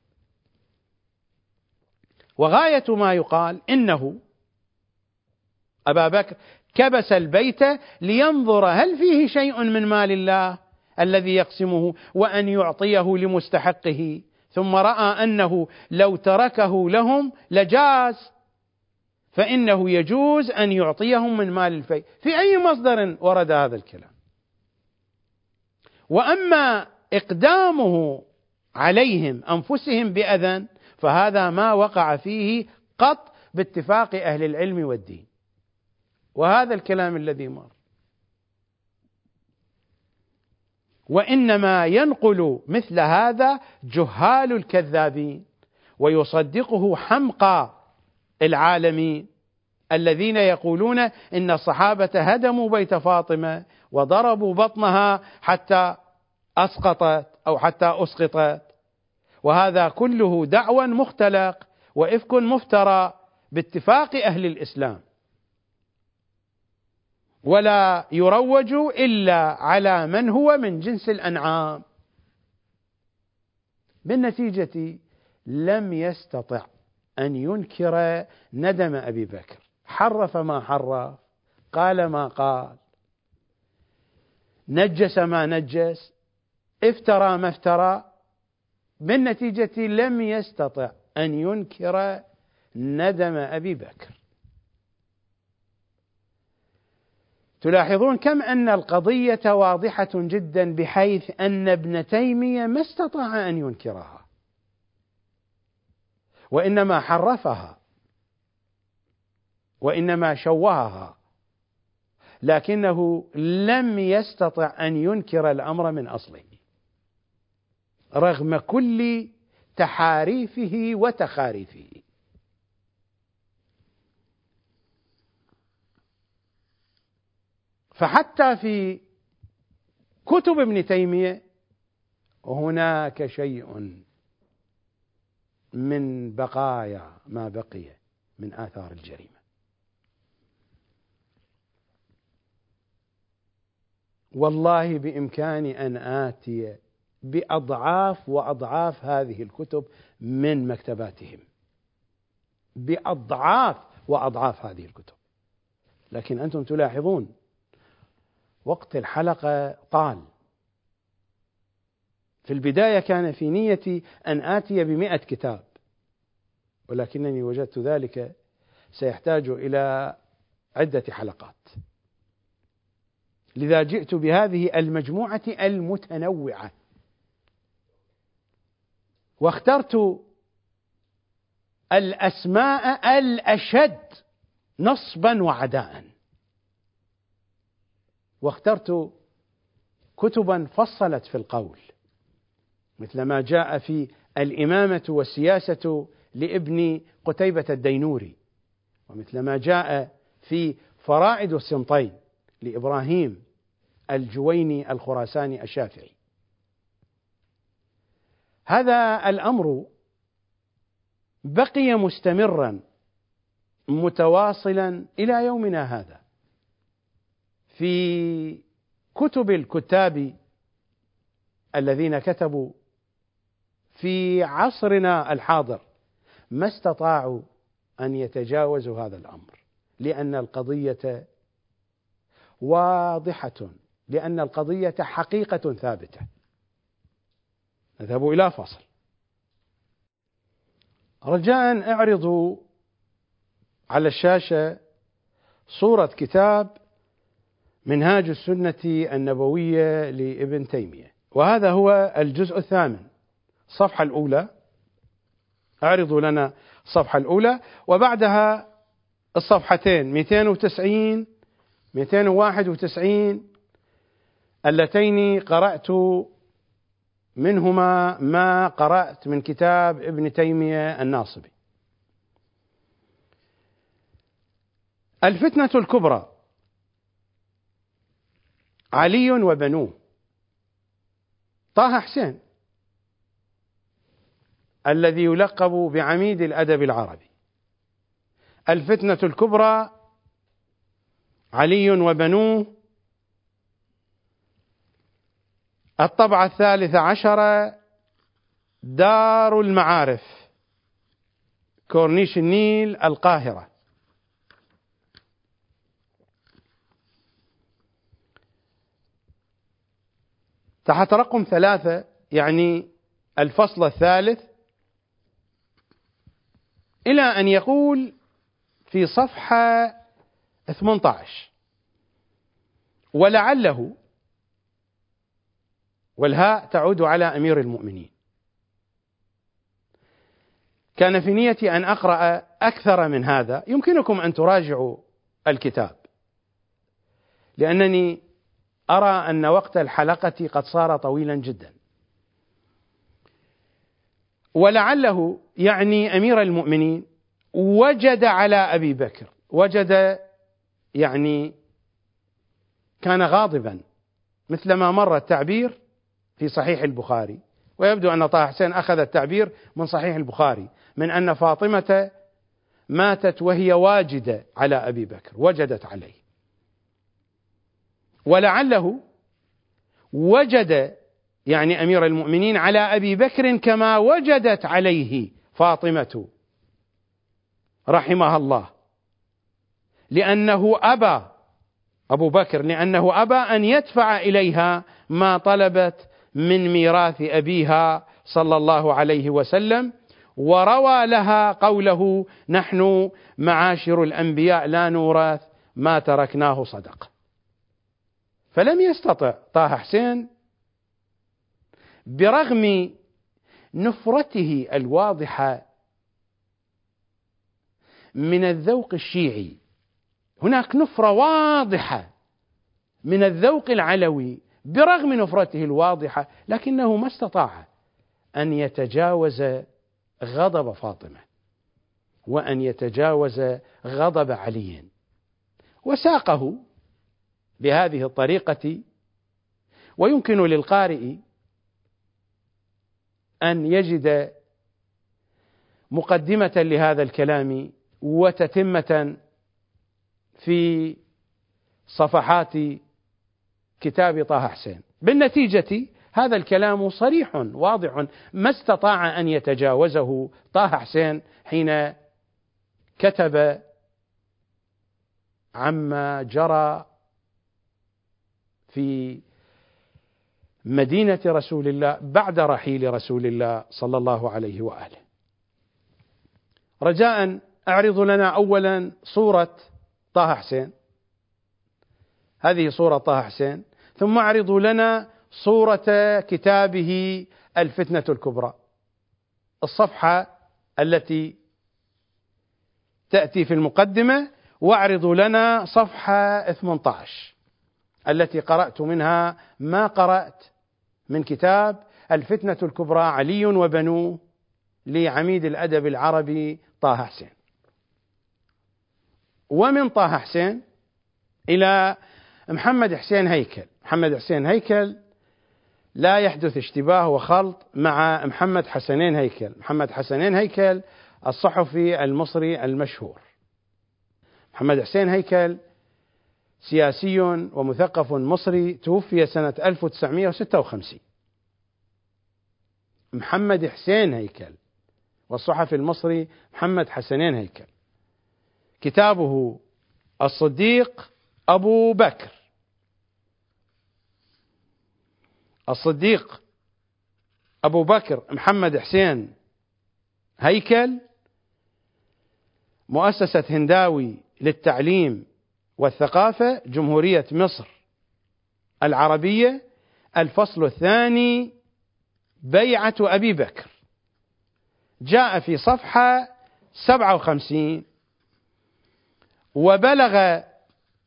وغاية ما يقال إنه أبا بكر كبس البيت لينظر هل فيه شيء من مال الله الذي يقسمه وأن يعطيه لمستحقه، ثم رأى أنه لو تركه لهم لجاز، فإنه يجوز أن يعطيهم من مال الفيء. في أي مصدر ورد هذا الكلام؟ وأما إقدامه عليهم أنفسهم بأذى فهذا ما وقع فيه قط باتفاق أهل العلم والدين، وهذا الكلام الذي مر. وإنما ينقل مثل هذا جهال الكذابين، ويصدقه حمقى العالمين الذين يقولون إن الصحابة هدموا بيت فاطمة وضربوا بطنها حتى أسقطت أو حتى أسقطت، وهذا كله دعوى مختلق وإفك مفترى باتفاق أهل الإسلام، ولا يروج إلا على من هو من جنس الأنعام. بالنتيجة لم يستطع أن ينكر ندم أبي بكر، حرف ما حرف، قال ما قال، نجس ما نجس، افترى ما افترى، بالنتيجة لم يستطع أن ينكر ندم أبي بكر. تلاحظون كم أن القضية واضحة جدا، بحيث أن ابن تيمية ما استطاع أن ينكرها، وإنما حرفها وإنما شوهها، لكنه لم يستطع أن ينكر الأمر من أصله رغم كل تحاريفه وتخاريفه. فحتى في كتب ابن تيمية هناك شيء من بقايا ما بقي من آثار الجريمة. والله بإمكاني أن آتي بأضعاف وأضعاف هذه الكتب من مكتباتهم، بأضعاف وأضعاف هذه الكتب، لكن أنتم تلاحظون وقت الحلقة طال. في البداية كان في نيتي أن آتي بمئة كتاب، ولكنني وجدت ذلك سيحتاج إلى عدة حلقات، لذا جئت بهذه المجموعة المتنوعة، واخترت الأسماء الأشد نصبا وعداء، واخترت كتبا فصلت في القول، مثل ما جاء في الإمامة والسياسة لابن قتيبة الدينوري، ومثل ما جاء في فرائد السمطين لإبراهيم الجويني الخراساني الشافعي. هذا الأمر بقي مستمرا متواصلا إلى يومنا هذا. في كتب الكتاب الذين كتبوا في عصرنا الحاضر ما استطاعوا أن يتجاوزوا هذا الأمر، لأن القضية واضحة، لأن القضية حقيقة ثابتة. نذهب إلى فصل. رجاء اعرضوا على الشاشة صورة كتاب منهاج السنة النبوية لابن تيمية، وهذا هو الجزء الثامن، الصفحة الأولى. اعرضوا لنا الصفحة الأولى، وبعدها الصفحتين مئتين وتسعين مئتين وواحد وتسعين اللتين قرأت منهما ما قرأت من كتاب ابن تيمية الناصبي. الفتنة الكبرى علي وبنوه، طه حسين الذي يلقب بعميد الأدب العربي. الفتنة الكبرى علي وبنوه، الطبعة الثالثة عشرة، دار المعارف، كورنيش النيل، القاهرة. تحت رقم ثلاثة، يعني الفصل الثالث، إلى أن يقول في صفحة ثمانية عشر: ولعله، والهاء تعود على أمير المؤمنين. كان في نيتي أن أقرأ أكثر من هذا، يمكنكم أن تراجعوا الكتاب، لأنني أرى أن وقت الحلقة قد صار طويلا جدا. ولعله يعني أمير المؤمنين وجد على أبي بكر، وجد يعني كان غاضبا، مثل ما مر التعبير في صحيح البخاري، ويبدو أن طه حسين أخذ التعبير من صحيح البخاري، من أن فاطمة ماتت وهي واجدة على أبي بكر، وجدت عليه. ولعله وجد يعني أمير المؤمنين على أبي بكر كما وجدت عليه فاطمة رحمها الله، لأنه أبى أبو بكر لأنه أبى أن يدفع إليها ما طلبت من ميراث أبيها صلى الله عليه وسلم، وروى لها قوله: نحن معاشر الأنبياء لا نورث ما تركناه صدقة. فلم يستطع طه حسين برغم نفرته الواضحة من الذوق الشيعي، هناك نفرة واضحة من الذوق العلوي برغم نفرته الواضحة، لكنه ما استطاع أن يتجاوز غضب فاطمة وأن يتجاوز غضب علي، وساقه بهذه الطريقة. ويمكن للقارئ أن يجد مقدمة لهذا الكلام وتتمة في صفحات كتاب طه حسين. بالنتيجة هذا الكلام صريح واضح، ما استطاع أن يتجاوزه طه حسين حين كتب عما جرى في مدينة رسول الله بعد رحيل رسول الله صلى الله عليه وآله. رجاء أعرض لنا أولا صورة طه حسين، هذه صورة طه حسين، ثم أعرض لنا صورة كتابه الفتنة الكبرى، الصفحة التي تأتي في المقدمة، وأعرض لنا صفحة ثمانية عشر التي قرأت منها ما قرأت من كتاب الفتنة الكبرى علي وبنوه لعميد الأدب العربي طه حسين. ومن طه حسين إلى محمد حسين هيكل. محمد حسين هيكل لا يحدث اشتباه وخلط مع محمد حسنين هيكل. محمد حسنين هيكل الصحفي المصري المشهور. محمد حسين هيكل سياسي ومثقف مصري، توفي سنة ألف وتسعمائة وستة وخمسين. محمد حسين هيكل والصحفي المصري محمد حسنين هيكل، كتابه الصديق أبو بكر. الصديق أبو بكر محمد حسين هيكل، مؤسسة هنداوي للتعليم والثقافة، جمهورية مصر العربية، الفصل الثاني، بيعة أبي بكر، جاء في صفحة سبعة وخمسين: وبلغ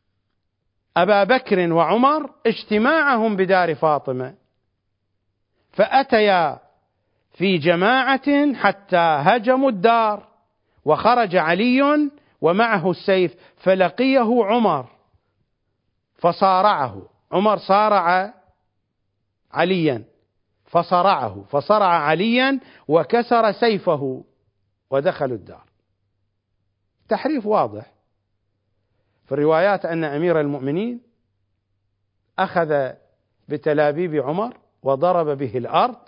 أبا بكر وعمر اجتماعهم بدار فاطمة، فأتيا في جماعة حتى هجموا الدار، وخرج علي ومعه السيف فلقيه عمر فصارعه. عمر صارع عليا فصرعه، فصرع عليا وكسر سيفه ودخلوا الدار. تحريف واضح في الروايات أن أمير المؤمنين أخذ بتلابيب عمر وضرب به الأرض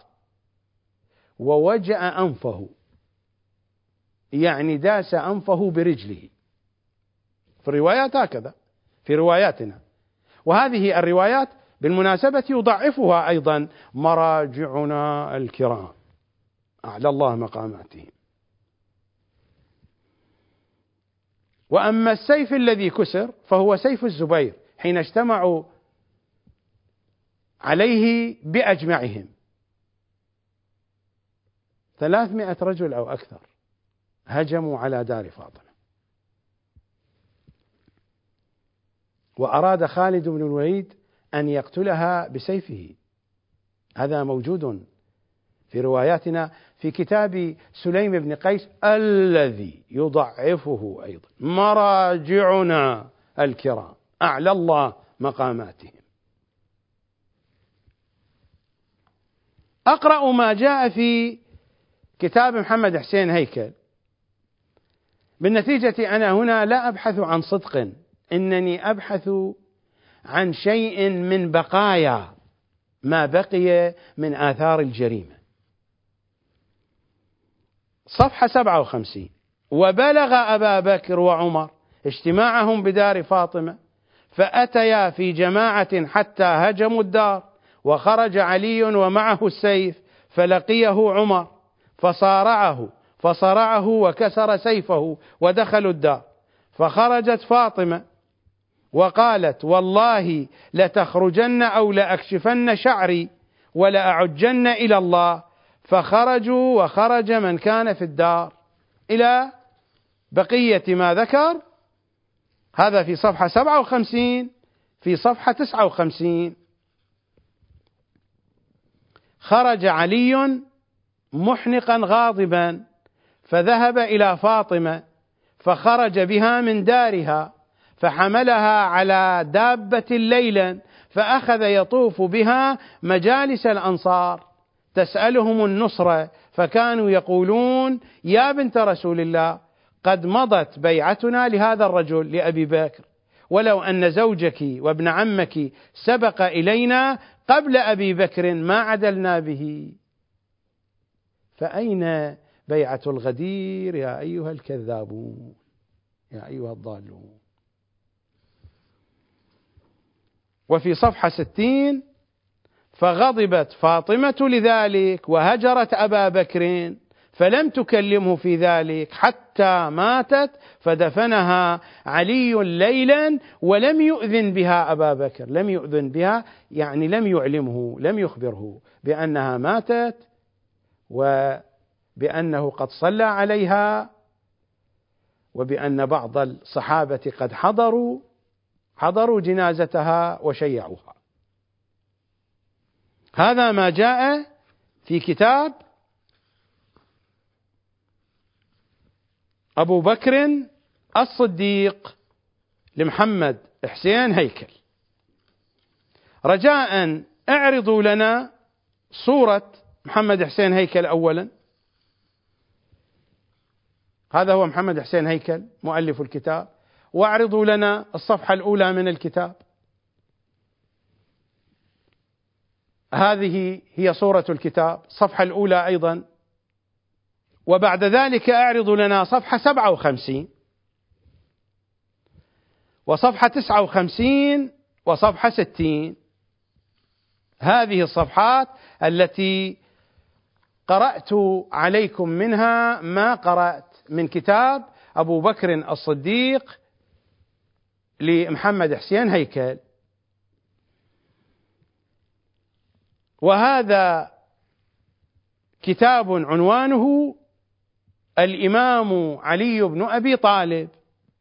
ووجأ أنفه، يعني داس أنفه برجله. في الروايات هكذا، في رواياتنا. وهذه الروايات بالمناسبة يضعفها أيضا مراجعنا الكرام أعلى الله مقاماتهم. وأما السيف الذي كسر فهو سيف الزبير حين اجتمعوا عليه بأجمعهم، ثلاثمائة رجل أو أكثر هجموا على دار فاطمة، وأراد خالد بن الوليد أن يقتلها بسيفه. هذا موجود في رواياتنا في كتاب سليم بن قيس الذي يضعفه أيضا مراجعنا الكرام أعلى الله مقاماتهم. أقرأ ما جاء في كتاب محمد حسين هيكل. بالنتيجة أنا هنا لا أبحث عن صدق، إنني أبحث عن شيء من بقايا ما بقي من آثار الجريمة. صفحة سبعة وخمسين: وبلغ أبا بكر وعمر اجتماعهم بدار فاطمة، فأتيا في جماعة حتى هجموا الدار، وخرج علي ومعه السيف فلقيه عمر فصارعه فصرعه وكسر سيفه ودخلوا الدار. فخرجت فاطمة وقالت: والله لتخرجن أو لأكشفن شعري ولأعجن إلى الله. فخرجوا وخرج من كان في الدار إلى بقية ما ذكر. هذا في صفحة سبعة وخمسين. في صفحة تسعة وخمسين: خرج علي محنقا غاضبا فذهب إلى فاطمة فخرج بها من دارها فحملها على دابة ليلا، فأخذ يطوف بها مجالس الأنصار تسألهم النصرة، فكانوا يقولون: يا بنت رسول الله، قد مضت بيعتنا لهذا الرجل لأبي بكر، ولو أن زوجك وابن عمك سبق إلينا قبل أبي بكر ما عدلنا به. فأين بيعة الغدير يا أيها الكذابون، يا أيها الضالون؟ وفي صفحة ستين: فغضبت فاطمة لذلك وهجرت أبا بكر فلم تكلمه في ذلك حتى ماتت، فدفنها علي ليلا ولم يؤذن بها أبا بكر. لم يؤذن بها يعني لم يعلمه، لم يخبره بأنها ماتت وبأنه قد صلى عليها، وبأن بعض الصحابة قد حضروا حضروا جنازتها وشيعوها. هذا ما جاء في كتاب أبو بكر الصديق لمحمد حسين هيكل. رجاء اعرضوا لنا صورة محمد حسين هيكل أولا. هذا هو محمد حسين هيكل مؤلف الكتاب، واعرضوا لنا الصفحة الأولى من الكتاب. هذه هي صورة الكتاب، الصفحة الأولى أيضا. وبعد ذلك اعرضوا لنا صفحة سبعة وخمسين وصفحة تسعة وخمسين وصفحة ستين. هذه الصفحات التي قرأت عليكم منها ما قرأت من كتاب أبو بكر الصديق لمحمد حسين هيكل. وهذا كتاب عنوانه الإمام علي بن أبي طالب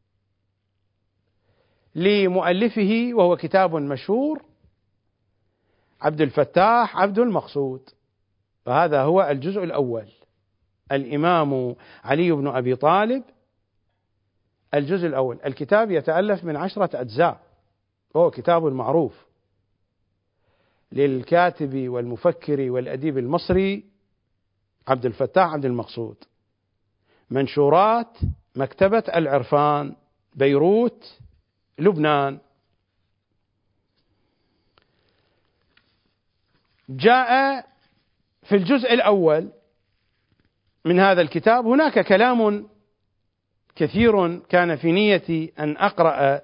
لمؤلفه، وهو كتاب مشهور عبد الفتاح عبد المقصود. وهذا هو الجزء الأول. الإمام علي بن أبي طالب الجزء الأول. الكتاب يتألف من عشرة أجزاء، وهو كتاب معروف للكاتب والمفكر والأديب المصري عبد الفتاح عبد المقصود. منشورات مكتبة العرفان، بيروت، لبنان. جاء في الجزء الأول من هذا الكتاب هناك كلام كثير كان في نيتي أن أقرأ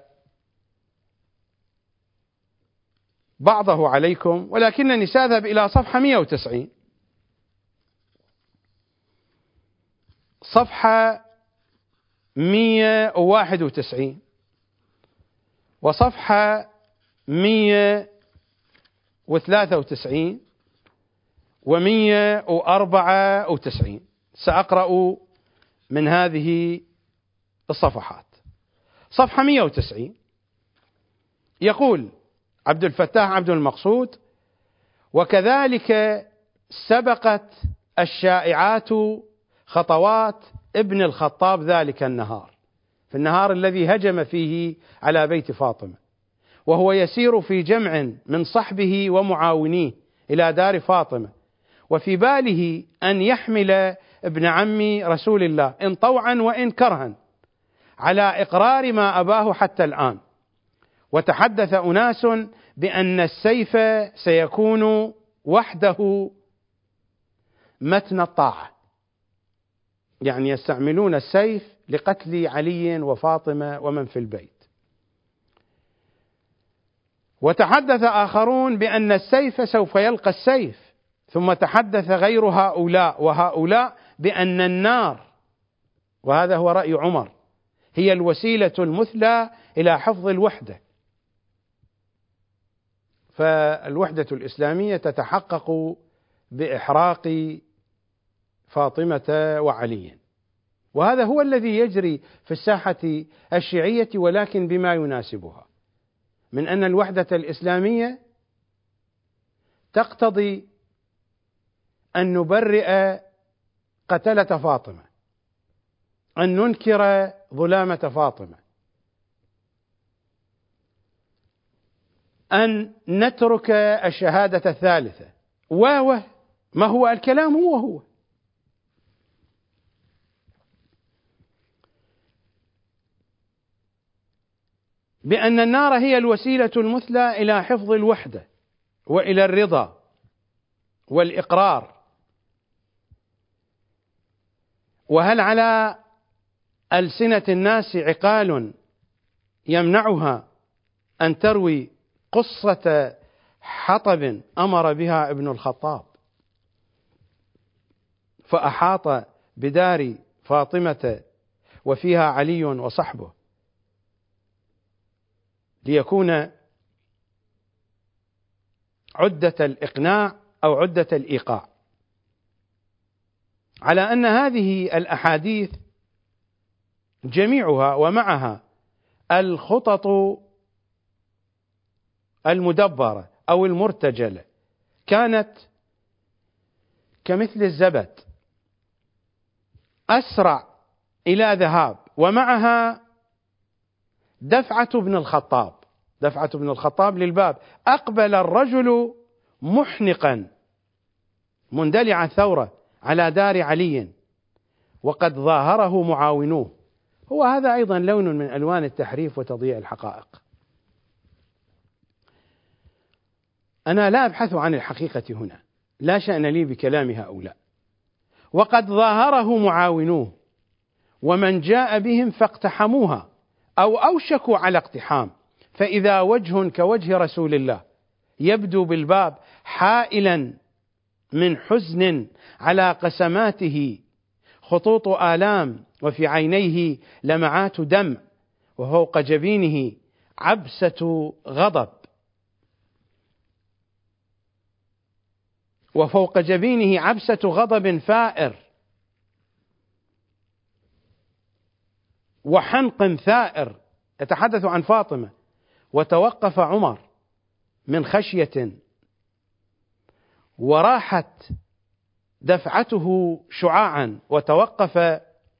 بعضه عليكم، ولكنني سأذهب إلى صفحة مئة وتسعين. صفحة مئة وواحد وتسعين وصفحة مئة وثلاثة وتسعين ومئة وأربعة وتسعين. سأقرأ من هذه الصفحات. صفحة مئة وتسعين يقول عبد الفتاح عبد المقصود: وكذلك سبقت الشائعات خطوات ابن الخطاب ذلك النهار، في النهار الذي هجم فيه على بيت فاطمة، وهو يسير في جمع من صحبه ومعاونيه إلى دار فاطمة، وفي باله أن يحمل ابن عم رسول الله إن طوعا وإن كرها على إقرار ما أباه حتى الآن. وتحدث أناس بأن السيف سيكون وحده متن الطاعة، يعني يستعملون السيف لقتل علي وفاطمة ومن في البيت. وتحدث آخرون بأن السيف سوف يلقى السيف. ثم تحدث غير هؤلاء وهؤلاء بأن النار، وهذا هو رأي عمر، هي الوسيلة المثلى إلى حفظ الوحدة، فالوحدة الإسلامية تتحقق بإحراق فاطمة وعلي. وهذا هو الذي يجري في الساحة الشيعية، ولكن بما يناسبها من أن الوحدة الإسلامية تقتضي أن نبرئ قتلة فاطمة، أن ننكر ظلامة فاطمة، أن نترك الشهادة الثالثة، و ما هو الكلام هو هو. بأن النار هي الوسيلة المثلى إلى حفظ الوحدة وإلى الرضا والإقرار. وهل على ألسنة الناس عقال يمنعها أن تروي قصة حطب أمر بها ابن الخطاب فأحاط بدار فاطمة وفيها علي وصحبه ليكون عدة الإقناع أو عدة الإيقاع، على أن هذه الأحاديث جميعها ومعها الخطط المدبرة أو المرتجلة كانت كمثل الزبد أسرع إلى ذهاب، ومعها دفعة ابن الخطاب دفعة ابن الخطاب للباب. أقبل الرجل محنقا مندلع الثورة على دار علي وقد ظاهره معاونوه. هو هذا أيضا لون من ألوان التحريف وتضييع الحقائق. أنا لا أبحث عن الحقيقة هنا، لا شأن لي بكلام هؤلاء. وقد ظاهره معاونوه ومن جاء بهم فاقتحموها أو أوشكوا على اقتحام، فإذا وجه كوجه رسول الله يبدو بالباب حائلا من حزن على قسماته خطوط آلام، وفي عينيه لمعات دم، وفوق جبينه عبسة غضب وفوق جبينه عبسة غضب فائر وحنق ثائر. يتحدث عن فاطمة. وتوقف عمر من خشية وراحت دفعته شعاعا وتوقف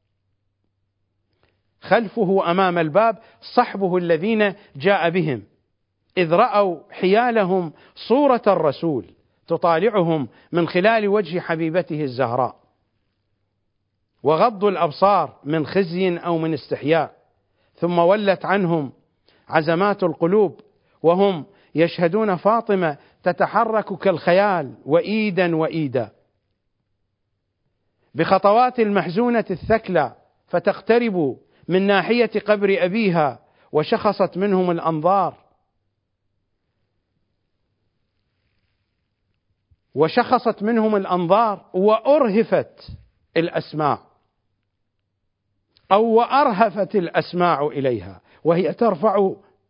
خلفه أمام الباب صحبه الذين جاء بهم، إذ رأوا حيالهم صورة الرسول تطالعهم من خلال وجه حبيبته الزهراء، وغضوا الأبصار من خزي أو من استحياء، ثم ولت عنهم عزمات القلوب وهم يشهدون فاطمة تتحرك كالخيال وإيدا وإيدا بخطوات المحزونة الثكلى، فتقترب من ناحية قبر أبيها وشخصت منهم الأنظار وشخصت منهم الأنظار وأرهفت الأسماع أو وأرهفت الأسماع إليها، وهي ترفع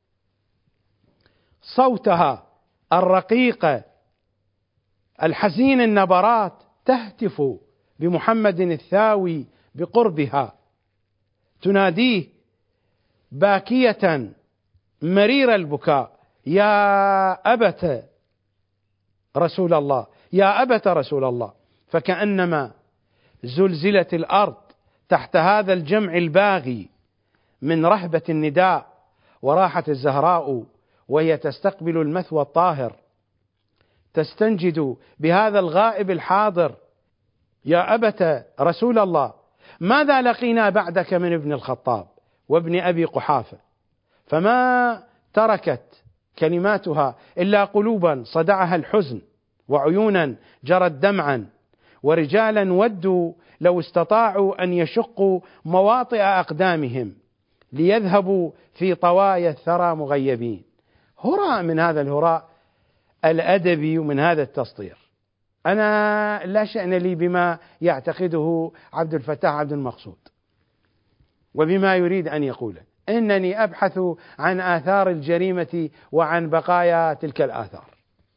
صوتها الرقيق الحزين النبرات تهتف بمحمد الثاوي بقربها، تناديه باكية مرير البكاء: يا أبت رسول الله، يا أبت رسول الله. فكأنما زلزلت الأرض تحت هذا الجمع الباغي من رهبة النداء، وراحت الزهراء وهي تستقبل المثوى الطاهر تستنجد بهذا الغائب الحاضر: يا أبت رسول الله، ماذا لقينا بعدك من ابن الخطاب وابن أبي قحافة؟ فما تركت كلماتها إلا قلوبا صدعها الحزن، وعيونا جرت دمعا، ورجالا ودوا لو استطاعوا أن يشقوا مواطئ أقدامهم ليذهبوا في طوايا الثرى مغيبين. هراء من هذا الهراء الأدبي ومن هذا التسطير. أنا لا شأن لي بما يعتقده عبد الفتاح عبد المقصود وبما يريد أن يقوله، إنني أبحث عن آثار الجريمة وعن بقايا تلك الآثار،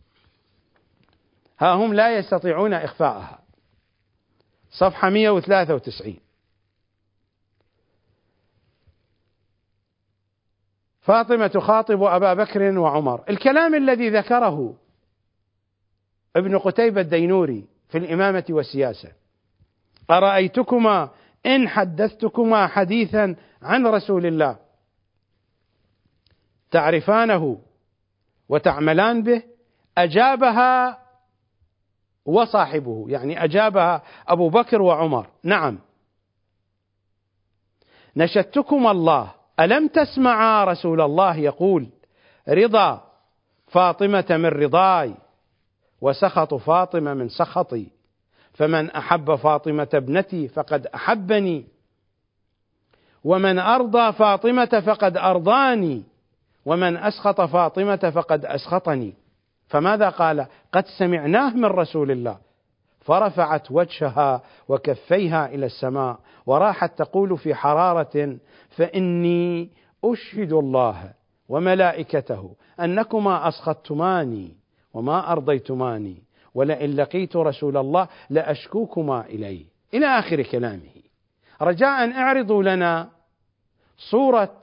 ها هم لا يستطيعون إخفاءها. صفحة مئة وثلاثة وتسعين: فاطمة تخاطب أبا بكر وعمر. الكلام الذي ذكره ابن قتيبة الدينوري في الإمامة والسياسة: أرأيتكما إن حدثتكما حديثا عن رسول الله تعرفانه وتعملان به، أجابها وصاحبه، يعني أجابها أبو بكر وعمر: نعم. نشدتكما الله، ألم تسمعا رسول الله يقول: رضا فاطمة من رضاي وسخط فاطمة من سخطي، فمن أحب فاطمة ابنتي فقد أحبني، ومن أرضى فاطمة فقد أرضاني، ومن أسخط فاطمة فقد أسخطني. فماذا قال؟ قد سمعناه من رسول الله. فرفعت وجهها وكفيها إلى السماء وراحت تقول في حرارة: فإني أشهد الله وملائكته أنكما أسخطتماني وما أرضيتماني، ولئن لقيت رسول الله لأشكوكما إليه، إلى آخر كلامه. رجاء اعرضوا لنا صورة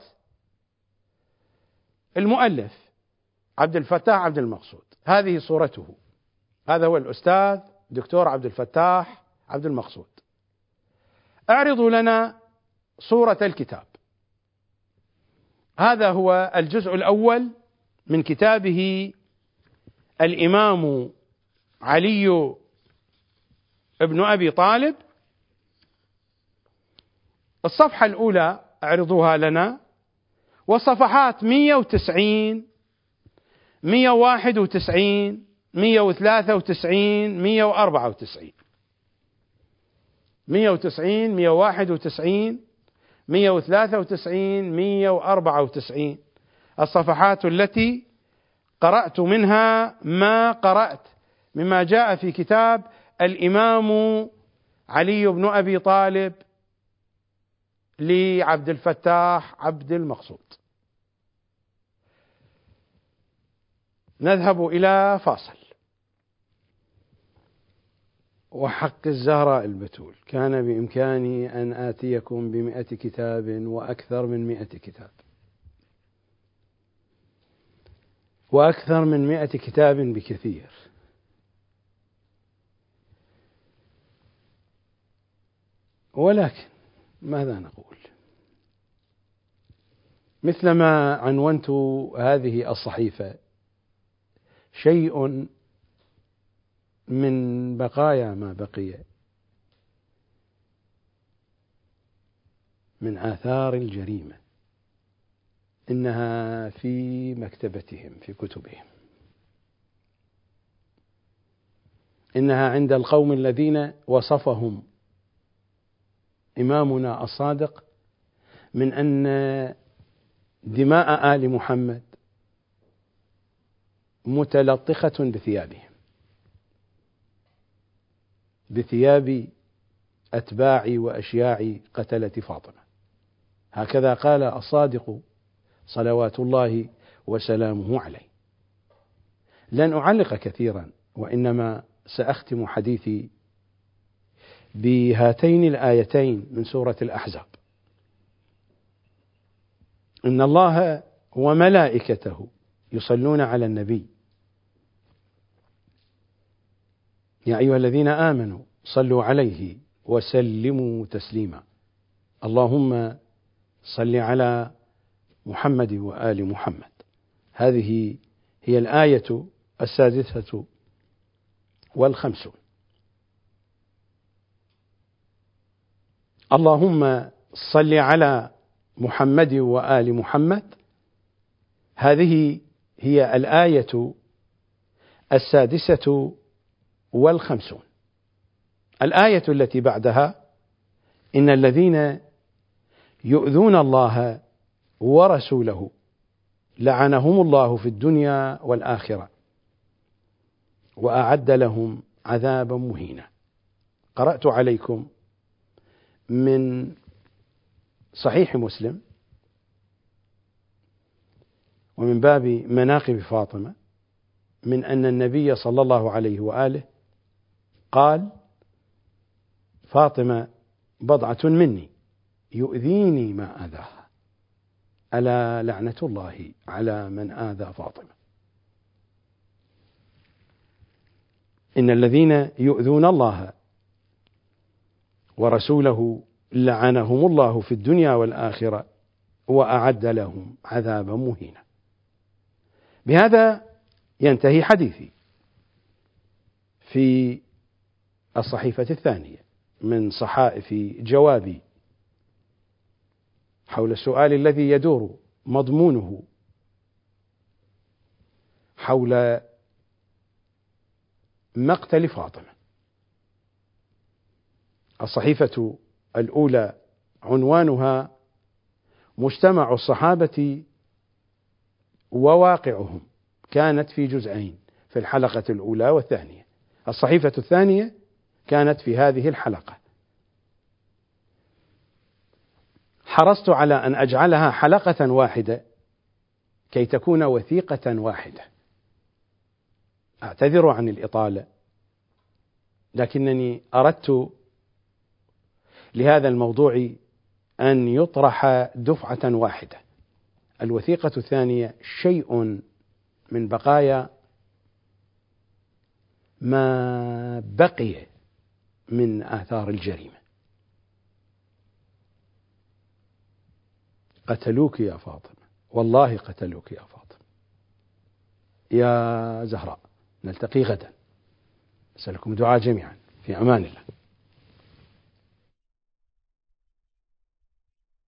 المؤلف عبد الفتاح عبد المقصود، هذه صورته، هذا هو الأستاذ دكتور عبد الفتاح عبد المقصود. اعرضوا لنا صورة الكتاب. هذا هو الجزء الأول من كتابه الإمام علي ابن أبي طالب. الصفحة الأولى اعرضوها لنا، وصفحات مئة وتسعين مئة وواحد وتسعين مئة وثلاثة وتسعين مئة وأربعة وتسعين مئة وتسعين مئة وواحد وتسعين مئة وثلاثة وتسعين مئة وأربعة وتسعين الصفحات التي قرأت منها ما قرأت مما جاء في كتاب الإمام علي بن أبي طالب لعبد الفتاح عبد المقصود. نذهب إلى فاصل. وحق الزهراء البتول كان بإمكاني أن آتيكم بمئة كتاب وأكثر من مئة كتاب وأكثر من مئة كتاب بكثير، ولكن ماذا نقول؟ مثلما عنونت هذه الصحيفة شيء من بقايا ما بقي من آثار الجريمة، إنها في مكتبتهم في كتبهم، إنها عند القوم الذين وصفهم إمامنا الصادق من أن دماء آل محمد متلطخة بثيابهم، بثياب أتباع وأشياع قتلة فاطمة. هكذا قال الصادق صلوات الله وسلامه عليه. لن أعلق كثيرا، وإنما سأختم حديثي بهاتين الآيتين من سورة الأحزاب: إن الله وملائكته يصلون على النبي يا أيها الذين آمنوا صلوا عليه وسلموا تسليما. اللهم صل على محمد وآل محمد. هذه هي الآية السادسة والخمسون. اللهم صل على محمد وآل محمد، هذه هي الآية السادسة والخمسون. الآية التي بعدها: إن الذين يؤذون الله ورسوله لعنهم الله في الدنيا والآخرة وأعد لهم عذابا مهينا. قرأت عليكم من صحيح مسلم ومن باب مناقب فاطمة من أن النبي صلى الله عليه وآله قال: فاطمة بضعة مني يؤذيني ما آذاها، ألا لعنة الله على من آذى فاطمة. إن الذين يؤذون الله ورسوله لعنهم الله في الدنيا والآخرة وأعد لهم عذابا مهينا. بهذا ينتهي حديثي في الصحيفة الثانية من صحائف جوابي حول السؤال الذي يدور مضمونه حول مقتل فاطمة. الصحيفة الأولى عنوانها مجتمع الصحابة وواقعهم، كانت في جزئين، في الحلقة الأولى والثانية. الصحيفة الثانية كانت في هذه الحلقة. حرصت على أن أجعلها حلقة واحدة كي تكون وثيقة واحدة. أعتذر عن الإطالة، لكنني أردت لهذا الموضوع أن يطرح دفعة واحدة. الوثيقة الثانية شيء من بقايا ما بقي من آثار الجريمة. قتلوك يا فاطمة، والله قتلوك يا فاطمة. يا زهراء، نلتقي غدا. أسألكم دعاء جميعا، في أمان الله.